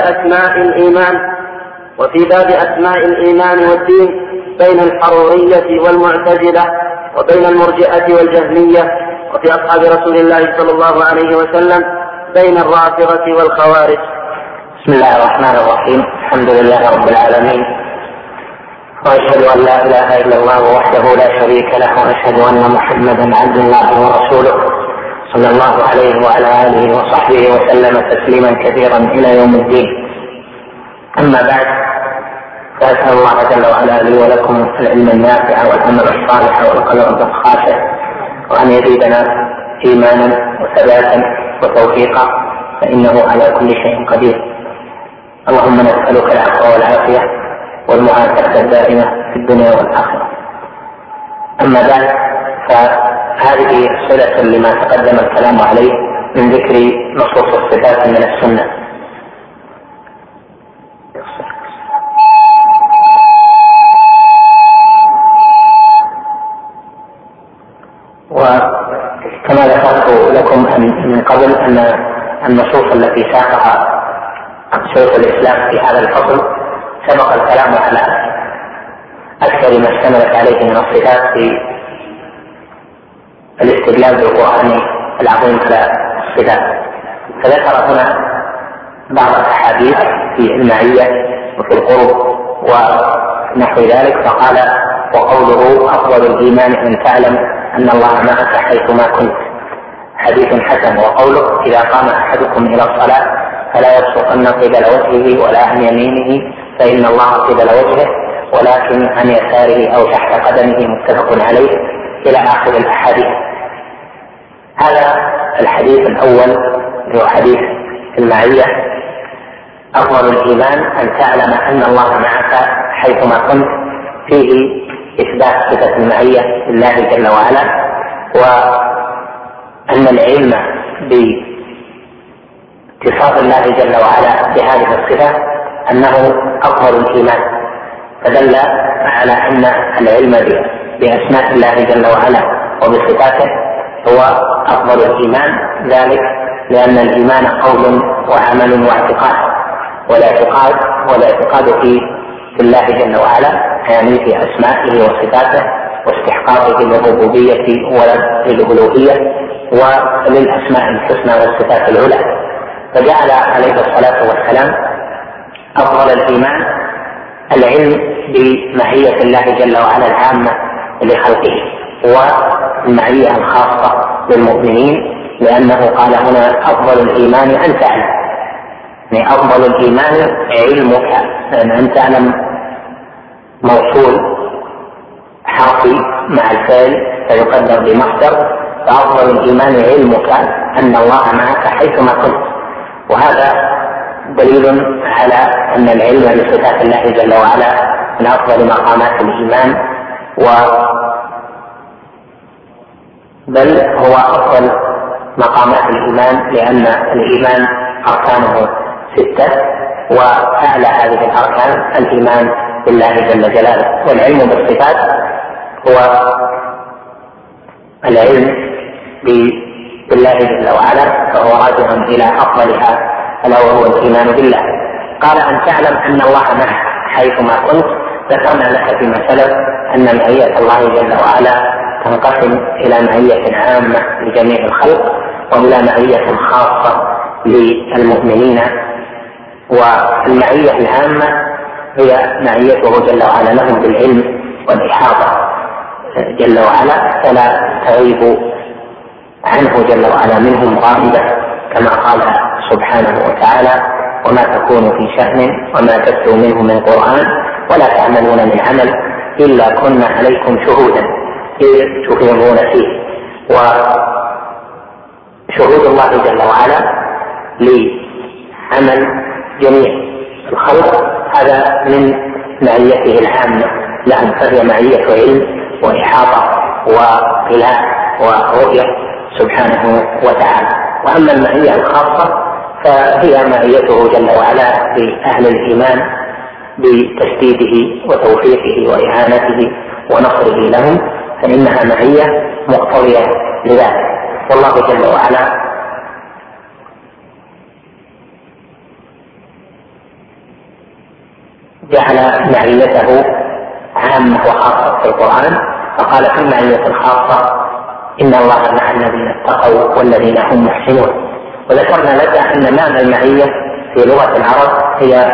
أسماء الإيمان والدين بين الحرورية والمعتزلة وبين المرجئة والجهمية وفي أصحاب رسول الله صلى الله عليه وسلم بين الرافضة والخوارج. بسم الله الرحمن الرحيم. الحمد لله رب العالمين وأشهد أن لا إله إلا الله وحده لا شريك له وأشهد أن محمدا عبد الله ورسوله صلى الله عليه وعلى آله وصحبه وسلم تسليما كثيرا إلى يوم الدين. أما بعد فأسأل الله جل وعلا لي ولكم العلم النافع والعمل الصالح والقلب الخاشع وأن يزيدنا إيمانا وثباتا وتوفيقا فإنه على كل شيء قدير. اللهم نسألك العفو والعافية والمعافاة الدائمة في الدنيا والآخرة. أما بعد فهذه صلة لما تقدم الكلام عليه من ذكر نصوص الصفات من السنة. وكما ذكرت لكم من قبل أن النصوص التي ساقها شيخ الإسلام في هذا الفصل سبق الكلام على أكثر ما اشتملت عليه من الصفات في الاستدلال بالقرآن العظيم على الصفات. فذكر هنا بعض الأحاديث في المعية وفي القرب ونحو ذلك فقال وقوله أفضل الإيمان أن تعلم أن الله معك حيثما كنت حديث حسن. وقوله إذا قام أحدكم إلى الصلاة فلا يبصقن قبل وجهه ولا عن يمينه فإن الله قبل وجهه ولكن عن يساره أو تحت قدمه متفق عليه إلى آخر الأحاديث. هذا الحديث الأول هو حديث المعية. أفضل الإيمان أن تعلم أن الله معك حيثما كنت فيه إثبات صفة المعية لله جل وعلا وأن العلم باتصاف الله جل وعلا بهذه الصفة أنه أفضل الإيمان فدل على أن العلم بأسماء الله جل وعلا وبصفاته هو أفضل الإيمان، ذلك لأن الإيمان قول وعمل واعتقاد، والاعتقاد في الله جل وعلا يعني في أسمائه وصفاته واستحقاقه للربوبية وللألوهية وللأسماء الحسنى والصفات العلى. فجعل عليه الصلاة والسلام أفضل الإيمان العلم بمعية الله جل وعلا العامة لخلقه والمعية الخاصة للمؤمنين، لأنه قال هنا أفضل الإيمان أن تعلم، يعني أفضل الإيمان علمك، لأن أن تعلم موصول حرفي مع الفعل فيقدر بمصدر، فأفضل الإيمان علمك أن الله معك حيثما كنت. وهذا دليل على أن العلم بصفات الله جل وعلا من أفضل مقامات الإيمان، بل هو أفضل مقامات الإيمان، لأن الإيمان أركانه 6، وأعلى هذه الأركان الإيمان بالله جل جلاله. والعلم بالصفات هو العلم بالله جل وعلا، فهو راجع إلى أفضلها ألا وهو الإيمان بالله. قال أن تعلم أن الله معك حيثما كنت. ذكرنا لك فيما سلف أن معية الله جل وعلا تنقسم إلى معية عامة لجميع الخلق وإلى معية خاصة للمؤمنين. والمعية العامة هي معيته جل وعلا لهم بالعلم والإحاطة جل وعلا، فلا تغيب عنه جل وعلا منهم غائبة، كما قال سبحانه وتعالى: وما تكون في شأن وما تتلو منه من قرآن ولا تعملون من عمل إلا كنا عليكم شهودا إذ تفيضون فيه. وشهود الله جل وعلا لعمل جميع الخلق هذا من معيته العامة لهم، فهي معية علم وإحاطة واطلاع ورؤية سبحانه وتعالى. وأما المعية الخاصة فهي معيته جل وعلا بأهل الإيمان بتسديده وتوفيقه وإعانته ونصره لهم، فإنها معية مقتضية لذلك. والله جل وعلا جعل معيته عامة وخاصة في القرآن، فقال في المعية الخاصة: إن الله مع الذين اتقوا والذين هم محسنون. وذكرنا لك أن معنى المعية في لغة العرب هي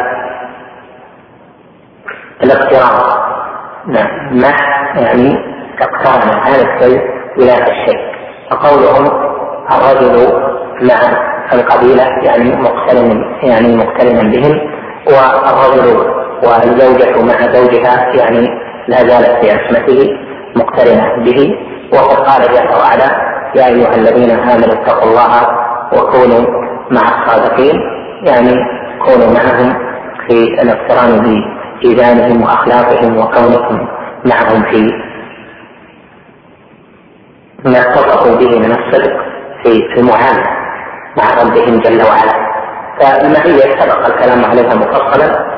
الاقتران، مع يعني اقترن هذا الشيء إلى الشيء. فقولهم الرجل مع القبيلة يعني مقترنا بهم، والرجل والزوجة مع زوجها يعني لا زالت في عصمته مقترنة به. وقد قال جل وعلا: يا أيها الذين آمنوا اتقوا الله وكونوا مع الصادقين، يعني كونوا معهم في الاقتران بإيمانهم وأخلاقهم وكونكم معهم في ما اتصفوا به من الصدق في المعاملة مع ربهم جل وعلا. فالمعية سبق الكلام عليها مفصلا،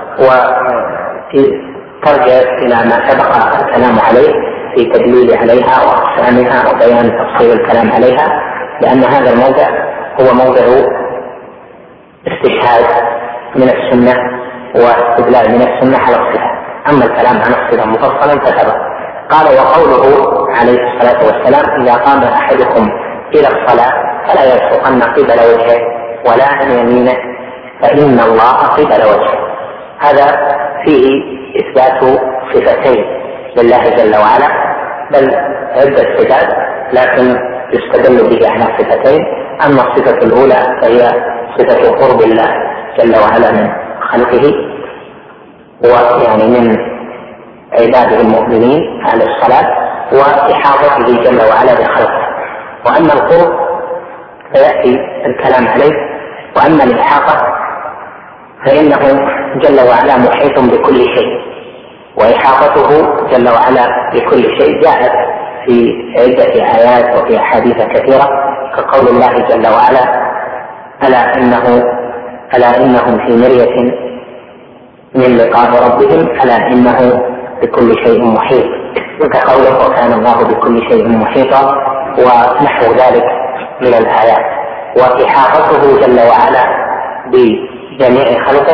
وترجع إلى ما سبق الكلام عليه في تدليل عليها وأقسامها وبيان تفصيل الكلام عليها، لأن هذا الموضع هو موضع استشهاد من السنة واستدلال من السنة على الصفة. أما الكلام عن الصفة مفصلا فسبق. قال: وقوله عليه الصلاة والسلام: إذا قام أحدكم إلى الصلاة فلا يبصقن قبل وجهه ولا عن يمينه فإن الله قبل وجهه. هذا فيه إثبات صفتين لله جل وعلا، بل عدة صفات، لكن يستدل به على صفتين. أما الصفة الأولى فهي صفة قرب الله جل وعلا من خلقه، ويعني من عباده المؤمنين على الصلاة، وإحاطته جل وعلا بخلقه. وأما القرب فيأتي الكلام عليه. وأما الإحاطة فإنه جل وعلا محيط بكل شيء، وإحاطته جل وعلا بكل شيء جاءت في عدة آيات وفي أحاديث كثيرة، كقول الله جل وعلا: ألا إنهم في مرية من لقاء ربهم ألا إنه بكل شيء محيط، وكقوله: وكان الله بكل شيء محيطا. ونحو ذلك من الآيات. وإحاطته جل وعلا بجميع خلقه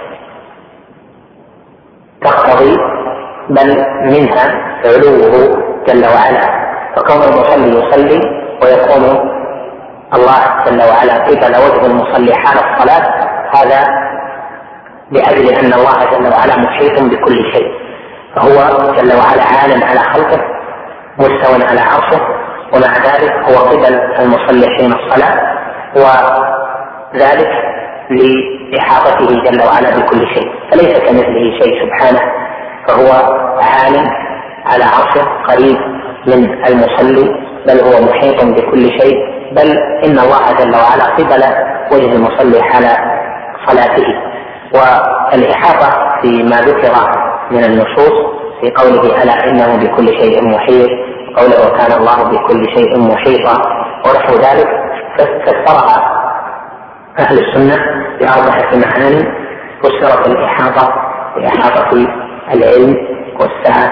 تقتضي بل منها علوه جل وعلا، فكون المصلي يصلي ويكون الله جل وعلا قبل وجه المصلي حال الصلاة، هذا لأجل أن الله جل وعلا محيط بكل شيء، فهو جل وعلا عال على خلقه مستوى على عرشه، ومع ذلك هو قبل المصلي حين الصلاة، وذلك لإحاطته جل وعلا بكل شيء، فليس كمثله شيء سبحانه، فهو عال على عرشه قريب من المصلي، بل هو محيط بكل شيء، بل إن الله جل وعلا قبل وجه المصلي حال صلاته. والإحاطة فيما ذكر من النصوص في قوله ألا إنه بكل شيء محيط، قوله كان الله بكل شيء محيطا ونحو ذلك، فسرها أهل السنة بأربعة معاني. فسرت الإحاطة بإحاطة العلم والسعة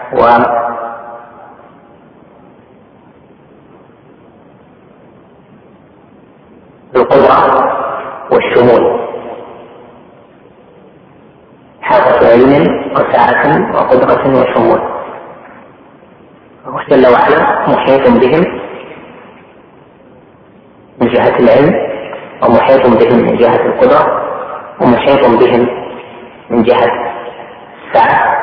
والقدرة والشمول، إحاطة علم وسعة وقدرة وشمول، هو جل وعلا محيط بهم من جهة العلم، ومحيط بهم من جهة القدرة، ومحيط بهم من جهة السعة،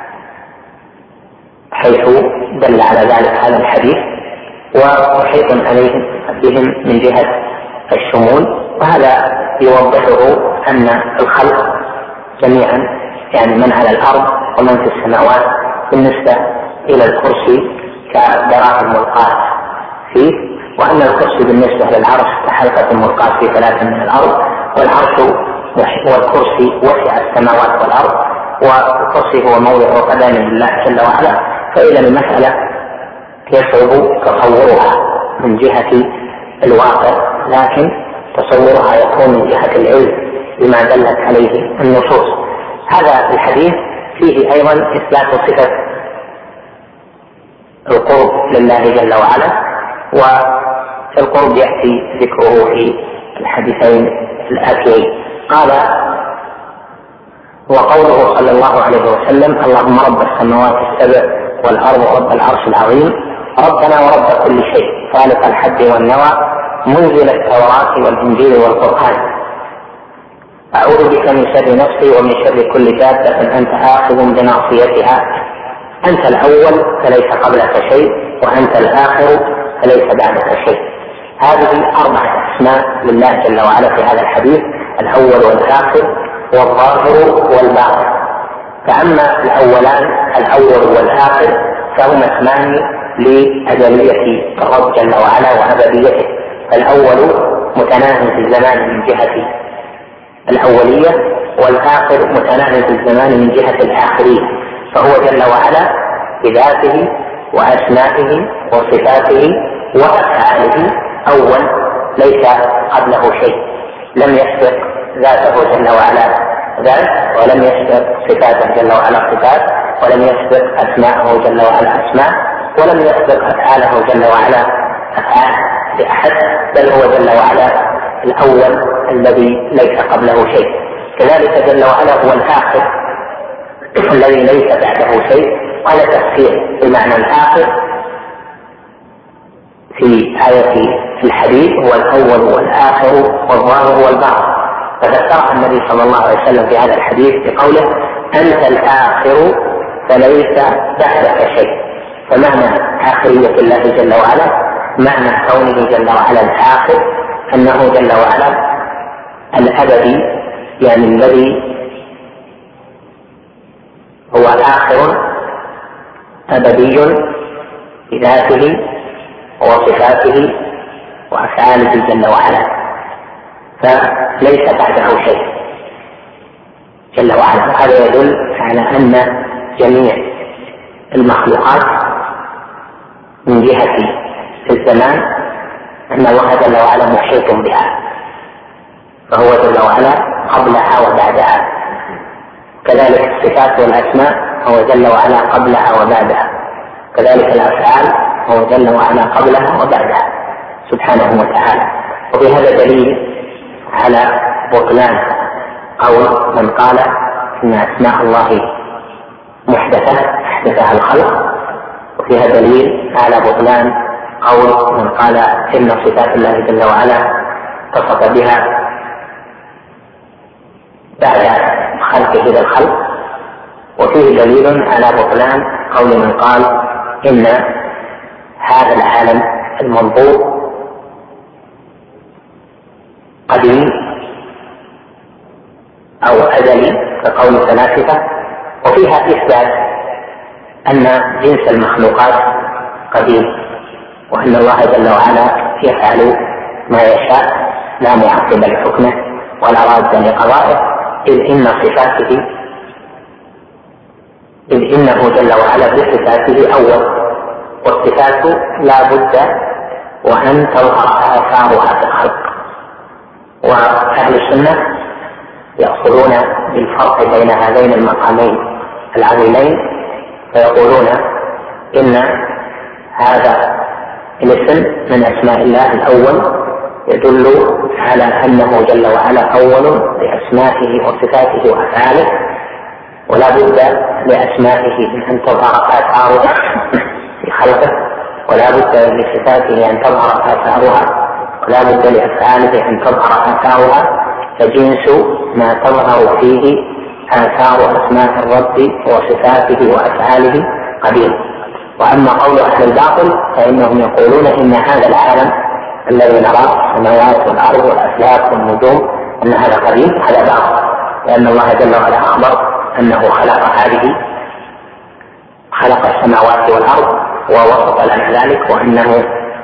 حيث دل على ذلك هذا الحديث، ومحيط بهم من جهة الشمول. وهذا يوضحه أن الخلق جميعا، يعني من على الأرض ومن في السماوات، بالنسبة إلى الكرسي كدراهم ملقاة فيه، وأن الكرسي بالنسبة للعرش كحلقة ملقاة في 3 من الأرض، والكرسي وسع السماوات والأرض، والكرسي هو موضع قدم لله جل وعلا. فإذا المسألة يصعب تصورها من جهة الواقع، لكن تصورها يكون من جهة العلم بما دلت عليه النصوص. هذا الحديث فيه أيضا إثبات صفة القرب لله جل وعلا، والقرب يأتي ذكره في الحديثين الآتيين. قال وقوله صلى الله عليه وسلم اللهم رب السماوات السبع والأرض ورب العرش العظيم ربنا ورب كل شيء خالق الحب والنوى منزل التوراة والإنجيل والقرآن أعوذ بك من شر نفسي ومن شر كل دابة أنت آخذ بناصيتها أنت الأول فليس قبلك شيء وأنت الآخر فليس بعدك شيء. هذه 4 أسماء لله جل وعلا في هذا الحديث، الأول والآخر والظاهر والباطن. فأما الأولان الأول والآخر فهما اسمان لأزلية الرب جل وعلا وأبديته. الأول متناهي في الزمان من جهة الأولية، والآخر متناهي في الزمان من جهة الآخرية، فهو جل وعلا بذاته وأسمائه وصفاته وأفعاله أول ليس قبله شيء، لم يسبق ذاته جل وعلا ذات، ولم يسبق صفاته جل وعلا صفات، ولم يسبق أسماءه جل وعلا أسماء، ولم يسبق أفعاله جل وعلا أفعال لأحد، بل هو جل وعلا الأول الذي ليس قبله شيء. كذلك جل وعلا هو الآخر الذي ليس بعده شيء. قال تفسير بمعنى الآخر في آية الحديث هو الأول والآخر والظاهر والباطن، فذكرها النبي صلى الله عليه وسلم في هذا الحديث بقوله أنت الآخر فليس بعدك شيء. فمعنى آخرية الله جل وعلا معنى كونه جل وعلا الآخر أنه جل وعلا الأبدي، يعني الذي هو آخر أبدي بذاته وصفاته وأفعاله جل وعلا، فليس بعده شيء جل وعلا. وهذا يدل على أن جميع المخلوقات من جهة الزمان أن الله جل وعلا محيط بها، فهو جل وعلا قبلها وبعدها. كذلك الصفات والأسماء هو جل وعلا قبلها وبعدها. كذلك الأفعال وهو جل وعلا قبلها وبعدها سبحانه وتعالى. وبهذا دليل على بطلان قول من قال إن أسماء الله محدثة أحدثها الخلق، وفيها دليل على بطلان قول من قال إن صفات الله جل وعلا اتصف بها بعد خلقه للخلق، وفيه دليل على بطلان قول من قال إن هذا العالم المنظور قديم أو أزلي كقول الفلاسفة، وفيها إثبات أن جنس المخلوقات قديم، وأن الله جل وعلا يفعل ما يشاء لا معقب لحكمه ولا راد لقضائه، إذ إنه جل وعلا بصفاته أول، والصفات لا بد وأن تظهر آثارها في الخلق. وأهل السنة يقصدون بالفرق بين هذين المقامين العظيمين، فيقولون إن هذا الاسم من أسماء الله الأول يدل على أنه جل وعلا أول بأسمائه وصفاته وأفعاله، ولا بد لأسمائه أن تظهر آثارها في خلقه، ولا بد لصفاته أن تظهر آثارها، ولا بد لأفعاله أن تظهر آثارها، فجنس ما تظهر فيه آثار أسماء الرب وصفاته وأفعاله قديم. وأما قول أهل الباطل فإنهم يقولون إن هذا العالم الذي نراه السماوات والأرض والأفلاك والنجوم أن هذا قديم، هذا باطل، لأن الله جل وعلا أخبر أنه خلق السماوات والأرض ووصف لنا ذلك، وأنه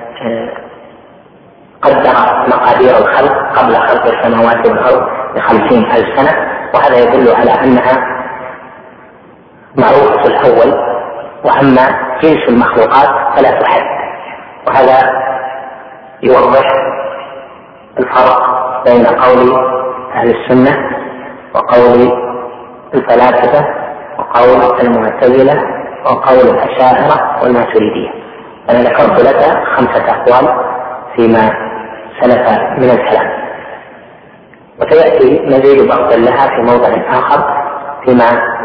قدر مقادير الخلق قبل خلق السماوات والأرض ب50,000 سنة، وهذا يدل على أنها معروفة الأول. وأما جنس المخلوقات فلا تحد، وهذا يوضح الفرق بين قول أهل السنة وقول الفلاسفة وقول المعتزلة وقول الأشاعرة والماتريدية. أنا ذكرت لك 5 أقوال فيما سلف من الكلام، وسيأتي مزيد بسط لها في موضع آخر فيما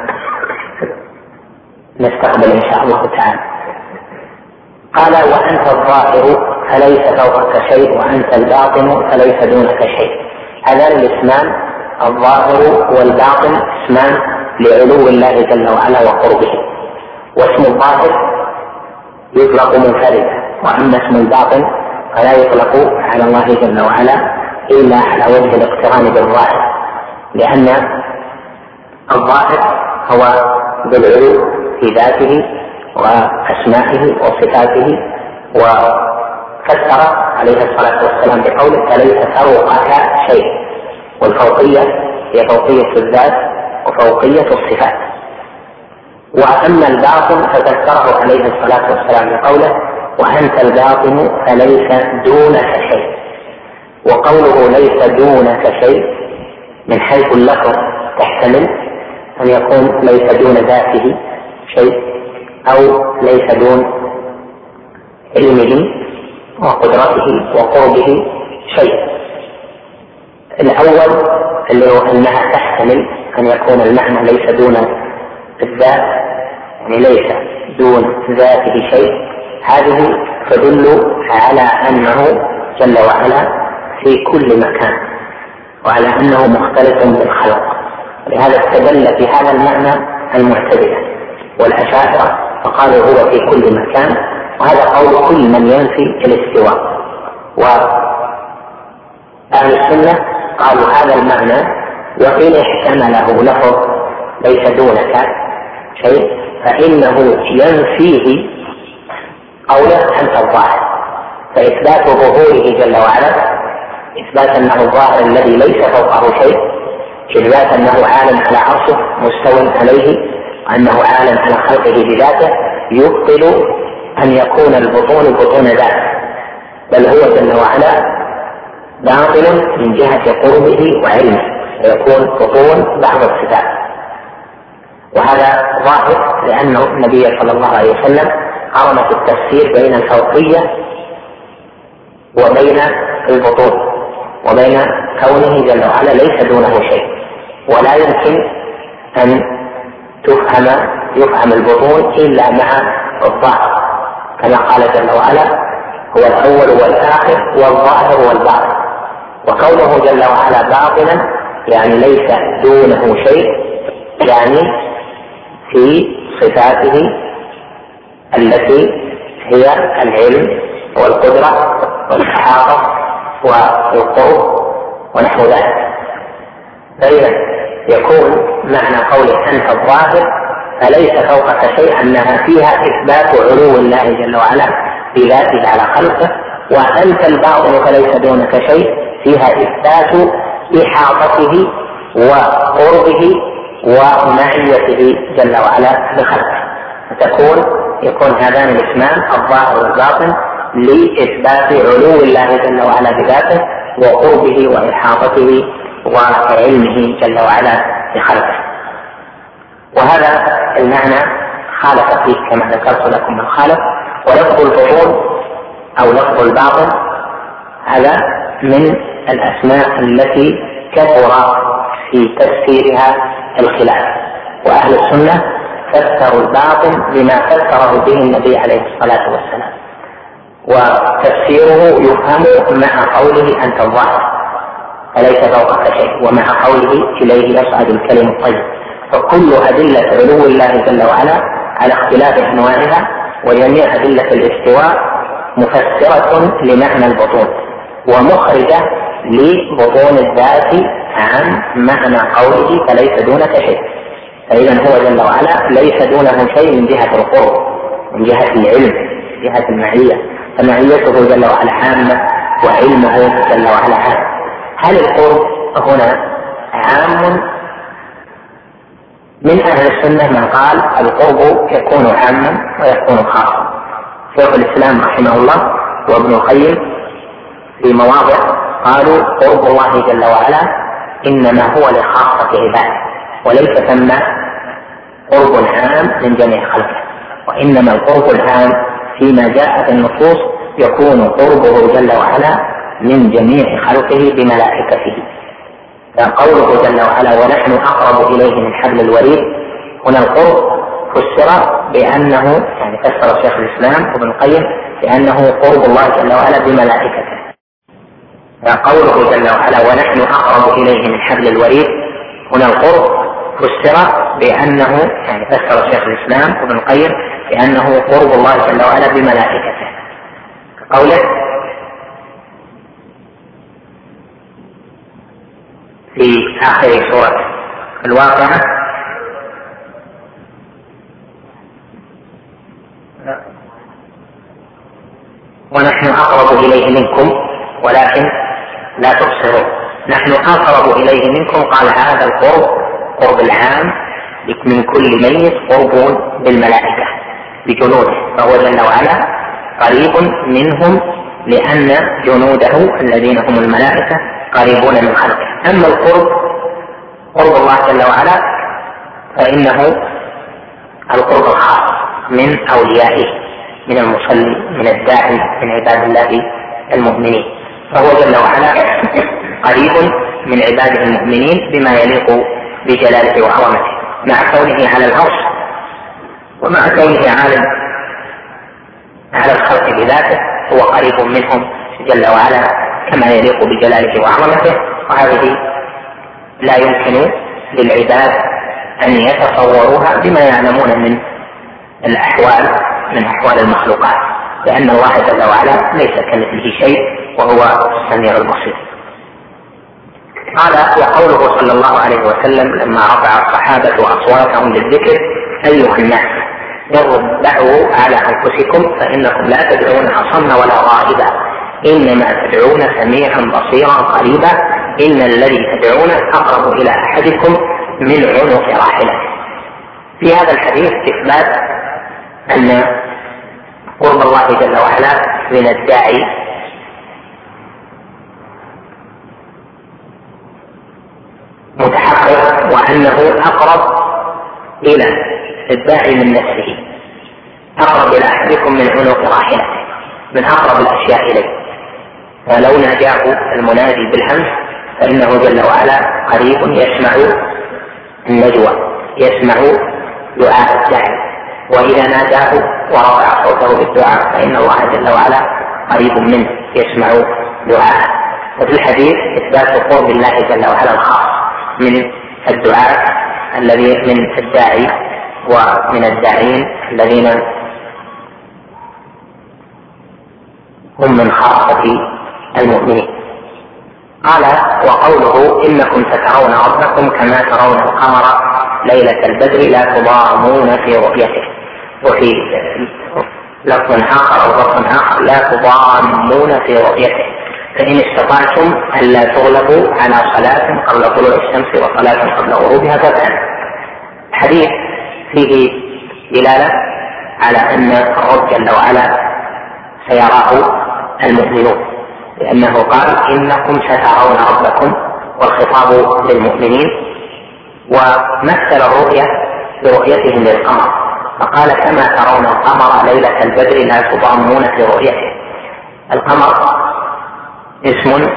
نستقبل إن شاء الله تعالى. قال وأنت الظاهر فليس فوقك شيء وأنت الباطن فليس دونك شيء. هذان الاسمان الظاهر والباطن اسمان لعلو الله جل وعلا وقربه، واسم الظاهر يطلق منفردا، وأما اسم الباطن فلا يطلق على الله جل وعلا إلا على وجه الاقتران بالظاهر، لأن الظاهر هو بالعلو في ذاته وأسمائه وصفاته. وفسر عليه الصلاة والسلام بقوله فليس فوقك شيء، والفوقية هي فوقية الذات وفوقية الصفات. وأما الباطن ففسره عليه الصلاة والسلام بقوله وأنت الباطن فليس دونك شيء. وقوله ليس دونك شيء من حيث اللفظ تحتمل أن يكون ليس دون ذاته شيء، أو ليس دون علمه وقدرته وقربه شيء. الأول اللي هو أنها تحتمل أن يكون المعنى ليس دون الذات، يعني ليس دون ذاته شيء، هذه تدل على أنه جل وعلا في كل مكان، وعلى أنه مختلف بالخلق. لهذا استدل في هذا المعنى المعتزلة والأشاعرة فقالوا هو في كل مكان، وهذا قول كل من ينفي الاستواء. وأهل السنة قالوا هذا المعنى وإن احتمله لفظ ليس دونك شيء فإنه ينفيه قوله أنت الظاهر، فإثبات ظهوره جل وعلا إثبات أنه الظاهر الذي ليس فوقه شيء، إثبات أنه عالم على عرشه مستوى عليه، وأنه عالم على خلقه بذاته، يبطل أن يكون البطون بطون ذات، بل هو جل وعلا باطل من جهة قربه وعلمه، ويكون بطون بعض الصفات. وهذا ظاهر لأنه النبي صلى الله عليه وسلم قرن في التفسير بين الفوقية وبين البطون وبين كونه جل وعلا ليس دونه شيء، ولا يمكن أن يفهم البطون إلا مع الظاهر، كما قال جل وعلا هو الأول والآخر والظاهر والباطن. وكونه جل وعلا باطنا يعني ليس دونه شيء، يعني في صفاته التي هي العلم والقدرة والإحاطة والقرب ونحو ذلك. فإذا يكون معنى قوله أنت الظاهر فليس فوقك شيء، أنها فيها إثبات علو الله جل وعلا بذاته على خلقه، وأنت الباطن فليس دونك شيء، فيها إثبات إحاطته وقربه ومعيته جل وعلا بخلقه. يكون هذان الاسمان الظاهر والباطن لإثبات علو الله جل وعلا بذاته وقربه وإحاطته وعلمه جل وعلا بخلقه. وهذا المعنى خالف فيه كما ذكرت لكم من خالف. ولفظ البطون أو لفظ الباطن هذا من الأسماء التي كثر في تفسيرها الخلاف، وأهل السنة فسروا الباطن بما فسره به النبي عليه الصلاة والسلام، وتفسيره يفهم مع قوله أنت الظاهر فليس فوقك شيء، ومع قوله إليه يصعد الكلم الطيب. فكل أدلة علو الله جل وعلا على اختلاف أنواعها وجميع أدلة الاستواء مفسرة لمعنى البطون ومخرجة لبطون الذات عن معنى قوله فليس دونك شيء. فإذا هو جل وعلا ليس دونه شيء من جهة القرب، من جهة العلم، من جهة المعية، فمعيته جل وعلا عامة وعلمه جل وعلا عام. هل القرب هنا عام؟ من أهل السنة من قال القرب يكون عاما ويكون خاصا. شيخ الإسلام رحمه الله وابن القيم في مواضع قالوا قرب الله جل وعلا إنما هو لخاصة عباده، وليس ثم قرب عام من جميع خلقه، وإنما القرب العام فيما جاءت النصوص يكون قربه جل وعلا من جميع خلقه بملائكته. فقوله جل وعلا ونحن أقرب إليه من حبل الوريد، هنا القرب فسر بأنه يعني فسر شيخ الإسلام وابن القيم بأنه قرب الله جل وعلا بملائكته. فقوله جل وعلا ونحن أقرب إليه من حبل الوريد، هنا القرب فسر بأنه يعني فسر شيخ الإسلام وابن القيم بأنه قرب الله جل وعلا بملائكته. قوله في آخر سورة الواقعة ونحن أقرب إليه منكم ولكن لا تبصرون. نحن أقرب إليه منكم، قال هذا القرب قرب العام من كل ميت قرب بالملائكة بجنوده، فهو جل وعلا قريب منهم لأن جنوده الذين هم الملائكة قريبون من خلقه. أما القرب قرب الله جل وعلا فإنه القرب الخاص من أوليائه، من المصلي، من الداعي، من عباد الله المؤمنين، فهو جل وعلا قريب من عباده المؤمنين بما يليق بجلاله وعظمته، مع كونه على العرش ومع كونه عالم على الخلق بذاته هو قريب منهم جل وعلا كما يليق بجلاله وعظمته. وهذه لا يمكن للعباد أن يتصوروها بما يعلمون من الأحوال من أحوال المخلوقات، لأن الله جل وعلا ليس كمثله شيء وهو السميع البصير. قال وقوله صلى الله عليه وسلم لما رفع الصحابة أصواتهم للذكر أيها الناس اربعوا على أنفسكم فإنكم لا تدعون أصم ولا غائبا إنما تدعون سميعا بصيرا قريبا إن الذي تدعون أقرب إلى أحدكم من عنق راحلته. في هذا الحديث إثبات أن قرب الله جل وعلا من الداعي متحقق، وأنه أقرب إلى الداعي من نفسه. أقرب إلى أحدكم من عنق راحلته، من أقرب الأشياء إليه. فلو ناداه المنادي بالهمس فإنه جل وعلا قريب يسمع النجوى، يسمع دعاء الداعي، وإذا ناداه ورفع صوته بالدعاء فإن الله جل وعلا قريب منه يسمع دعاءه. وفي الحديث إثبات قرب الله جل وعلا الخاص من الدعاء الذي من الداعي ومن الداعين الذين هم من خاصة المؤمنين. قال: وقوله إنكم سترون ربكم كما ترون القمر ليلة البدر لا تضامون في رؤيته. وفي لفظ آخر أو لفظ آخر: لا تضامون في رؤيته، فإن استطعتم ألا تغلبوا على صلاة قبل طلوع الشمس وصلاة قبل غروبها فافعلوا. الحديث فيه دلالة على أن الرب جل وعلا سيراه المؤمنون، لأنه قال: إنكم سترون ربكم، والخطاب للمؤمنين، ومثل الرؤية برؤيتهم للقمر فقال: كما ترون القمر ليلة البدر لا تضامون في رؤيته. القمر اسم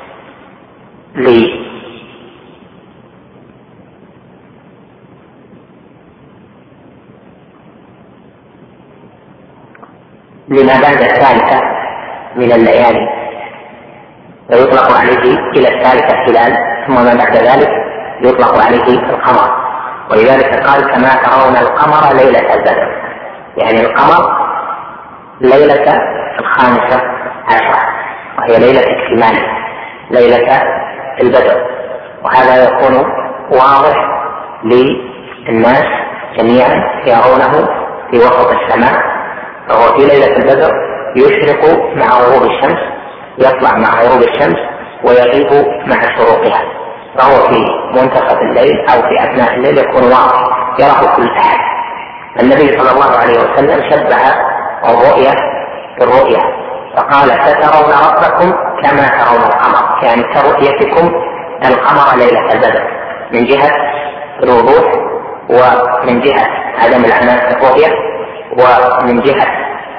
لما بعد الثالثة من الليالي، ويطلق عليه إلى الثالثة هلال، ثم ما بعد ذلك يطلق عليه القمر. ولذلك قال: كما ترون القمر ليلة البدر، يعني القمر ليلة 15 وهي ليلة اكتمال ليلة البدر. وهذا يكون واضح للناس جميعا يرونه في وسط السماء، فهو في ليلة البدر يشرق مع غروب الشمس، يطلع مع غروب الشمس ويغيب مع شروقها، فهو في منتصف الليل أو في أثناء الليل يكون واضح يراه كل أحد. النبي صلى الله عليه وسلم شبه الرؤية بالرؤية فقال: سترون ربكم كما ترون القمر، يعني كرؤيتكم القمر ليلة البدر، من جهة الوضوح ومن جهة عدم العناء في الرؤية ومن جهة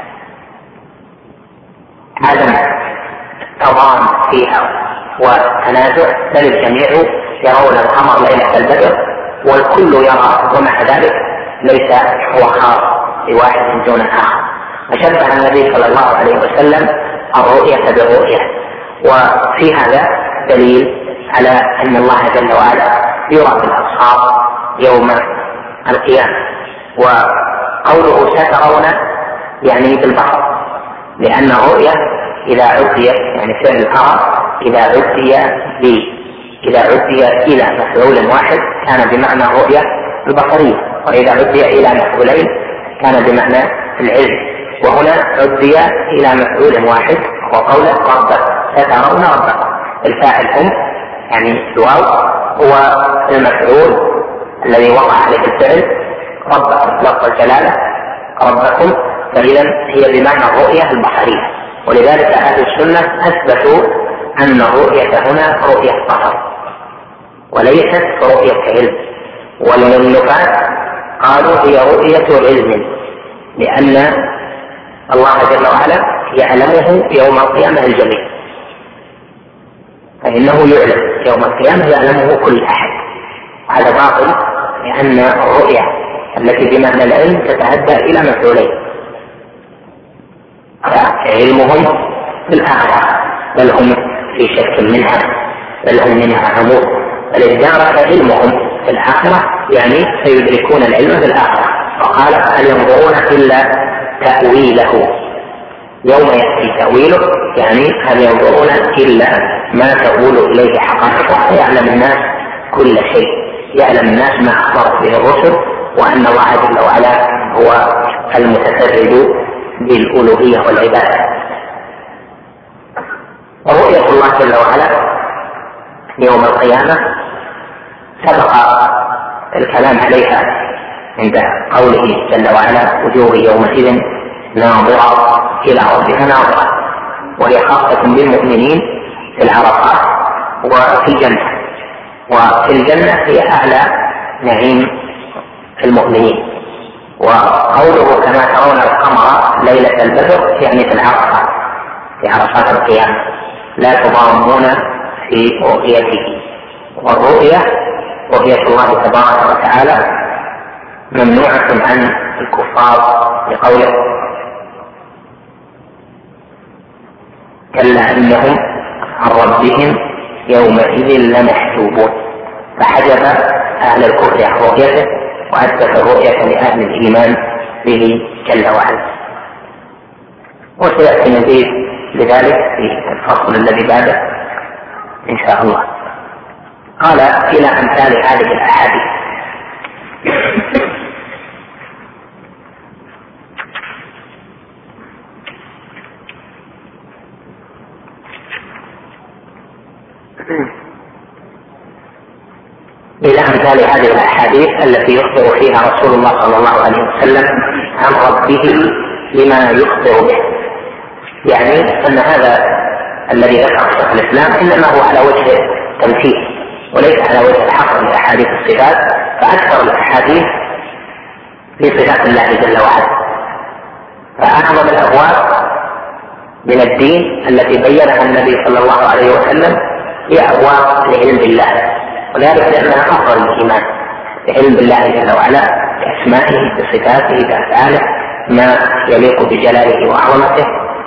عدم تضام فيها والتنازع، بل الجميع يرون القمر ليلة البدر والكل يرى، ومع ذلك ليس هو خاص بواحد دون آخر. فشبه النبي صلى الله عليه وسلم الرؤية بالرؤية. وفي هذا دليل على أن الله جل وعلا يرى بالأبصار يوم القيامة. وقوله سترون يعني بالبصر، لأن الرؤية إذا عدي يعني فعل الأرى إذا عدي إلى مفعول واحد كان بمعنى الرؤية البصرية، وإذا عدي إلى مفعولين كان بمعنى العلم. وهنا عدي إلى مفعول واحد وقوله ربك، سترون ربكم، الفاعل هم يعني الواو هو المفعول الذي وقع عليه الفعل ربكم، لفظ الجلالة ربكم، فإذا هي بمعنى الرؤية البصرية. ولذلك أهل السنة أثبتوا أن الرؤية هنا رؤية بصر وليست رؤية علم، والنفاة قالوا هي رؤية علم، لأن الله جل وعلا يعلمه يوم القيامة الجميع، فإنه يعلم يوم القيامة يعلمه كل أحد. هذا باطل، لأن الرؤية التي بمعنى العلم تتعدى إلى مفعولين، علمهم في الآخرة بل هم في شك منها، بل هم منها عمود، بل ادارك علمهم في الآخرة يعني سيدركون العلم في الآخرة. وقال: هل ينظرون إلا تأويله، يوم يأتي تأويله، يعني هل ينظرون إلا ما تقول إليه حقائقه. يعلم الناس كل شيء، يعلم الناس ما أخبرت به الرسل، وأن الله جل وعلا هو المتفرد بالألوهية والعبادة. ورؤية الله جل وعلا يوم القيامة سبق الكلام عليها عند قوله جل وعلا: وجوه يومئذ ناظرة إلى ربها ناظرة، وهي خاصة بالمؤمنين في العرفات وفي الجنة. وفي الجنة هي أعلى نعيم المؤمنين، وقوله كما ترون القمر ليلة البدر يعني في العرصة، في عرصات القيامة، لا تضامون في رؤيته. والرؤية رؤية الله تبارك وتعالى ممنوعة عن الكفار لقوله كلا إنهم عن ربهم يومئذ لمحجوبون، فحجب أهل الكفر عن رؤيته وأثبت الرؤية لأهل الإيمان به جل وعلا. وسيأتي مزيد لذلك في الفصل الذي بعده إن شاء الله. قال إلى أمثال هذه الأحاديث. إلى أمثال هذه الأحاديث التي يخبر فيها رسول الله صلى الله عليه وسلم عن ربه لما يخبر به، يعني أن هذا الذي ذكر شيخ الإسلام إنما هو على وجه تمثيل وليس على وجه الحق لأحاديث الصفات، فأكثر الأحاديث في صفات الله جل وعلا. فأعظم الأبواب من الدين التي بينها النبي صلى الله عليه وسلم هي أبواب العلم بالله، وذلك لأنها أفضل الإيمان، العلم بالله جل وعلا بأسمائه بصفاته بأفعاله ما يليق بجلاله وعظمته.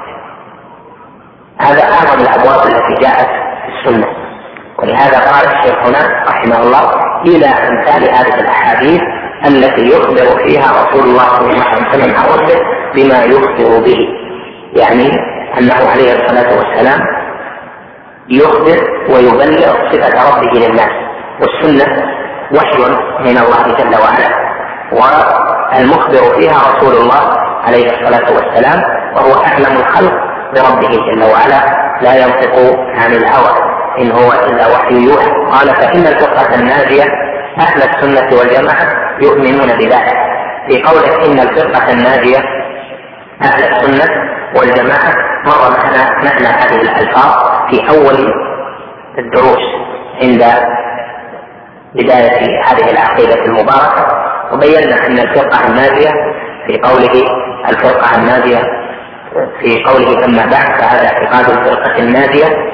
هذا أعظم الأبواب التي جاءت في السنة، ولهذا قال الشيخ هنا رحمه الله إلى أمثال هذه الأحاديث التي يخبر فيها رسول الله صلى الله عليه وسلم عن ربه بما يخبر به، يعني أنه عليه الصلاة والسلام يخبر ويبلغ صفة ربه للناس، والسنة وحي من الله جل وعلا، والمخبر فيها رسول الله عليه الصلاة والسلام، وهو أعلم الخلق بربه جل وعلا، لا ينطق عن الهوى إن هو إلا وحي يوحى. قال فإن الفرقة الناجية أهل السنة والجماعة يؤمنون بذلك. في قوله إن الفرقة الناجية أهل السنة والجماعة مر معنا معنى هذه الألفاظ في أول الدروس عند بداية هذه العقيدة المباركة، وبينا أن الفرقة الناجية في قوله الفرقة الناجية في قوله أما بعد فهذا اعتقاد الفرقة الناجية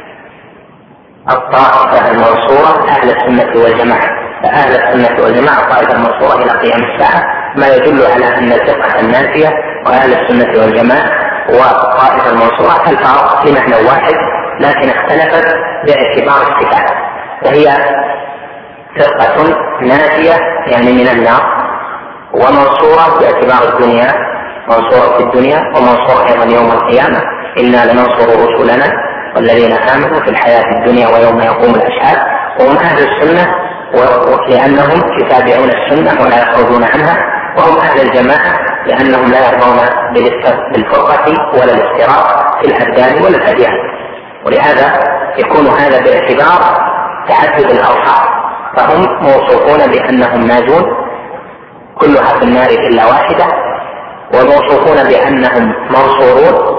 الطائفة المنصورة أهل السنة والجماعة، فأهل السنة والجماعة الطائفة المنصورة إلى قيام الساعة، ما يدل على أن الفرقة الناجية وأهل السنة والجماعة والطائفة المنصورة الفرق في معنى واحد، لكن اختلفت باعتبار الصفات، وهي فرقة ناجية يعني من النار، ومنصورة باعتبار الدنيا، منصورة في الدنيا ومنصورة أيضا يوم القيامة، إنا لننصر رسلنا والذين آمنوا في الحياة الدنيا ويوم يقوم الأشهاد. وهم أهل السنة لأنهم يتابعون السنة ولا يخرجون عنها، وهم أهل الجماعة لأنهم لا يرضون بالفرقة ولا الافتراق في الأبدان ولا الأديان، ولهذا يكون هذا باعتبار تعدد الأوصاف، فهم موصوفون بأنهم ناجون كلها في النار إلا واحدة، وموصوفون بأنهم منصورون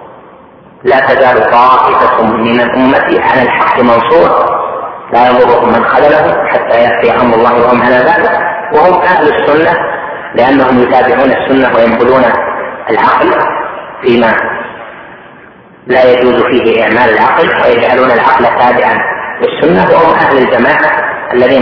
لا تزال طائفة من الأمة على الحق منصور لا يضرهم من خذلهم حتى يأتي أمر الله وهم على ذلك، وهم أهل السنة لأنهم يتابعون السنة وينقلون العقل فيما لا يجوز فيه إعمال العقل ويجعلون العقل تابعا للسنة، وهم أهل الجماعة الذين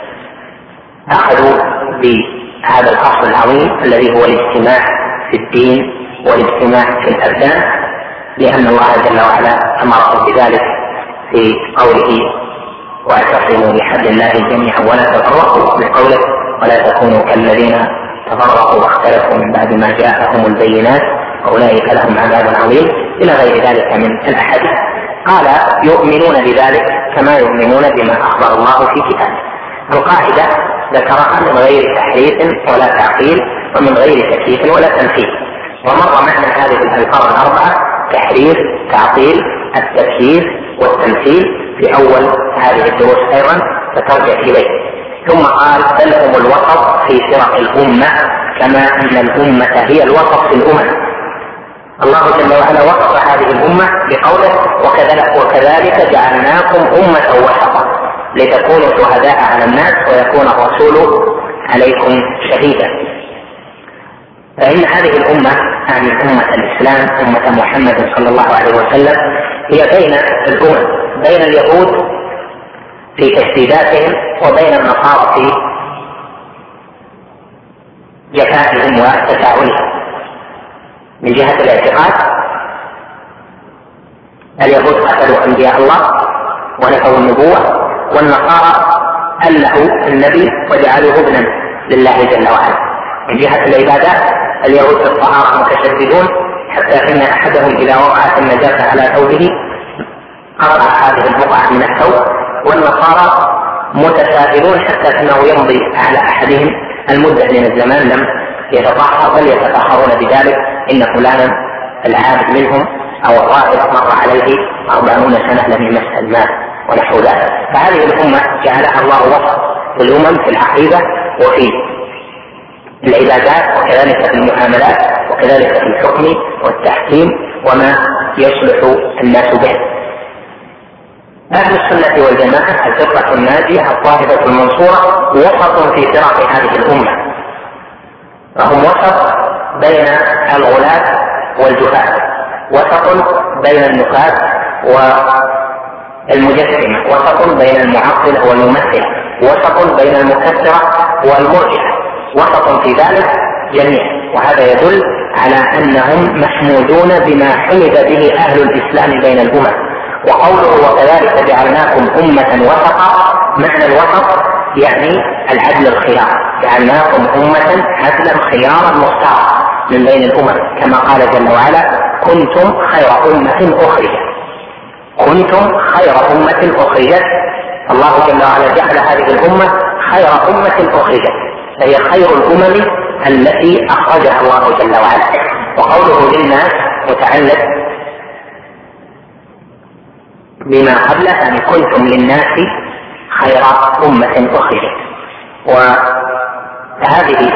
أخذوا بهذا الأصل العظيم الذي هو الاجتماع في الدين والاجتماع في الأبدان، لأن الله جل وعلا أمرهم بذلك في قوله واعتصموا بحبل الله جميعا ولا تفرقوا، بقوله ولا تكونوا كالذين تفرقوا واختلفوا من بعد ما جاءهم البينات أولئك لهم عذاب عظيم إلى غير ذلك من الأحاديث. قال يؤمنون بذلك كما يؤمنون بما أخبر الله في كتابه. القاعدة ذكرها من غير تحريف ولا تعطيل ومن غير تكييف ولا تمثيل، ومر معنا هذه الألفاظ الأربعة تحريف تعطيل التكييف والتمثيل في أول هذه الدروس أيضا فترجع إليه. ثم قال بل هم الوسط في فرق الأمة كما أن الأمة هي الوسط في الأمم. الله جل وعلا وصف هذه الأمة بقوله وكذلك جعلناكم أمة وسطا لتكونوا شهداء على الناس ويكون الرسول عليكم شهيدا. فإن هذه الأمة يعني أمة الإسلام أمة محمد صلى الله عليه وسلم هي بين الأمم، بين اليهود في تشديداتهم وبين النصارى في جفائهم وتساهلهم. من جهة الاعتقاد اليهود قتلوا أنبياء الله ونفوا النبوة، والنصارى ألهوا النبي وجعلوه ابنا لله جل وعلا. من جهة العبادات اليهود في الطهارة متشددون حتى إن أحدهم إذا وقعت النجاسة على ثوبه قطع هذه البقعة من الثوب، والنصارى متساهلون حتى أنه يمضي على أحدهم المدة من الزمان لم يتطهر، بل يتطهرون بذلك إن فلانا العابد منهم أو الراهب مر عليه 40 سنة لم يمس الماء ونحو ذلك. فهذه الأمة جعلها الله وسط في الأمم في العقيدة وفي العبادات وكذلك في المعاملات وكذلك في الحكم والتحكيم وما يصلح الناس به. أهل السنة والجماعة الفرقة الناجية الطائفة المنصورة وسط في فرق هذه الأمة، فهم وسط بين الغلاة والجفاة، وسط بين النفاة والمجسمة، وسط بين المعطلة والممثلة، وسط بين المكفرة والمرجئة، وسط في ذلك جميعا. وهذا يدل على أنهم محمودون بما حمد به أهل الإسلام بين الأمم. وقوله وكذلك جعلناكم أمة وسطا، معنى الوسط يعني العدل الخيار، جعلناكم أمة عدلا خيارا مختارا من بين الأمم، كما قال جل وعلا كنتم خير أمة أخرجت. كنتم خير أمة أخرجت، الله جل وعلا جعل هذه الأمة خير أمة أخرجت، فهي خير الأمم التي أخرجها الله جل وعلا. وقوله للناس متعلق بما قبله أن كنتم للناس خير أمة أخرجت. وهذه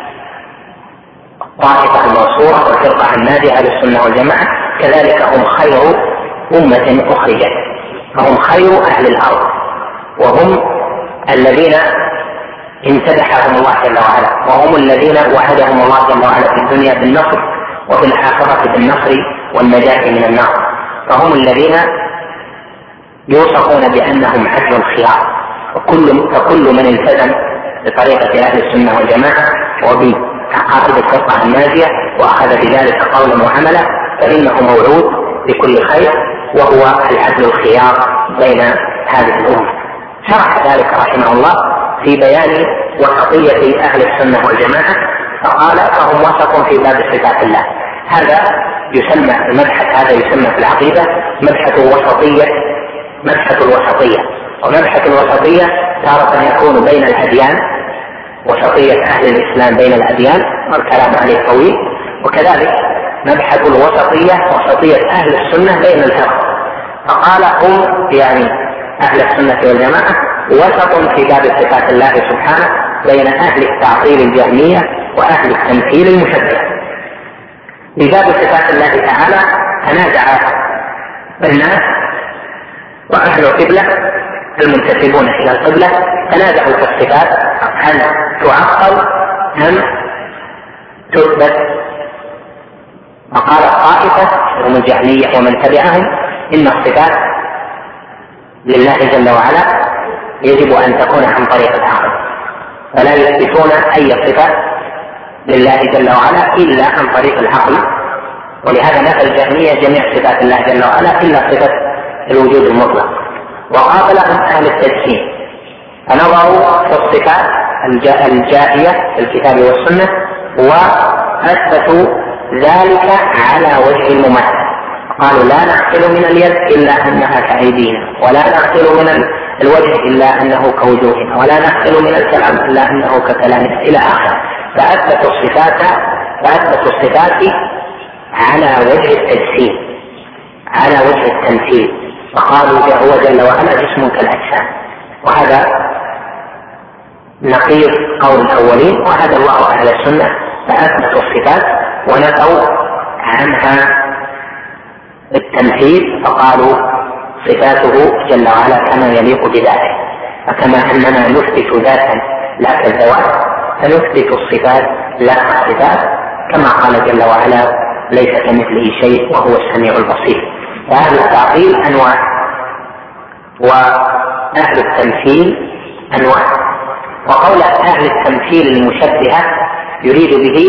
الطائفة المنصورة والفرقة الناجية أهل السنة والجماعة كذلك هم خير أمة أخرجت، فهم خير أهل الأرض، وهم الذين امتدحهم الله جل وعلا، وهم الذين وعدهم الله جل وعلا في الدنيا بالنصر وفي الآخرة بالنصر والنجاة من النار. فهم الذين يوصفون بأنهم عدل الخيار، فكل من التزم بطريقة أهل السنة والجماعة وبعقائد الفرقة الناجية وأخذ بذلك قولا وعملا فإنه موعود بكل خير، وهو العدل الخيار بين هذه الأمة. شرح ذلك رحمه الله في بيان وسطية أهل السنة والجماعة فقال فهم وسط في باب صفات الله. هذا يسمى المبحث، هذا يسمى في العقيدة مبحث الوسطية، مبحث الوسطية. ومبحث الوسطية تارة يكون بين الأديان، وسطية أهل الإسلام بين الأديان والكلام عليه طويل، وكذلك مبحث الوسطية وسطية أهل السنة بين الفرق. فقال هم يعني أهل السنة والجماعة وسط في باب صفات الله سبحانه بين أهل التعطيل الجهمية وأهل التمثيل المشبه. بباب صفات الله تعالى تنازع الناس وأهل القبلة المنتسبون إلى القبلة تنازعوا في الصفات، هل تعطل أم تثبت؟ فقال الطائفة هم الجهمية ومن تبعهم إن الصفات لله جل وعلا يجب أن تكون عن طريق العقل، فلا يثبتون أي صفة لله جل وعلا إلا عن طريق العقل. ولهذا نفى الجهمية جميع صفات الله جل وعلا إلا صفة الوجود المطلق. وقابلهم أهل التجسيم فنظروا في الصفات الجائية في الكتاب والسنة وأثبتوا ذلك على وجه المماثلة. قالوا لا نعقل من اليد إلا أنها كأيدينا، ولا نعقل من الوجه إلا أنه كوجوهنا، ولا نعقل من الكلام إلا أنه ككلامنا إلى آخره. فأثبتوا الصفات على وجه التجسيم، على وجه التمثيل، فقالوا هو جل وعلا جسم كالأجسام. وهذا نقيض قول الأولين، وهذا الله أهل السنة فأثبتوا الصفات ونفوا عنها التمثيل، فقالوا صفاته جل وعلا كما يليق بذاته. فكما أننا نثبت ذاتا لا كالذوات فنثبت الصفات لا كالصفات، كما قال جل وعلا ليس كمثله شيء وهو السميع البصير. فأهل التعطيل أنواع، وأهل التمثيل أنواع. وقول أهل التمثيل المشبهة يريد به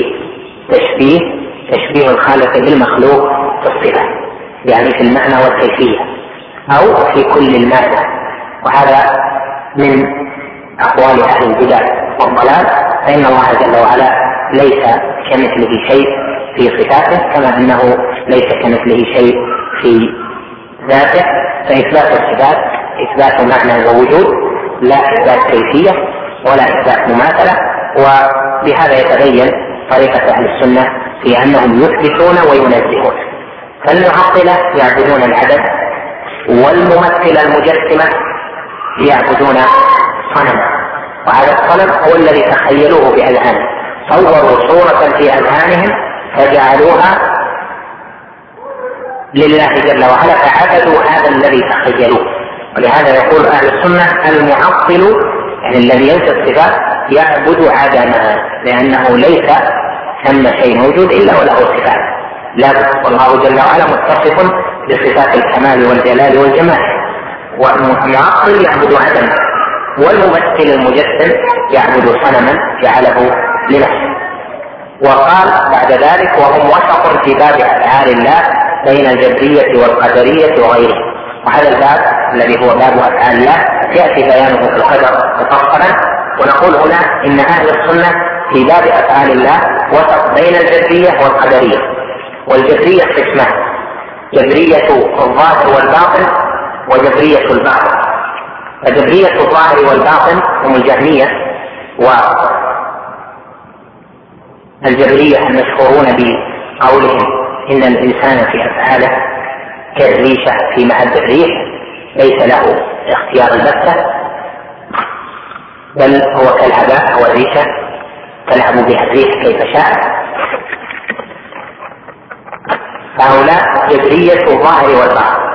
تشبيه الخالق بالمخلوق في الصفة، يعني في المعنى والكيفية أو في كل المادة، وهذا من أقوال أهل البدع والضلال. فإن الله جل وعلا ليس كمثله شيء في صفاته، كما أنه ليس كمثله شيء في ذاته. فإثبات الصفات إثبات معنى ووجود، لا إثبات كيفية ولا إثبات مماثلة. وبهذا يتبين طريقة أهل السنة في أنهم يثبتون وينزهون. فالمعطلة يعبدون العدد، والممثلة المجسمة يعبدون صنما، وهذا الصنم هو الذي تخيلوه بأذهانهم، صوروا صورة في أذهانهم فجعلوها لله جل وعلا، فعبدوا هذا الذي تخيلوه. ولهذا يقول أهل السنة المعطل يعني الذي ينفي الصفات يعبد عدما، لأنه ليس ثم شيء موجود إلا وله صفات لا بد، والله جل وعلا متصف بصفات الكمال والجلال والجمال. والمعطل يعبد عدما، والممثل المجسم يعبد صنما جعله لنفسه. وقال بعد ذلك وهم وسط في باب أفعال الله بين الجبرية والقدرية وغيره. وهذا الباب الذي هو باب أفعال الله يأتي بيانه في القدر مفصلا. ونقول هنا إن أهل السنة في باب أفعال الله وسط بين الجبرية والقدرية. والجبرية قسمان: جبرية الظاهر والباطن وجبرية الباطن. فجبرية الظاهر والباطن هم الجهمية والجبرية المشهورون بقولهم إن الإنسان في أفعاله كالريشة في مهب الريح، ليس له اختيار البتة، بل هو كالهباء والريشة تلعب بها الريح كيف شاء. فهؤلاء جبرية الظاهر والباطن،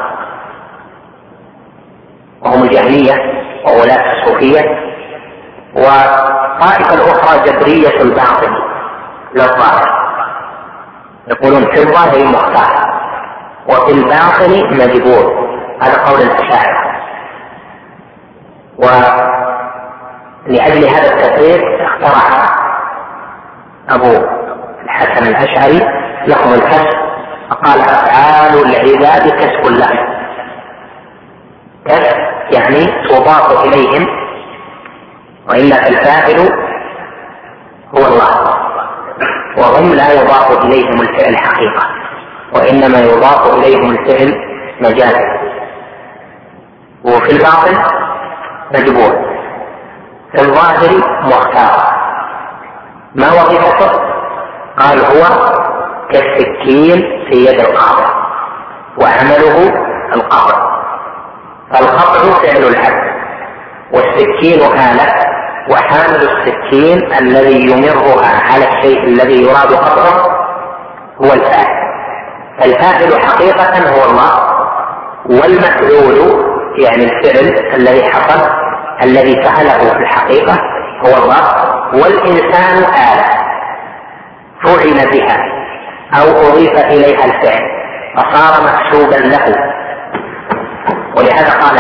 وهم الجهمية وولاة الصوفية. والطائفة الأخرى جبرية الباطن للظاهر، يقولون في الظاهر مختار وفي الباطن مجبور. هذا قول الأشاعرة. ولأجل هذا التفريق اخترع أبو الحسن الأشعري لفظ الكسب، فقال أفعال العباد كسب الله. كسب يعني تضاف إليهم، وإلا الفاعل هو الله، وهم لا يضاف إليهم الفعل حقيقة، وإنما يضاف إليهم الفعل مجازا. وفي الباطن مجبور، في الظاهر مختار. ما وظيفته؟ قال هو كالسكين في يد القاطع، وعمله القطع. فالقطع فعل العبد، والسكين آلة، وحامل السكين الذي يمرها على الشيء الذي يراد قطعه هو الفاعل. الفاعل حقيقة هو الله، والمفعول يعني الفعل الذي حصل الذي فعله في الحقيقة هو الله. والإنسان آلة فعل بها أو أضيف إليها الفعل فصار محسوبا له. ولهذا قال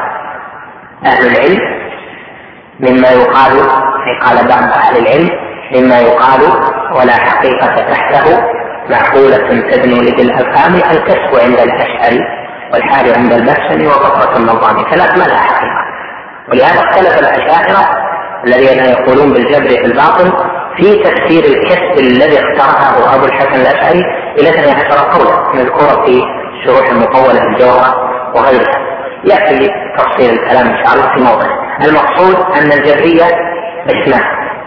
أهل العلم مما يقال، قال بعض أهل العلم مما يقال ولا حقيقة تحته معقولة تدنو لذي الأفهام الكسب عند الأشعري والحال عند البسم وقطرة النظام، ثلاث ما لها حقيقة. ولهذا اختلف الأشاعرة الذين يقولون بالجبر في الباطن في تفسير الكسب الذي اخترعه أبو الحسن الأشعري إلى 12 قولا مذكورة في شروح المطولة الجوهرة وغيرها. يأتي تفصيل الكلام إن شاء الله في موضع. المقصود أن الجبرية اسمان: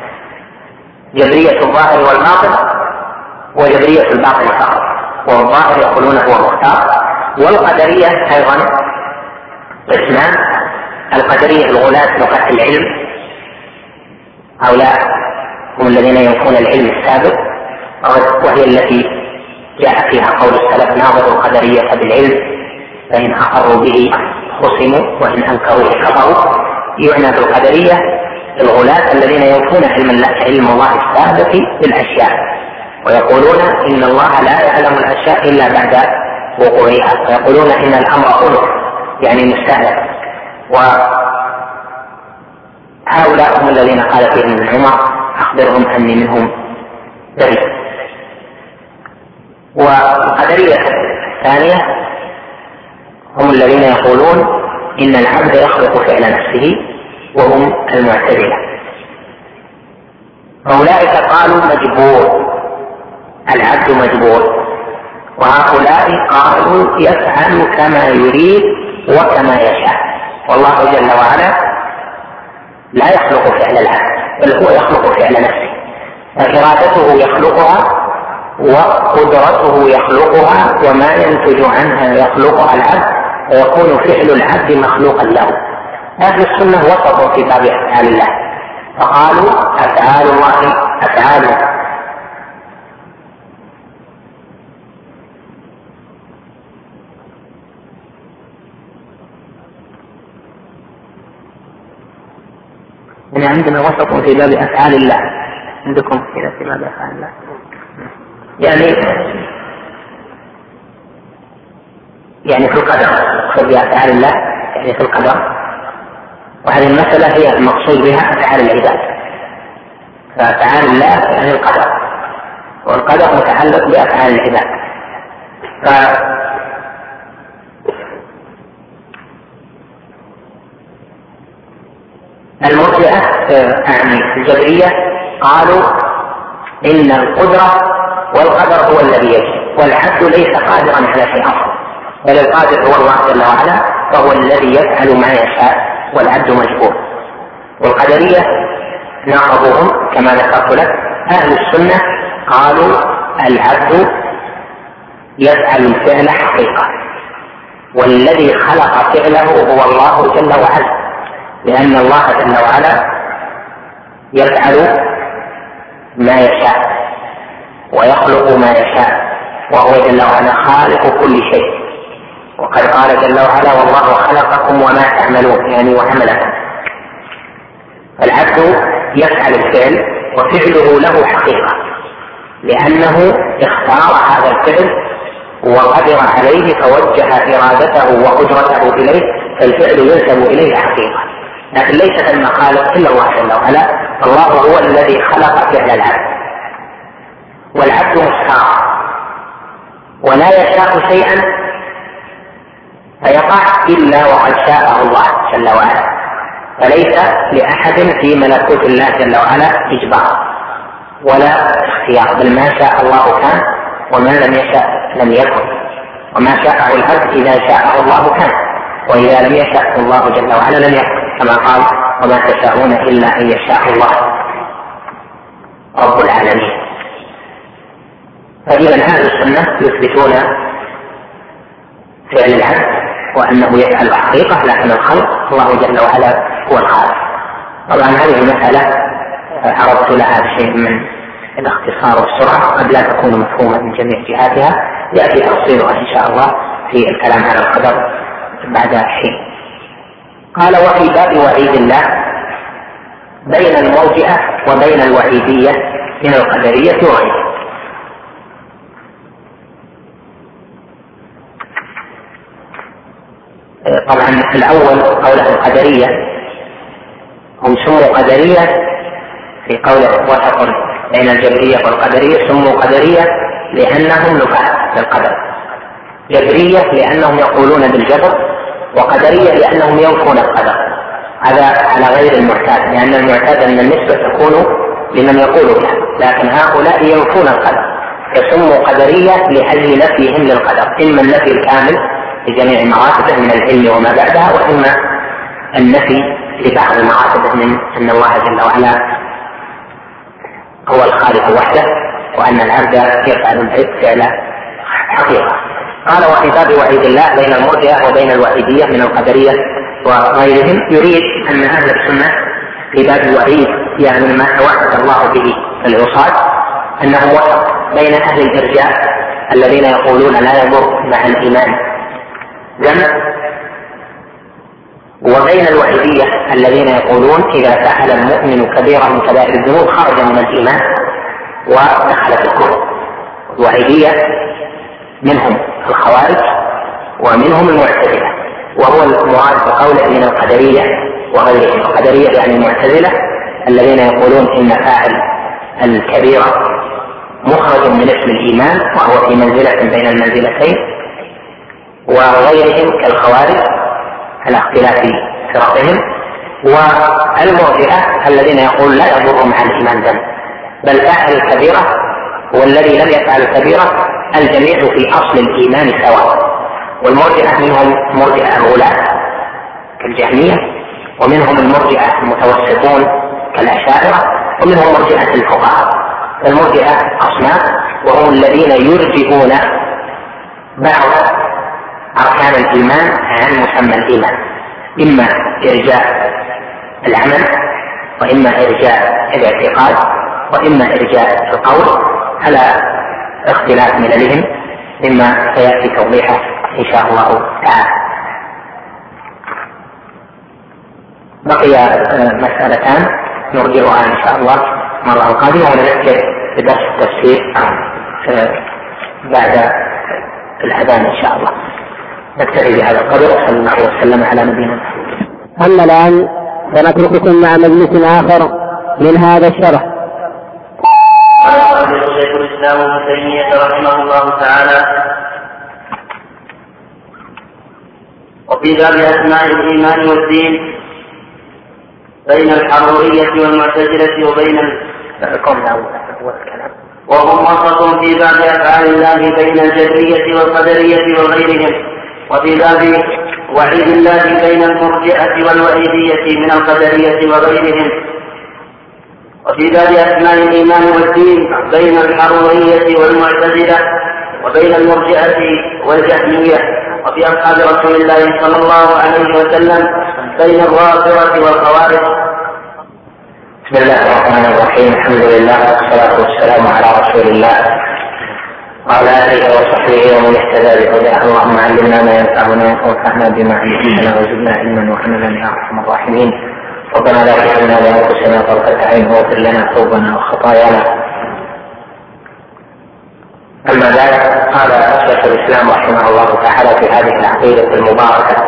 جبرية الظاهر والباطن وجبرية الباطن فقط. والظاهر يقولون هو مختار. والقدرية أيضا اسمان: القدرية الغلاة لغة العلم، هؤلاء هم الذين ينفون العلم السابق، وهي التي جاء فيها قول السلف: ناظروا القدرية بالعلم فإن أقروا به خصموا وإن أنكروا كفروا. يعنى بالقدرية الغلاة الذين ينفون علم الله السابق بالأشياء، ويقولون إن الله لا يعلم الأشياء إلا بعد وقوعها، ويقولون إن الأمر أنف يعني مستهلك. وهؤلاء هم الذين قال فيهم ابن عمر أخبرهم أني منهم بريء. والقدرية الثانية هم الذين يقولون إن العبد يخلق فعل نفسه، وهم المعتزلة. أولئك قالوا مجبور، العبد مجبور، وهؤلاء قالوا يفعل كما يريد وكما يشاء، والله جل وعلا لا يخلق فعل العبد بل هو يخلق فعل نفسه، فإرادته يخلقها وقدرته يخلقها وما ينتج عنها يخلقها العبد، ويكون فعل العبد مخلوقا له. أهل السنة وسطوا في باب أفعال الله، فقالوا أفعال الله أفعال يعني عندنا وسط في باب أفعال الله، عندكم كذا في باب أفعال الله يعني في القدر، في أفعال الله يعني في القدر، وهذه المسألة هي المقصود بها أفعال العباد. فأفعال الله يعني القدر، والقدر متعلق بأفعال العباد. المرجئة الجبرية قالوا إن القدرة والقدر هو الذي يجب، والعبد ليس قادرا على شيء أصلا، بل القادر هو الله جل وعلا، فهو الذي يفعل ما يشاء والعبد مجبور. والقدرية ناقضوهم كما ذكرت لك. أهل السنة قالوا العبد يفعل الفعل حقيقة، والذي خلق فعله هو الله جل وعلا، لأن الله جل وعلا يفعل ما يشاء ويخلق ما يشاء، وهو جل وعلا خالق كل شيء. وقد قال جل وعلا والله خلقكم وما تعملون يعني وعملكم. العبد يفعل الفعل وفعله له حقيقة، لأنه اختار هذا الفعل وقدر عليه فوجه إرادته وقدرته إليه، فالفعل ينسب إليه حقيقة. لكن ليس ثم خالق إلا الله جل وعلا، الله هو الذي خلق فعل العبد، والعبد مختار ولا يشاء شيئا فيقع إلا وقد شاءه الله جل وعلا، فليس لأحد في ملكوت الله جل وعلا إجبار ولا اختيار، بل ما شاء الله كان وما لم يشاء لم يكن، وما شاءه العبد إذا شاءه الله كان، وإذا لم يشاء الله جل وعلا لم يكن، كما قال وما تشاءون إلا أن يشاء الله رب العالمين. فإذا أهل السنة يثبتون فعل العبد وأنه يفعل حقيقة، لكن الخلق الله جل وعلا هو الخالق. طبعا هذه المسألة عرضت لها شيء من الاختصار والسرعة قد لا تكون مفهومة من جميع جهاتها، يأتي تفصيلها إن شاء الله في الكلام على القدر بعد حين. قال وفي باب وعيد الله بين المرجئة وبين الوعيدية من القدرية وغيرها. طبعا الأول قوله القدرية، هم سموا قدرية في قوله وسط بين الجبرية والقدرية، سموا قدرية لأنهم نفاة للقدر، جبرية لأنهم يقولون بالجبر، وقدرية لأنهم ينفون القدر. هذا على غير المعتاد، لأن المعتاد أن النسبة تكون لمن يقول بها، لكن هؤلاء ينفون القدر، فسموا قدرية لأجل نفيهم للقدر، إما النفي الكامل لجميع مراتبه من العلم وما بعدها، وإما النفي لبعض مراتبه من أن الله جل وعلا هو الخالق وحده، وأن العبد يفعل فعل حقيقة. قال وفي باب وعيد الله بين المرجئة وبين الوعيدية من القدرية وغيرهم، يريد أن أهل السنة في باب الوعيد يعني ما توعد الله به العصاة أنهم وسط بين أهل الإرجاء الذين يقولون لا يضر مع الإيمان ذنب، وبين الوعيدية الذين يقولون إذا فعل المؤمن كبيرا من كبائر الذنوب خرج من الإيمان ودخل في الكفر. الوعيدية منهم الخوارج ومنهم المعتزلة، وهو المراد بقوله من القدرية وغيرهم. القدرية يعني المعتزلة الذين يقولون إن فاعل الكبيرة مخرج من اسم الإيمان وهو في منزلة بين المنزلتين، وغيرهم كالخوارج على اختلاف فرقهم، والمرجئة الذين يقول لا يضر مع الإيمان ذنب، بل فاعل الكبيرة والذي لم يفعل الكبيرة الجميع في أصل الإيمان سواء. والمرجئة منهم مرجئة الغلاة كالجهمية، ومنهم المرجئة المتوسطون كالأشاعرة، ومنهم مرجئة الفقهاء. المرجئة أصناف، وهم الذين يرجئون بعض أركان الإيمان عن مسمى الإيمان، إما إرجاء العمل، وإما إرجاء الاعتقاد، وإما إرجاء القول، على اختلاف مللهم، مما سيأتي توضيحه إن شاء الله تعالى. بقي مسألتان نرجعها إن شاء الله مرة قادمة، ونذكر بدرس التفسير بعد الأذان إن شاء الله. نكتفي بهذا القدر، وصلى الله وسلم على نبينا محمد. أما الآن فنترككم مع مجلس آخر من هذا الشرح. قال شيخ الإسلام ابن تيمية رحمه الله تعالى: وفي باب أسماء الإيمان والدين بين الحرورية والمعتزلة وبين وهم وسط في باب أفعال الله بين الجبرية والقدرية وغيرهم، وفي باب وعيد الله بين المرجئة والوعيدية من القدرية وغيرهم، وفي باب أسماء الإيمان والدين بين الحرورية والمعتزلة وبين المرجئة والجهمية، وفي أصحاب رسول الله صلى الله عليه وسلم بين الرافضة والخوارج. بسم الله الرحمن الرحيم. الحمد لله والصلاة والسلام على رسول الله وعلى آله وصحبه ومن اهتدى بهداه. اللهم علمنا ما ينفعنا وانفعنا بما علمتنا وزدنا علما وعملا يا أرحم الراحمين. ربنا لا تكلنا لأنفسنا طرفة عين واغفر لنا ذنوبنا وخطايانا. أما بعد، قال شيخ الإسلام رحمه الله تعالى في هذه العقيدة المباركة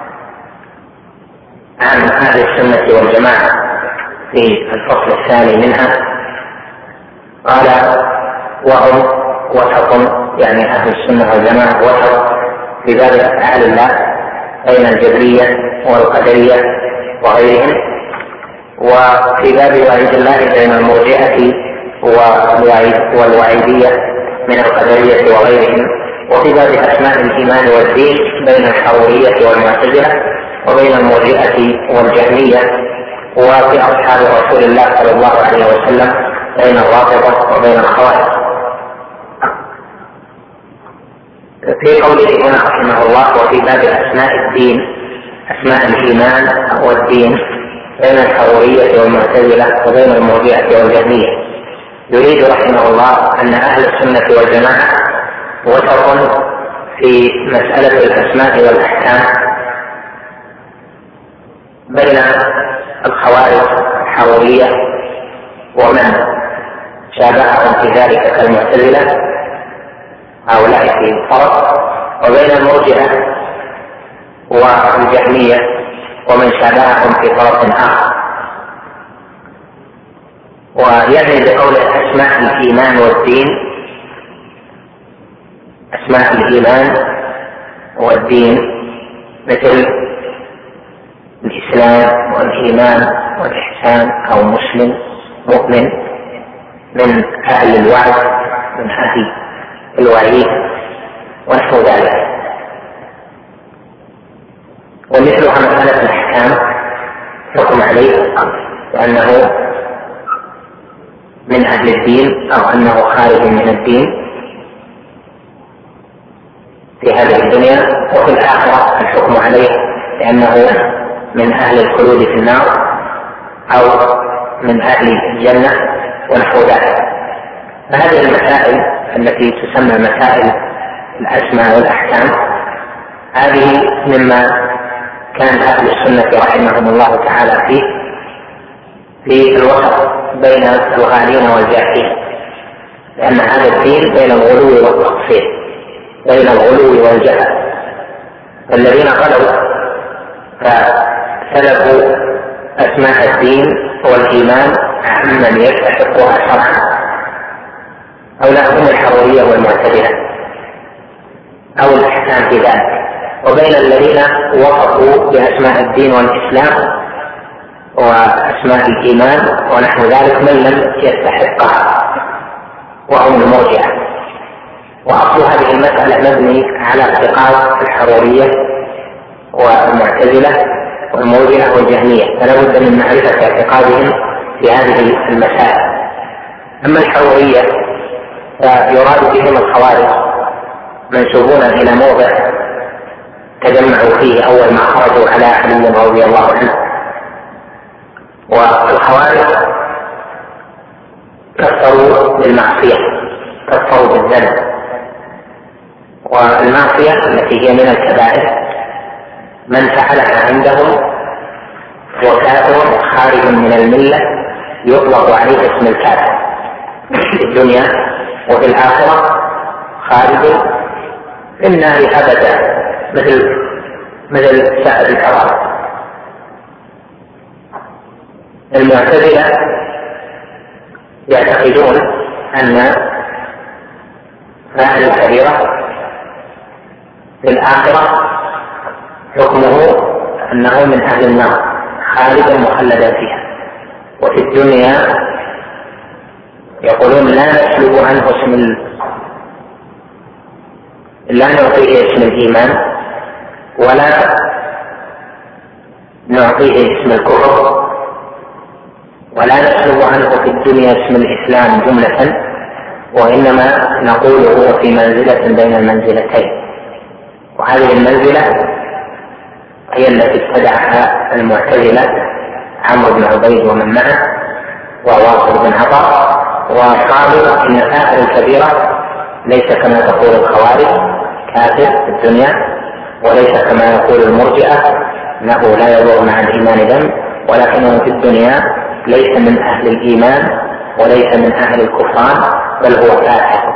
عن أهل السنة والجماعة في الفصل الثاني منها، قال: وهم وسط، يعني أهل السنة والجماعة وسط في باب أفعال الله بين الجبرية والقدرية وغيرهم، وفي باب وعيد الله بين المرجئة والوعيدية من القدرية وغيرهم، وفي باب أسماء الإيمان والدين بين الحرورية والمعتزلة وبين المرجئة والجهمية، وفي أصحاب رسول الله صلى الله عليه وسلم بين الرافضة وبين الخوارج. في قوله هنا رحمه الله: وفي باب أسماء الدين، أسماء الإيمان والدين بين الحرورية والمعتزلة وبين المرجئة والجهمية، يريد رحمه الله أن أهل السنة والجماعة وسط في مسألة الأسماء والأحكام بين الخوارج الحرورية ومن شابههم في ذلك كالمعتزلة، هؤلاء في فرق، وبين المرجئة والجهمية ومن شابههم في فرق آخر. ويعني بقول أسماء الإيمان والدين، أسماء الإيمان والدين مثل الإسلام والإيمان والإحسان، أو مسلم مؤمن، من أهل الوعد، من أهل الوعيد، ونحو ذلك. ومثلها مسألة الأحكام، حكم عليه وأنه من أهل الدين أو أنه خارج من الدين في هذه الدنيا، وفي الآخرة الحكم عليه لأنه من أهل الخلود في النار أو من أهل الجنة ونحو ذلك. فهذه المسائل التي تسمى مسائل الأسماء والأحكام، هذه مما كان أهل السنة رحمهم الله تعالى فيه في الوسط بين الغالين والجاحدين، لأن هذا الدين بين الغلو والتقصير، بين الغلو والجهل. الذين غلوا فسلبوا أسماء الدين والإيمان عمن يستحقها شرعا، هؤلاء هم الحرورية والمعتزلة أو الإحسان في ذلك. وبين الذين وصفوا بأسماء الدين والإسلام وأسماء الإيمان ونحو ذلك من لم يستحقها، وهم المرجئة. وأصل هذه المسألة مبني على اعتقاد الحرورية والمعتزلة والمرجئة والجهمية، فلا بد من معرفة اعتقادهم في هذه المسائل. أما الحرورية فيراد بهم الخوارج، منسوبون إلى موضع تجمعوا فيه أول ما خرجوا على علي رضي الله عنه. والخوارج كفروا بالمعصية، كفروا بالذنب، والمعصية التي هي من الكبائر من فعلها عندهم وكافر خارج من الملة يطلق عليه اسم الكافر في الدنيا، وفي الآخرة خارج في النار أبدا مثل سائر الكفار. المعتزلة يعتقدون أن فاعل الكبيرة في الآخرة حكمه أنه من أهل النار خالدا مخلدا فيها، وفي الدنيا يقولون لا نسلب عنه لا نعطيه اسم الإيمان ولا نعطيه اسم الكفر، ولا نسلب عنه في الدنيا اسم الإسلام جملة، وإنما نقوله في منزلة بين المنزلتين. وهذه المنزلة هي التي ابتدعها المعتزلة عمرو بن عبيد ومن معه وواصل بن عطاء، وقالوا إن فاعل الكبيرة ليس كما تقول الخوارج كافر في الدنيا، وليس كما يقول المرجئة أنه لا يضر مع الإيمان ذنب، ولكنه في الدنيا ليس من أهل الإيمان وليس من أهل الكفران، بل هو فاسق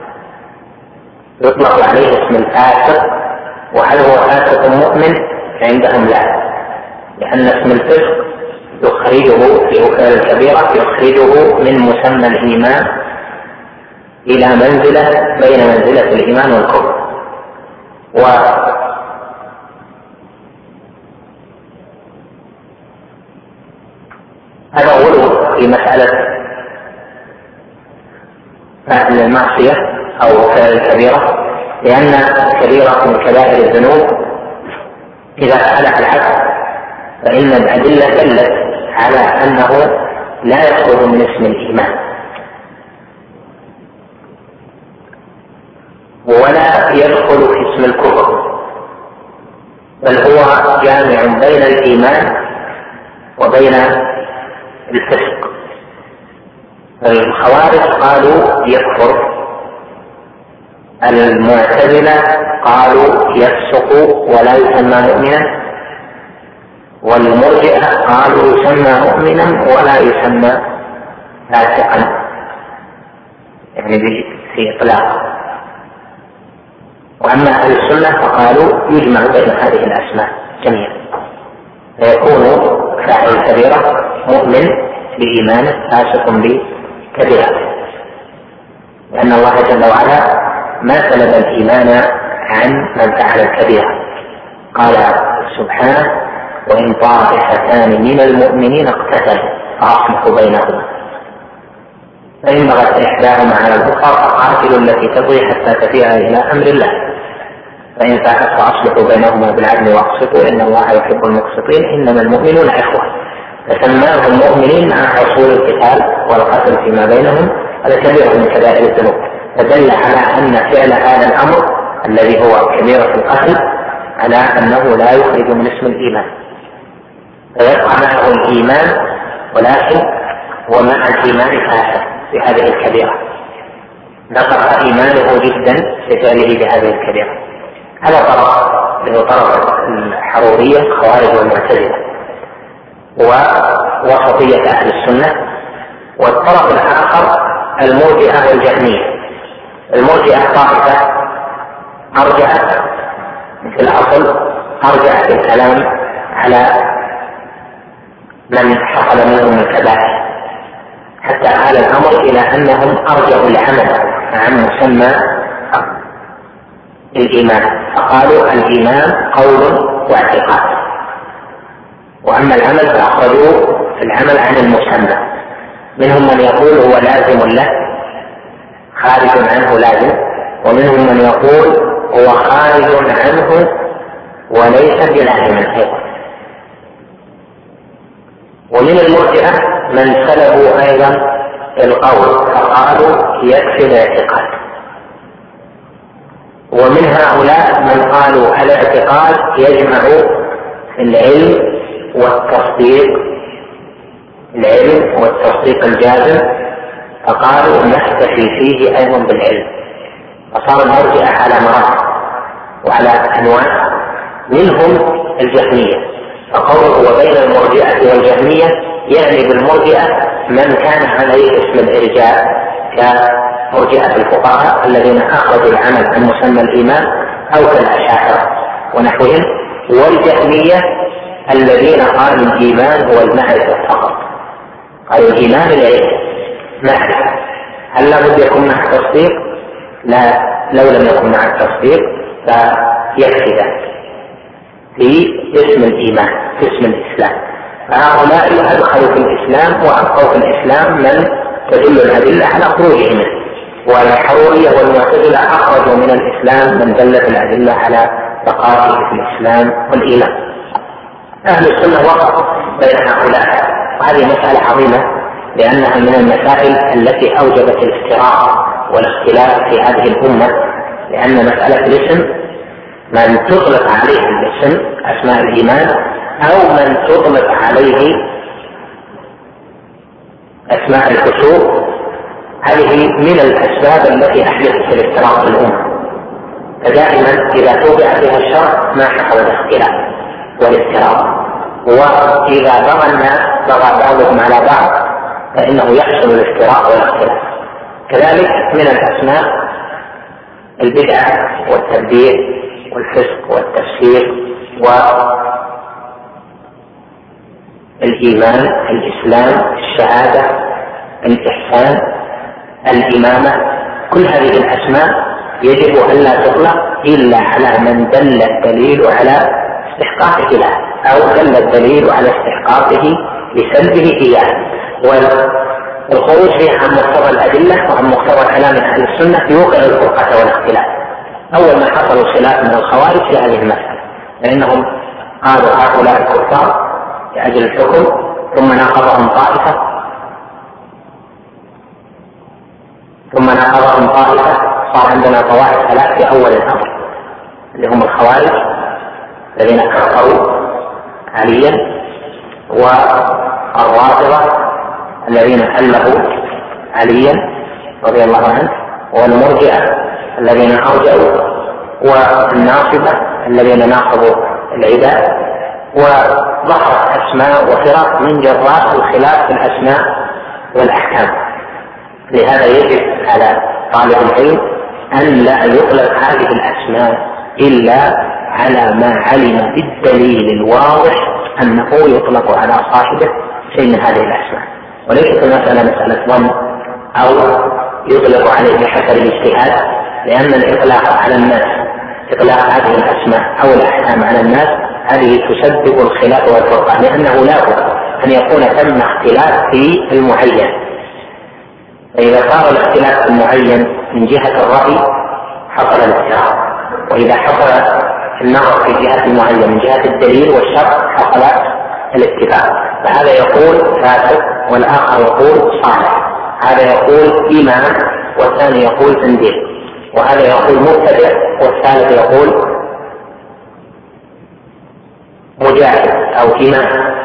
يطلق عليه اسم الفاسق. وهل هو فاسق مؤمن؟ عندهم لا، لأن اسم الفسق يخرجه في فعل الكبيرة يخرجه من مسمى الإيمان إلى منزلة بين منزلة الإيمان والكفر. هذا غلو في مسألة فعل المعصية أو فعل الكبيرة، لأن الكبيرة من كبائر الذنوب إذا فعلها العبد فإن الأدلة دلت على أنه لا يخرج من اسم الإيمان ولا يدخل في اسم الكفر، بل هو جامع بين الإيمان وبين الفسق. الخوارج قالوا يكفر، المعتزلة قالوا يفسق ولا يسمى مؤمنا، والمرجئة قالوا يسمى مؤمنا ولا يسمى فاسقا، يعني في إطلاق. وأما أهل السنة فقالوا يجمع بين هذه الأسماء جميعا، فيكون فاعل الكبيرة مؤمن بإيمانه فاسق بكبيرته، لأن الله جل وعلا ما سلب الإيمان عن من فعل الكبيرة. قال سبحانه: وإن طائفتان من المؤمنين اقتتلوا فأصلحوا بينهما فإن بغت إحداهما على الأخرى فقاتلوا التي تبغي حتى تفيء إلى أمر الله فإن فاءت فأصلحوا بينهما بالعدل واقسطوا إن الله يحب المقسطين إنما المؤمنون إخوة. فسماهم مؤمنين مع حصول القتال والقتل فيما بينهم، هذا كبير من كبائر الذنوب، فدل على أن فعل هذا الأمر الذي هو كبيرة القتل على أنه لا يخرج من اسم الإيمان، فيبقى معه الإيمان ولكن ومع الإيمان فاسد في هذه الكبيرة، نقص إيمانه جدا في فعله بهذه الكبيرة. هذا طرف اللي هو طرف الحرورية الخوارج والمعتزلة ووسطية أهل السنة. والطرف الآخر المرجئة والجهمية. المرجئة طائفة أرجعت في الأصل أرجعت الكلام على من حصل منهم الكبائر، حتى آل الأمر إلى أنهم أرجعوا العمل عن مسمى الإيمان، فقالوا الإيمان قول واعتقاد، وأما العمل فأخرجوا العمل عن المسمى. منهم من يقول هو لازم له خارج عنه لازم، ومنهم من يقول هو خارج عنه وليس بلازم أيضا. ومن المرجئة من سلبوا أيضا القول فقالوا يكفي الاعتقاد. ومن هؤلاء من قالوا الاعتقاد يجمع العلم والتصديق الجازم، فقالوا نكتفي فيه أيضا بالعلم. فصار المرجئة على مراتب وعلى أنواع، منهم الجهمية، فقوله وبين المرجئة والجهمية يعني بالمرجئة من كان عليه اسم الإرجاء كمرجئة الفقهاء الذين أخرجوا العمل عن مسمى الإيمان أو كالأشاعرة ونحوهم، والجهمية الذين قالوا الإيمان هو المعرفة فقط، قالوا الإيمان العلم معرفة. هل لابد يكون مع التصديق؟ لا، لو لم يكن مع التصديق فيكفي ذلك في اسم الإيمان في اسم الإسلام. فهؤلاء أدخلوا في الإسلام وأبقوا في الإسلام من تدل الأدلة على خروجه منه، والحرورية والمعتزلة أخرجوا من الإسلام من دلت الأدلة على بقائه في الإسلام والإيمان. أهل السنة وسط بين هؤلاء، وهذه مسألة عظيمة لأنها من المسائل التي أوجبت الافتراق والاختلاف في هذه الأمة، لأن مسألة الاسم من تطلق عليه الاسم أسماء الإيمان أو من تطلق عليه أسماء الكسور، هذه من الأسباب التي أحدثت الافتراق في الأمة. فدائما إذا توضع فيها الشرع ما حصل الاختلاف والافتراق، وإذا بغى الناس بغى بعضهم على بعض فإنه يحصل الافتراق والاختلاف. كذلك من الأسماء البدعة والتبديع والفسق والتفسير والإيمان، الإسلام، الشهادة، الإحسان، الإمامة، كل هذه الأسماء يجب أن لا تطلق إلا على من دل الدليل على استحقاقه له أو دل الدليل على استحقاقه لسلبه إياه. والخروج فيه عن مقتضى الأدلة وعن مقتضى كلام أهل السنة يوقع الفرقة والاختلاف. أول ما حصلوا خلاف من الخوارج في هذه المسألة، لأنهم قالوا هؤلاء الكفار لأجل الحكم، ثم ناقضهم طائفة، صار عندنا طوائف ثلاث في أول الأمر، اللي هم الخوارج الذين كفروا عليا، والرافضة الذين ألهوا عليا رضي الله عنه، والمرجئة الذين أرجعوا، والناصبة الذين ناصبوا العباد. وظهرت أسماء وفرق من جراء الخلاف في الأسماء والأحكام. لهذا يجب على طالب العلم أن لا يطلق هذه الأسماء إلا على ما علم بالدليل الواضح أنه يطلق على صاحبه شيء من هذه الأسماء، وليست المسألة مسألة ظن أو يطلق عليه بحسب الاجتهاد، لأن الإطلاق على الناس، إطلاق هذه الأسماء أو الأحكام على الناس، هذه تسبب الخلاف والفرقة، لأنه لا بد أن يكون ثم اختلاف في المعين. فإذا صار الاختلاف في المعين من جهة الرأي حصل الافتراق، وإذا حصل النظر في جهة المعين من جهة الدليل والشرع حصل الاتفاق. فهذا يقول فاسق والآخر يقول صالح، هذا يقول إمام والثاني يقول زنديق، وهذا يقول مبتدع والثالث يقول مجاهد أو إمام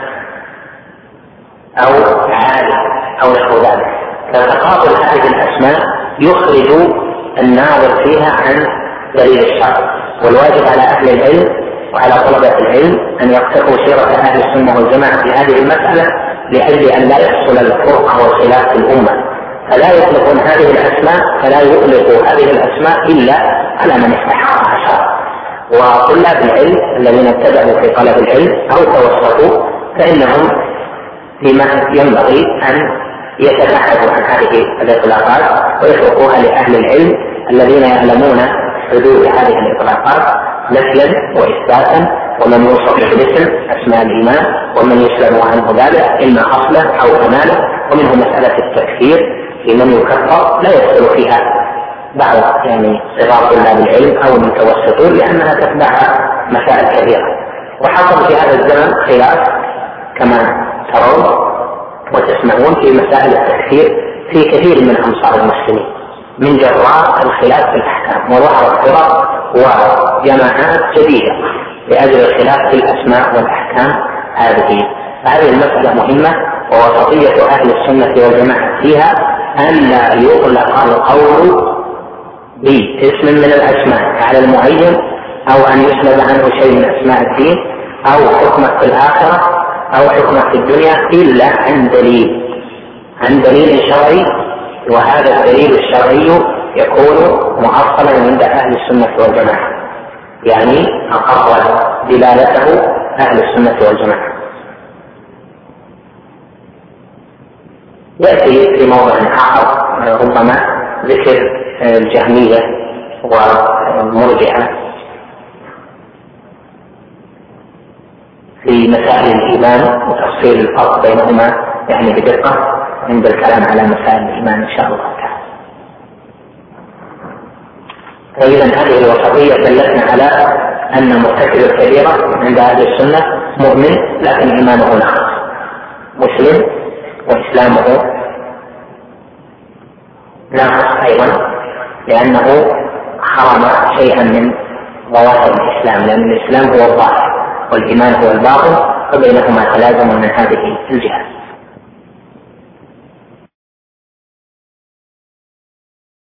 أو عالم أو نحو ذلك. فتقابل هذه الأسماء يخرج الناظر فيها عن دليل الشرع. والواجب على أهل العلم وعلى طلبة العلم أن يقتفوا سيرة أهل السنة والجماعة في هذه المسألة، لأجل أن لا يحصل الفرقة والخلاف في الأمة. فلا يطلقون هذه الأسماء إلا على من استحقها شرعا. وطلاب العلم الذين ابتدأوا في طلب العلم أو توسطوا فإنهم لما ينبغي أن يتبحثوا عن هذه الإطلاقات ويتركوها لأهل العلم الذين يعلمون حدود هذه الإطلاقات نفيا وإثباتا، ومن يوصف بالاسم أسماء الإيمان، ومن يسلم عنه ذلك إما أصله أو كماله. ومنه مسألة التكفير في من يكفر لا يدخل فيها بعض صغار طلاب العلم أو المتوسطون لأنها تتبعها مسائل كبيرة. وحصل في هذا الزمن خلاف كما ترون وتسمعون في مسائل التكفير في كثير من أمصار المسلمين من جراء الخلاف في الأحكام، وظهرت فرق وجماعات جديدة لأجل الخلاف في الأسماء والأحكام. هذه المسألة مهمة، ووسطية أهل السنة والجماعة فيها أن لا يطلق القول باسم من الأسماء على المعين، أو أن يسلب عنه شيء من أسماء الدين، أو حكمه في الآخرة، أو حكمه في الدنيا، إلا عن دليل شرعي. وهذا الدليل الشرعي يكون مؤصلا عند أهل السنة والجماعة، يعني أقر دلالته أهل السنة والجماعة. يأتي في موضع آخر ربما ذكر الجهمية والمرجئة في مسائل الإيمان وتفصيل الفرق بينهما بدقة عند الكلام على مسائل الإيمان إن شاء الله تعالى. فإذا هذه الوسطية دلتنا على أن مرتكب الكبيرة عند أهل السنة مؤمن لكن إيمانه ناقص، مسلم وإسلامه ناقص أيضا، لأنه حرم شيئا من ظواهر الإسلام، لأن الإسلام هو الظاهر والإيمان هو الباطن، وبينهما تلازم من هذه الجهة.